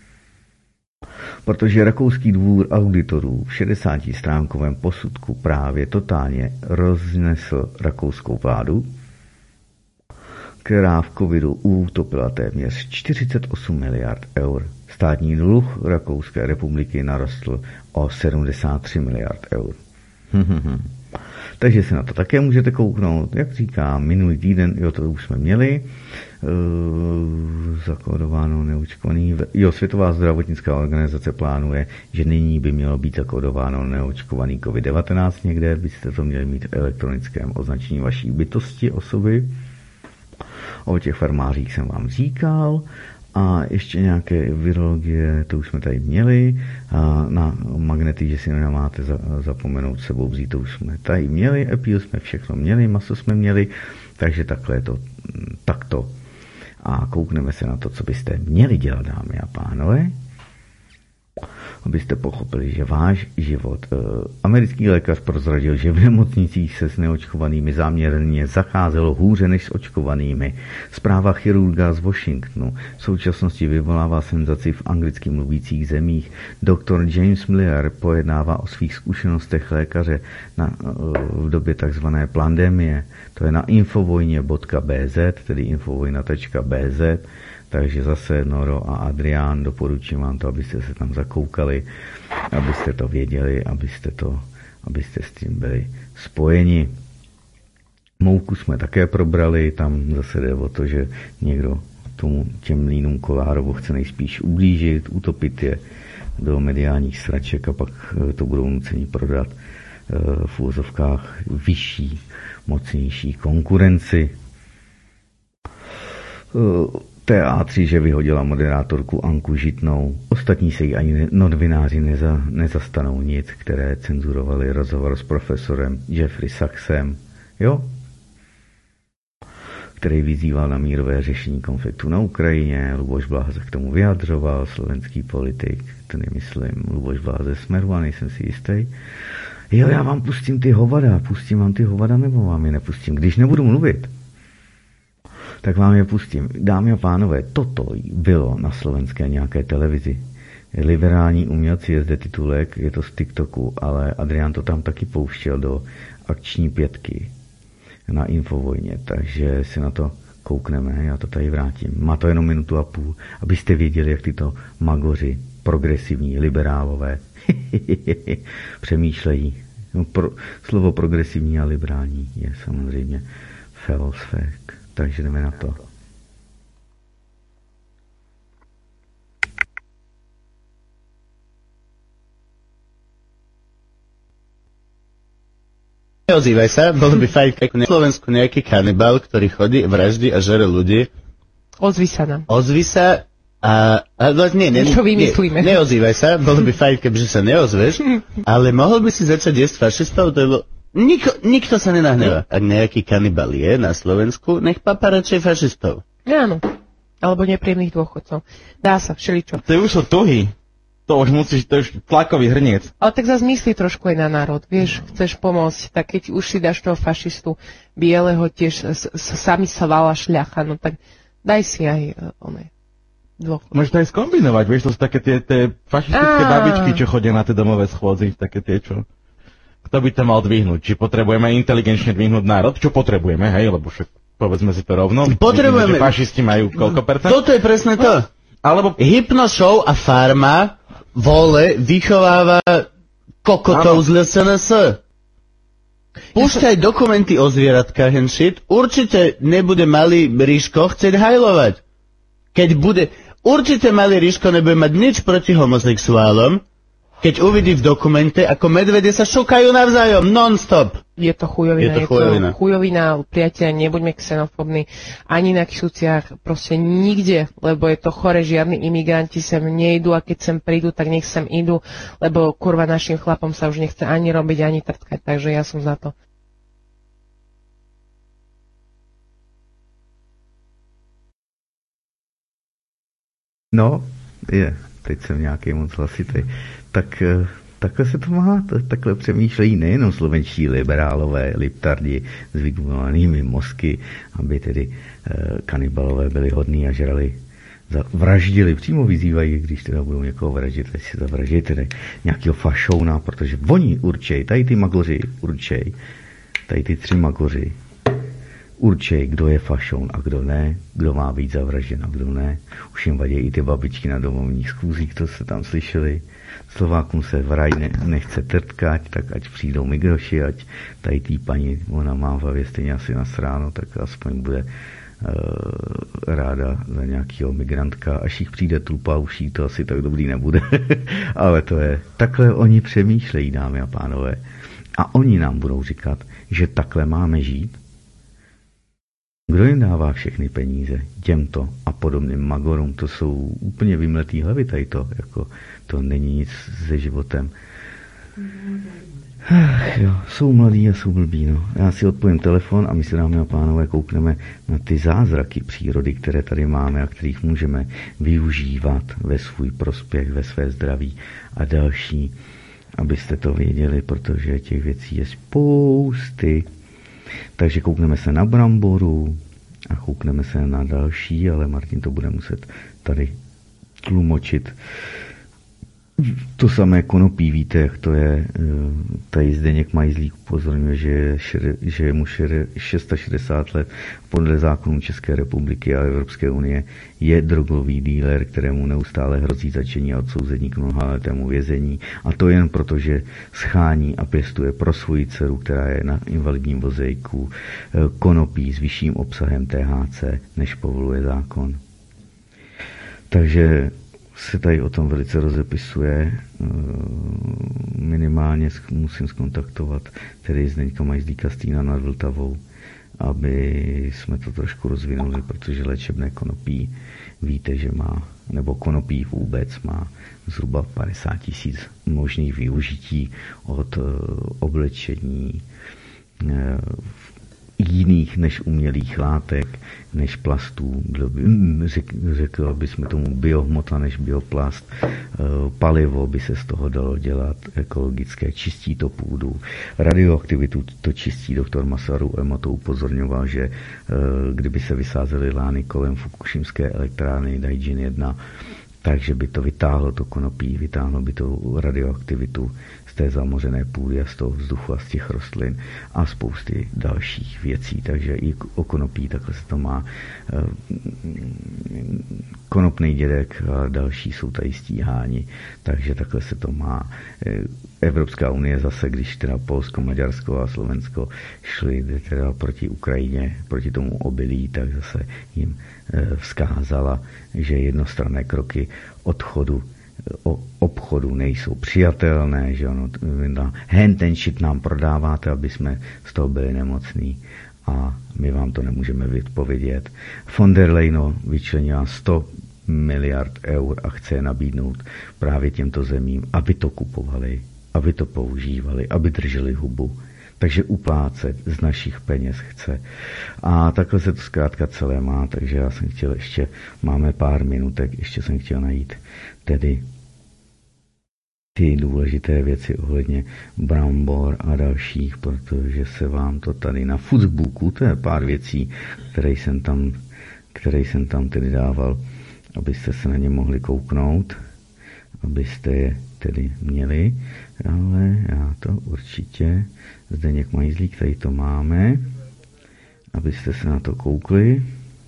[SPEAKER 3] protože Rakouský dvůr auditorů v šedesátistránkovém posudku právě totálně roznesl rakouskou vládu, která v covidu utopila téměř čtyřicet osm miliard eur. Státní dluh Rakouské republiky narostl o sedmdesát tři miliard eur. Takže se na to také můžete kouknout. Jak říkám, minulý týden, jo, to už jsme měli, Uh, zakódováno neočkovaný. Jo, Světová zdravotnická organizace plánuje, že nyní by mělo být zakódováno neočkovaný covid devatenáct někde, byste to měli mít v elektronickém označení vaší bytosti osoby. O těch farmářích jsem vám říkal. A ještě nějaké virologie, to už jsme tady měli. A na magnety, že si nemáte za, zapomenout sebou vzít, to už jsme tady měli. Epil jsme všechno měli, maso jsme měli, takže takhle je to takto. A koukneme se na to, co byste měli dělat, dámy a pánové, abyste pochopili, že váš život. Americký lékař prozradil, že v nemocnicích se s neočkovanými záměrně zacházelo hůře než s očkovanými. Zpráva chirurga z Washingtonu v současnosti vyvolává senzaci v anglicky mluvících zemích. doktor James Miller pojednává o svých zkušenostech lékaře na, v době takzvané pandemie. To je na infovojně tečka bé zet, tedy infovojna tečka bé zet. Takže zase Noro a Adrián, doporučím vám to, abyste se tam zakoukali, abyste to věděli, abyste, to, abyste s tím byli spojeni. Mouku jsme také probrali, tam zase jde o to, že někdo tomu těm mlýnům Kolárovu chce nejspíš ublížit, utopit je do mediálních sraček a pak to budou nuceni prodat v úvozovkách vyšší, mocnější konkurenci. T A tři, že vyhodila moderátorku Anku Žitnou. Ostatní se jí ani novináři neza, nezastanou nic, které cenzurovali rozhovor s profesorem Jeffrey Sachsem, jo? Který vyzýval na mírové řešení konfliktu na Ukrajině. Luboš Blaha se k tomu vyjadřoval, slovenský politik, to nemyslím, Luboš Blaha ze Smeru, a nejsem si jistý. Jo, já vám pustím ty hovada, pustím vám ty hovada, nebo vám je nepustím, když nebudu mluvit. Tak vám je pustím. Dámy a pánové, toto bylo na slovenské nějaké televizi. Liberální umělci je zde titulek, je to z TikToku, ale Adrián to tam taky pouštěl do akční pětky na Infovojně, takže si na to koukneme, já to tady vrátím. Má to jenom minutu a půl, abyste věděli, jak tyto magoři, progresivní, liberálové, přemýšlejí. No, pro, slovo progresivní a liberální je samozřejmě false. Takže jdeme na to.
[SPEAKER 6] Neozývaj sa, bolo by fajn, ako na Slovensku nejaký kanibal, ktorý chodí, vraždí a žere ľudí.
[SPEAKER 7] Ozvi sa nám.
[SPEAKER 6] Ozvi sa a... a nie, nie,
[SPEAKER 7] Čo vymyslíme?
[SPEAKER 6] Ne, neozývaj sa, bolo by fajn, kebyže sa neozveš, ale mohol by si začať jesť fašistov, to je... Nikto, nikto sa nenahneva. Ak nejaký kanibal je na Slovensku, nech papá radšej fašistov.
[SPEAKER 7] Áno. Alebo nepríjemných dôchodcov. Dá sa, všeličo.
[SPEAKER 8] To už sú tuhy. To už musíš, to už tlakový hrniec.
[SPEAKER 7] Ale tak zase myslí trošku aj na národ. Vieš, chceš pomôcť. Tak keď už si dáš toho fašistu bieleho, tiež s, s, sami sa vala šľacha, no tak daj si aj uh, oné dôchodcov.
[SPEAKER 8] Môžeš to aj skombinovať, vieš, to sú také tie, tie fašistické
[SPEAKER 7] Á.
[SPEAKER 8] babičky, čo chodia na tie domové schôdzi, také tie, čo... Kto by to mal dvihnúť? Či potrebujeme inteligenčne dvihnúť národ? Čo potrebujeme, hej? Lebo však povedzme si to rovno.
[SPEAKER 6] Potrebujeme.
[SPEAKER 8] Vidíme, že fašisti majú koľko percent?
[SPEAKER 6] Toto je presne to.
[SPEAKER 8] Alebo...
[SPEAKER 6] Hypnoshow a farma vole vychováva kokotov z el es en es. Púšťaj dokumenty o zvieratkách and shit. Určite nebude malý Ríško chcieť hajlovať. Keď bude... Určite malý Ríško nebude mať nič proti homosexuálom, keď uvidí v dokumente, ako medvede sa šukajú navzájom, non-stop.
[SPEAKER 7] Je to chujovina,
[SPEAKER 6] je to
[SPEAKER 7] je
[SPEAKER 6] chujovina.
[SPEAKER 7] to chujovina, priateľa, nebuďme xenofóbni, ani na Kisúciach, proste nikde, lebo je to chore, žiadni imigranti sem nejdu a keď sem prídu, tak nech sem idú, lebo kurva našim chlapom sa už nechce ani robiť, ani trtkať, takže ja som za to.
[SPEAKER 3] No, je, teď jsem nějaký moc hlasitý. Tak takhle se to má, takhle přemýšlejí nejenom slovenští liberálové, liptardi s vygumovanými mozky, aby tedy eh, kanibalové byli hodní a žrali, vraždili, přímo vyzývají, když teda budou někoho vraždit, tak si zavraždíte nějakého fašouna, protože oni určej, tady ty magoři určej, tady ty tři magoři určej, kdo je fašoun a kdo ne, kdo má být zavražděn a kdo ne. Už jim vadí i ty babičky na domovních schůzích, to se tam slyšeli. Slovákům se vraj ne, nechce trtkať, tak ať přijdou migroši, ať tady tý paní, ona má v hlavě stejně asi nasráno, tak aspoň bude uh, ráda za nějakého migrantka, až jich přijde tlupa, už jí to asi tak dobrý nebude. Ale to je, takhle oni přemýšlejí, dámy a pánové. A oni nám budou říkat, že takhle máme žít. Kdo jim dává všechny peníze? Těmto a podobným magorům, to jsou úplně vymletý hlavy tady to, jako to není nic se životem. Ach, jo, jsou mladí a jsou blbí, no. Já si odpojím telefon a my si, dámy a pánové, koukneme na ty zázraky přírody, které tady máme a kterých můžeme využívat ve svůj prospěch, ve své zdraví a další, abyste to věděli, protože těch věcí je spousty. Takže koukneme se na bramboru a koukneme se na další, ale Martin to bude muset tady tlumočit. To samé konopí, víte, jak to je. Tady Zdeněk Majzlík upozorňuje, že, že je mu šedesát šest let podle zákonů České republiky a Evropské unie je drogový díler, kterému neustále hrozí začení a odsouzení k mnohaletému vězení. A to jen proto, že schání a pěstuje pro svoji dceru, která je na invalidním vozejku, konopí s vyšším obsahem T H C, než povoluje zákon. Takže se tady o tom velice rozepisuje. Minimálně musím skontaktovat tedy Zdeňka Majzlíka s Týna nad Vltavou, aby jsme to trošku rozvinuli, protože léčebné konopí víte, že má, nebo konopí vůbec má zhruba padesát tisíc možných využití od oblečení jiných než umělých látek, než plastů, řekl bychom tomu biohmota než bioplast, palivo by se z toho dalo dělat, ekologické, čistí to půdu, radioaktivitu to čistí. Doktor Masaru Emo to upozorňoval, že kdyby se vysázely lány kolem Fukušimské elektrárny Daijin jedna, takže by to vytáhlo to konopí, vytáhlo by to radioaktivitu z té zamořené půdy a z toho vzduchu a z těch rostlin a spousty dalších věcí. Takže i o konopí takhle se to má. Konopný dědek a další jsou tady stíháni, takže takhle se to má. Evropská unie zase, když teda Polsko, Maďarsko a Slovensko šli teda proti Ukrajině, proti tomu obilí, tak zase jim vzkázala, že jednostranné kroky odchodu o obchodu nejsou přijatelné, že ono, hen ten shit nám prodáváte, aby jsme z toho byli nemocní a my vám to nemůžeme vypovědět. Von der Leyen vyčlenila sto miliard eur a chce je nabídnout právě těmto zemím, aby to kupovali, aby to používali, aby drželi hubu. Takže uplácet z našich peněz chce. A takhle se to zkrátka celé má, takže já jsem chtěl ještě, máme pár minutek, ještě jsem chtěl najít tedy ty důležité věci ohledně brambor a dalších, protože se vám to tady na Facebooku, to je pár věcí, které jsem tam, které jsem tam tedy dával, abyste se na ně mohli kouknout, abyste je tedy měli, ale já to určitě, Zdeněk Majzlík, tady to máme, abyste se na to koukli.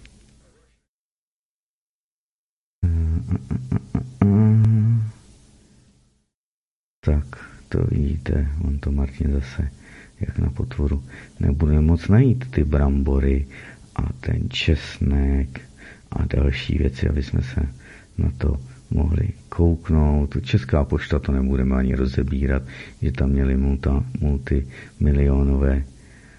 [SPEAKER 3] Tak, to vidíte, on to Martin zase, jak na potvoru, nebude moc najít ty brambory a ten česnek a další věci, aby jsme se na to mohli kouknout. Česká pošta to nebudeme ani rozebírat, že tam měli multa, multimilionové e,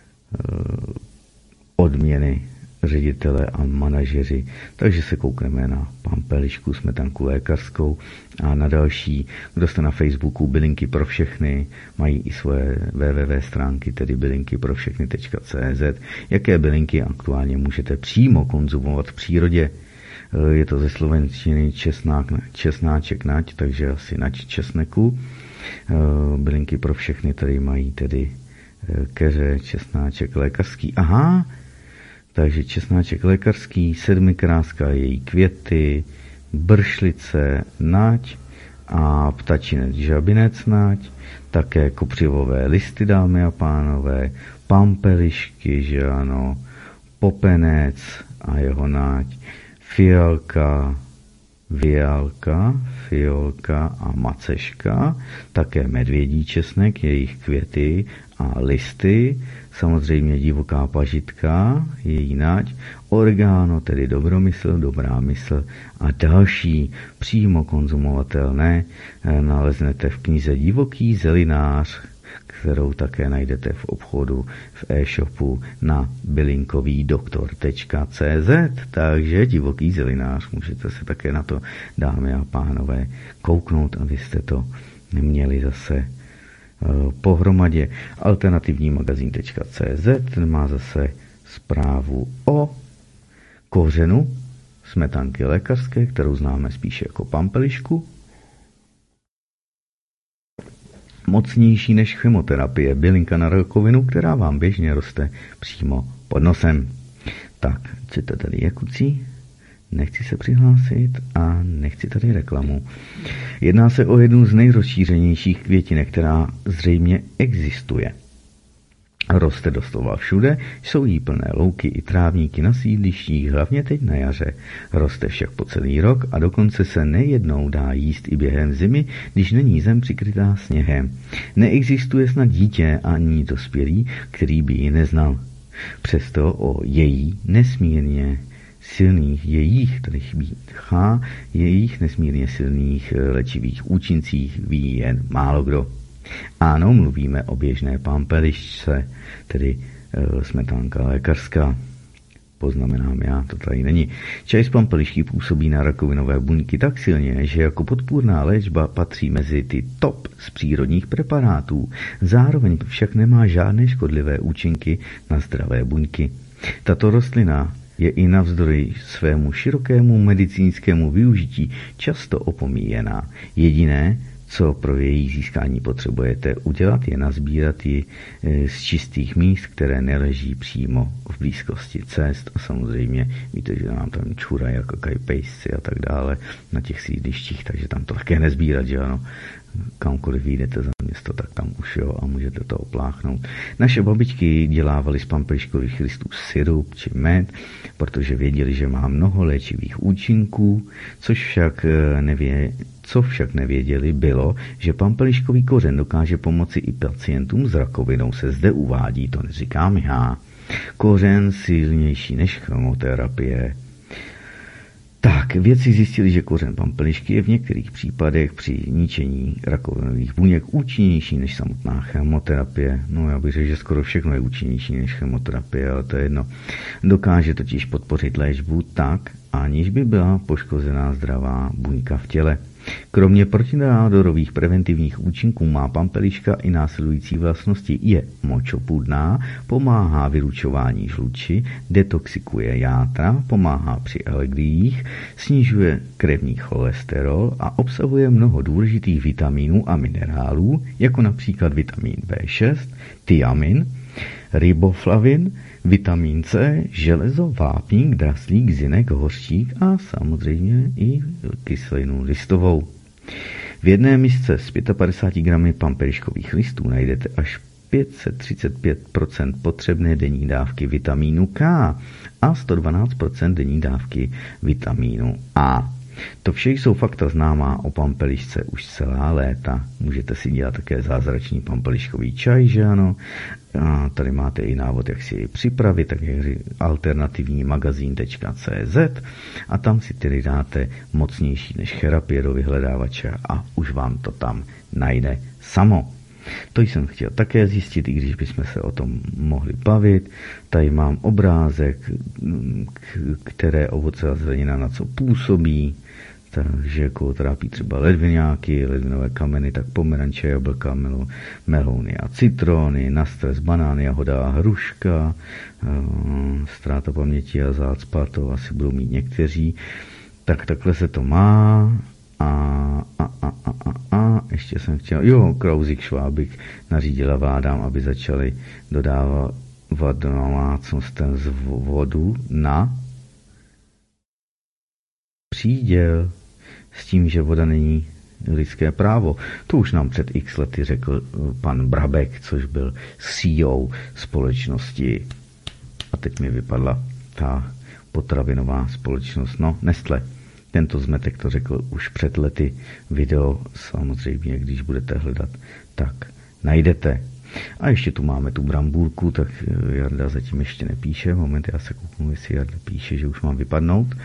[SPEAKER 3] odměny ředitele a manažeři, takže se koukneme na Pampelišku, smetanku lékařskou a na další. Kdo jste na Facebooku, bylinky pro všechny, mají i svoje www stránky, tedy bylinky pro všechny tečka cé zet. Jaké bylinky aktuálně můžete přímo konzumovat v přírodě? Je to ze slovenštiny česnák, česnáček nať, takže asi nať česneku. Bylinky pro všechny tady mají tedy keře, česnáček lékařský. Aha, takže česnáček lékařský, sedmikráska, její květy, bršlice, nať a ptačinec, žabinec, nať, také kopřivové listy, dámy a pánové, pampelišky, že ano, popenec a jeho nať, fialka, viálka, fiolka a maceška, také medvědí česnek, jejich květy a listy, samozřejmě divoká pažitka, její nať, oregano, tedy dobromysl, dobrá mysl a další přímo konzumovatelné naleznete v knize Divoký zelinář, kterou také najdete v obchodu v e-shopu na bylinkový doktor tečka cé zet. Takže Divoký zelinář, můžete se také na to, dámy a pánové, kouknout, abyste to měli zase pohromadě. Alternativní magazín tečka cé zet, ten má zase zprávu o kořenu smetanky lékařské, kterou známe spíše jako pampelišku. Mocnější než chemoterapie, bylinka na rakovinu, která vám běžně roste přímo pod nosem. Tak, čete tady jakucí? Nechci se přihlásit a nechci tady reklamu. Jedná se o jednu z nejrozšířenějších květinek, která zřejmě existuje. Roste doslova všude, jsou jí plné louky i trávníky na sídlištích, hlavně teď na jaře. Roste však po celý rok a dokonce se nejednou dá jíst i během zimy, když není zem přikrytá sněhem. Neexistuje snad dítě ani dospělý, který by ji neznal. Přesto o její nesmírně silných jejich, tady chybí chá, jejich nesmírně silných léčivých účincích ví jen málo kdo. Ano, mluvíme o běžné pampelišce, tedy e, smetánka lékařská. Poznamenám já, to tady není. Čaj z pampelišky působí na rakovinové buňky tak silně, že jako podpůrná léčba patří mezi ty top z přírodních preparátů. Zároveň však nemá žádné škodlivé účinky na zdravé buňky. Tato rostlina je i navzdory svému širokému medicínskému využití často opomíjená. Jediné, co pro její získání potřebujete udělat, je nazbírat ji z čistých míst, které neleží přímo v blízkosti cest. A samozřejmě víte, že nám tam čurají jako kajpejsci a tak dále na těch sídlištích, takže tam to také nezbírat, že ano. Kamkoliv vyjdete za město, tak tam už jo a můžete to opláchnout. Naše babičky dělávaly z pampeliškových listů syrup či med, protože věděli, že má mnoho léčivých účinků, což však nevě, co však nevěděli bylo, že pampeliškový kořen dokáže pomoci i pacientům s rakovinou, se zde uvádí, to neříkám já. Kořen silnější než chemoterapie. Tak, vědci zjistili, že kořen pampelišky je v některých případech při ničení rakovinových buněk účinnější než samotná chemoterapie. No já bych řekl, že skoro všechno je účinnější než chemoterapie, ale to je jedno. Dokáže totiž podpořit léčbu tak, aniž by byla poškozená zdravá buňka v těle. Kromě protinádorových preventivních účinků má pampeliška i následující vlastnosti. Je močopudná, pomáhá vylučování žluči, detoxikuje játra, pomáhá při alergiích, snižuje krevní cholesterol a obsahuje mnoho důležitých vitamínů a minerálů, jako například vitamin bé šest, thiamin, riboflavin, vitamin C, železo, vápník, draslík, zinek, hořčík a samozřejmě i kyselinu listovou. V jedné misce s padesát pět gramy pampeliškových listů najdete až pět set třicet pět procent potřebné denní dávky vitamínu K a sto dvanáct procent denní dávky vitamínu A. To vše jsou fakta známá o pampelišce už celá léta. Můžete si dělat také zázračný pampeliškový čaj, že ano? A tady máte i návod, jak si ji připravit, tak je alternativní magazín tečka cé zet a tam si tedy dáte mocnější než therapie do vyhledávače a už vám to tam najde samo. To jsem chtěl také zjistit, i když bychom se o tom mohli bavit. Tady mám obrázek, které ovoce a zelenina na co působí. Takže koho trápí třeba ledviňáky, ledvinové kameny, tak pomeranče, jablka, melouny a citrony, na stres banány, jahoda a hruška, ztráta paměti a zácpa, to asi budou mít někteří. Tak takhle se to má. A, a, a, a, a, a ještě jsem chtěl, jo, Krausik Švábik nařídila vládám, aby začali dodávat do domácnostem z vodu na příděl s tím, že voda není lidské právo. To už nám před x lety řekl pan Brabek, což byl C E O společnosti. A teď mi vypadla ta potravinová společnost, no Nestlé. Tento zmetek to řekl už před lety. Video samozřejmě, když budete hledat, tak najdete. A ještě tu máme tu brambůrku, tak Jarda zatím ještě nepíše. Moment, já se kouknu, jestli Jarda píše, že už mám vypadnout.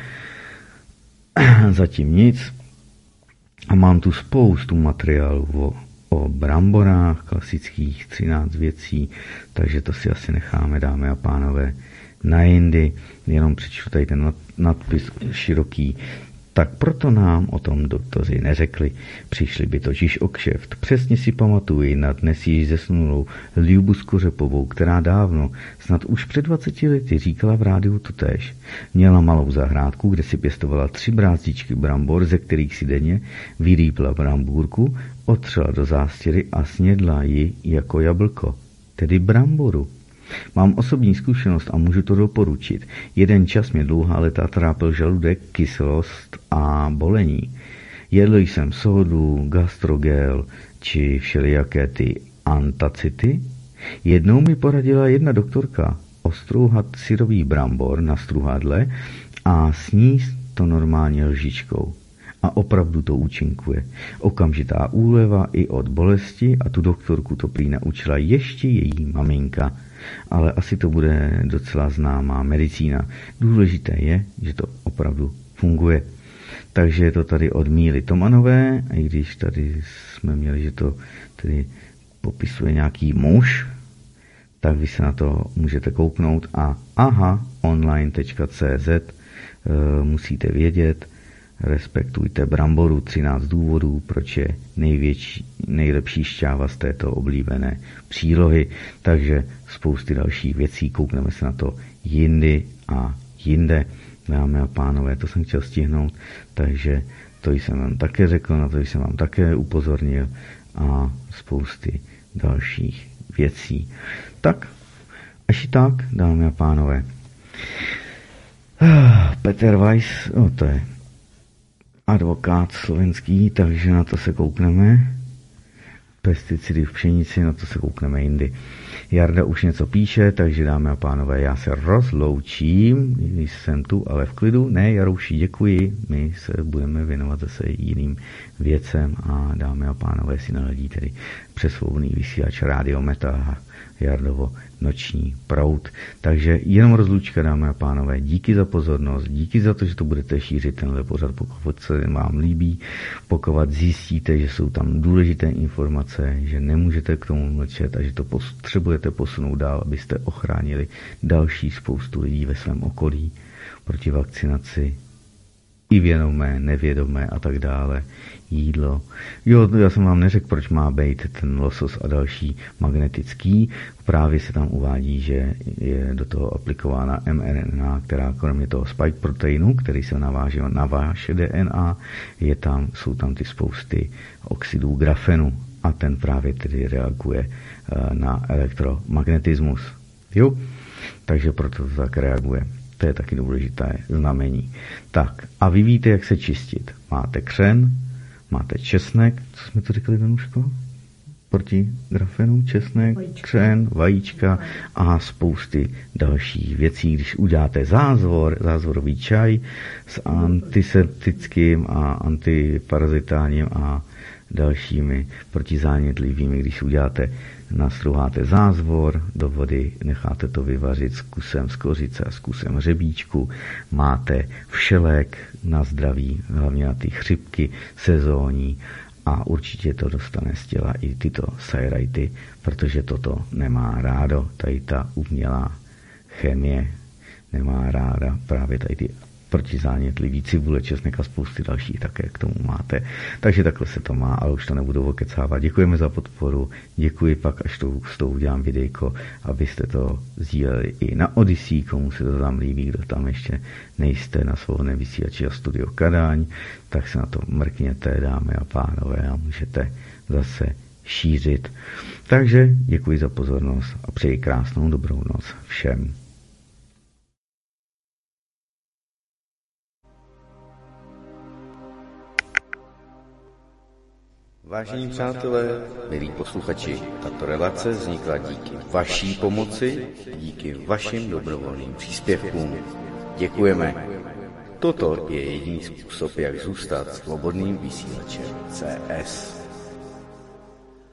[SPEAKER 3] Zatím nic. A mám tu spoustu materiálů o, o bramborách, klasických třináct věcí, takže to si asi necháme, dámy a pánové, na jindy. Jenom přečtu tady ten nadpis široký. Tak proto nám o tom doktoři neřekli. Přišli by totiž o kšeft. Přesně si pamatuji na dnes již zesnulou Ljubu Skořepovou, která dávno, snad už před dvaceti lety, říkala v rádiu totéž. Měla malou zahrádku, kde si pěstovala tři brázdičky brambor, ze kterých si denně vyrýpla brambůrku, otřela do zástěry a snědla ji jako jablko, tedy bramboru. Mám osobní zkušenost a můžu to doporučit. Jeden čas mě dlouhá léta trápil žaludek, kyselost a bolení. Jedl jsem sodu, gastrogel či všelijaké ty antacity. Jednou mi poradila jedna doktorka ostrouhat syrový brambor na struhadle a sníst to normálně lžičkou. A opravdu to účinkuje. Okamžitá úleva i od bolesti a tu doktorku to prý naučila ještě její maminka. Ale asi to bude docela známá medicína. Důležité je, že to opravdu funguje. Takže je to tady od Míly Tomanové, i když tady jsme měli, že to tedy popisuje nějaký muž, tak vy se na to můžete kouknout a aha, online tečka cé zet e, musíte vědět, respektujte bramboru, třináct důvodů, proč je největší, nejlepší šťáva z této oblíbené přílohy. Takže spousty dalších věcí, koukneme se na to jindy a jinde. Dámy a pánové, to jsem chtěl stihnout, takže to jsem vám také řekl, na to jsem vám také upozornil a spousty dalších věcí. Tak, až i tak, dámy a pánové. Peter Weiss, no to je advokát slovenský, takže na to se koukneme. Pesticidy v pšenici, na to se koukneme jindy. Jarda už něco píše, takže dámy a pánové, já se rozloučím, když jsem tu, ale v klidu. Ne, Jarouši, děkuji, my se budeme věnovat zase jiným věcem a dámy a pánové si naladí tedy přes svobodný vysílač Rádio Meta a Jardovo noční proud. Takže jenom rozlučka, dámy a pánové, díky za pozornost, díky za to, že to budete šířit tenhle pořad, pokud se vám líbí, pokud zjistíte, že jsou tam důležité informace, že nemůžete k tomu mlčet a že to potřebujete posunout dál, abyste ochránili další spoustu lidí ve svém okolí proti vakcinaci i vědomé, nevědomé a tak dále jídlo. Jo, já jsem vám neřekl, proč má být ten losos a další magnetický. Právě se tam uvádí, že je do toho aplikována mRNA, která kromě toho spike proteinu, který se naváže na vaše D N A, je tam, jsou tam ty spousty oxidů grafenu a ten právě tedy reaguje na elektromagnetismus. Jo? Takže proto to tak reaguje. To je taky důležité znamení. Tak, a vy víte, jak se čistit. Máte křen, máte česnek, co jsme to řekli, Danuško? Proti grafenu, česnek, vajíčka. Křen, vajíčka a spousty dalších věcí. Když uděláte zázvor, zázvorový čaj s antiseptickým a antiparazitálním a dalšími protizánětlivými, když uděláte, nastruháte zázvor do vody, necháte to vyvařit s kusem skořice a s kusem hřebíčku, máte všelek na zdraví, hlavně na ty chřipky sezónní a určitě to dostane z těla i tyto sajrajty, protože toto nemá rádo, tady ta umělá chemie nemá ráda právě tady ty protizánětlivý cibule, česnek a spousty dalších také k tomu máte. Takže takhle se to má, ale už to nebudu okecávat. Děkujeme za podporu, děkuji pak, až to, s tou udělám videjko, abyste to sdíleli i na Odyssey, komu se to tam líbí, kdo tam ještě nejste na Svobodné vysílači a Studio Kadaň, tak se na to mrkněte, dámy a pánové, a můžete zase šířit. Takže děkuji za pozornost a přeji krásnou dobrou noc všem.
[SPEAKER 9] Vážení přátelé, milí posluchači, tato relace vznikla díky vaší pomoci, díky vašim dobrovolným příspěvkům. Děkujeme. Toto je jediný způsob, jak zůstat svobodným vysílačem C S.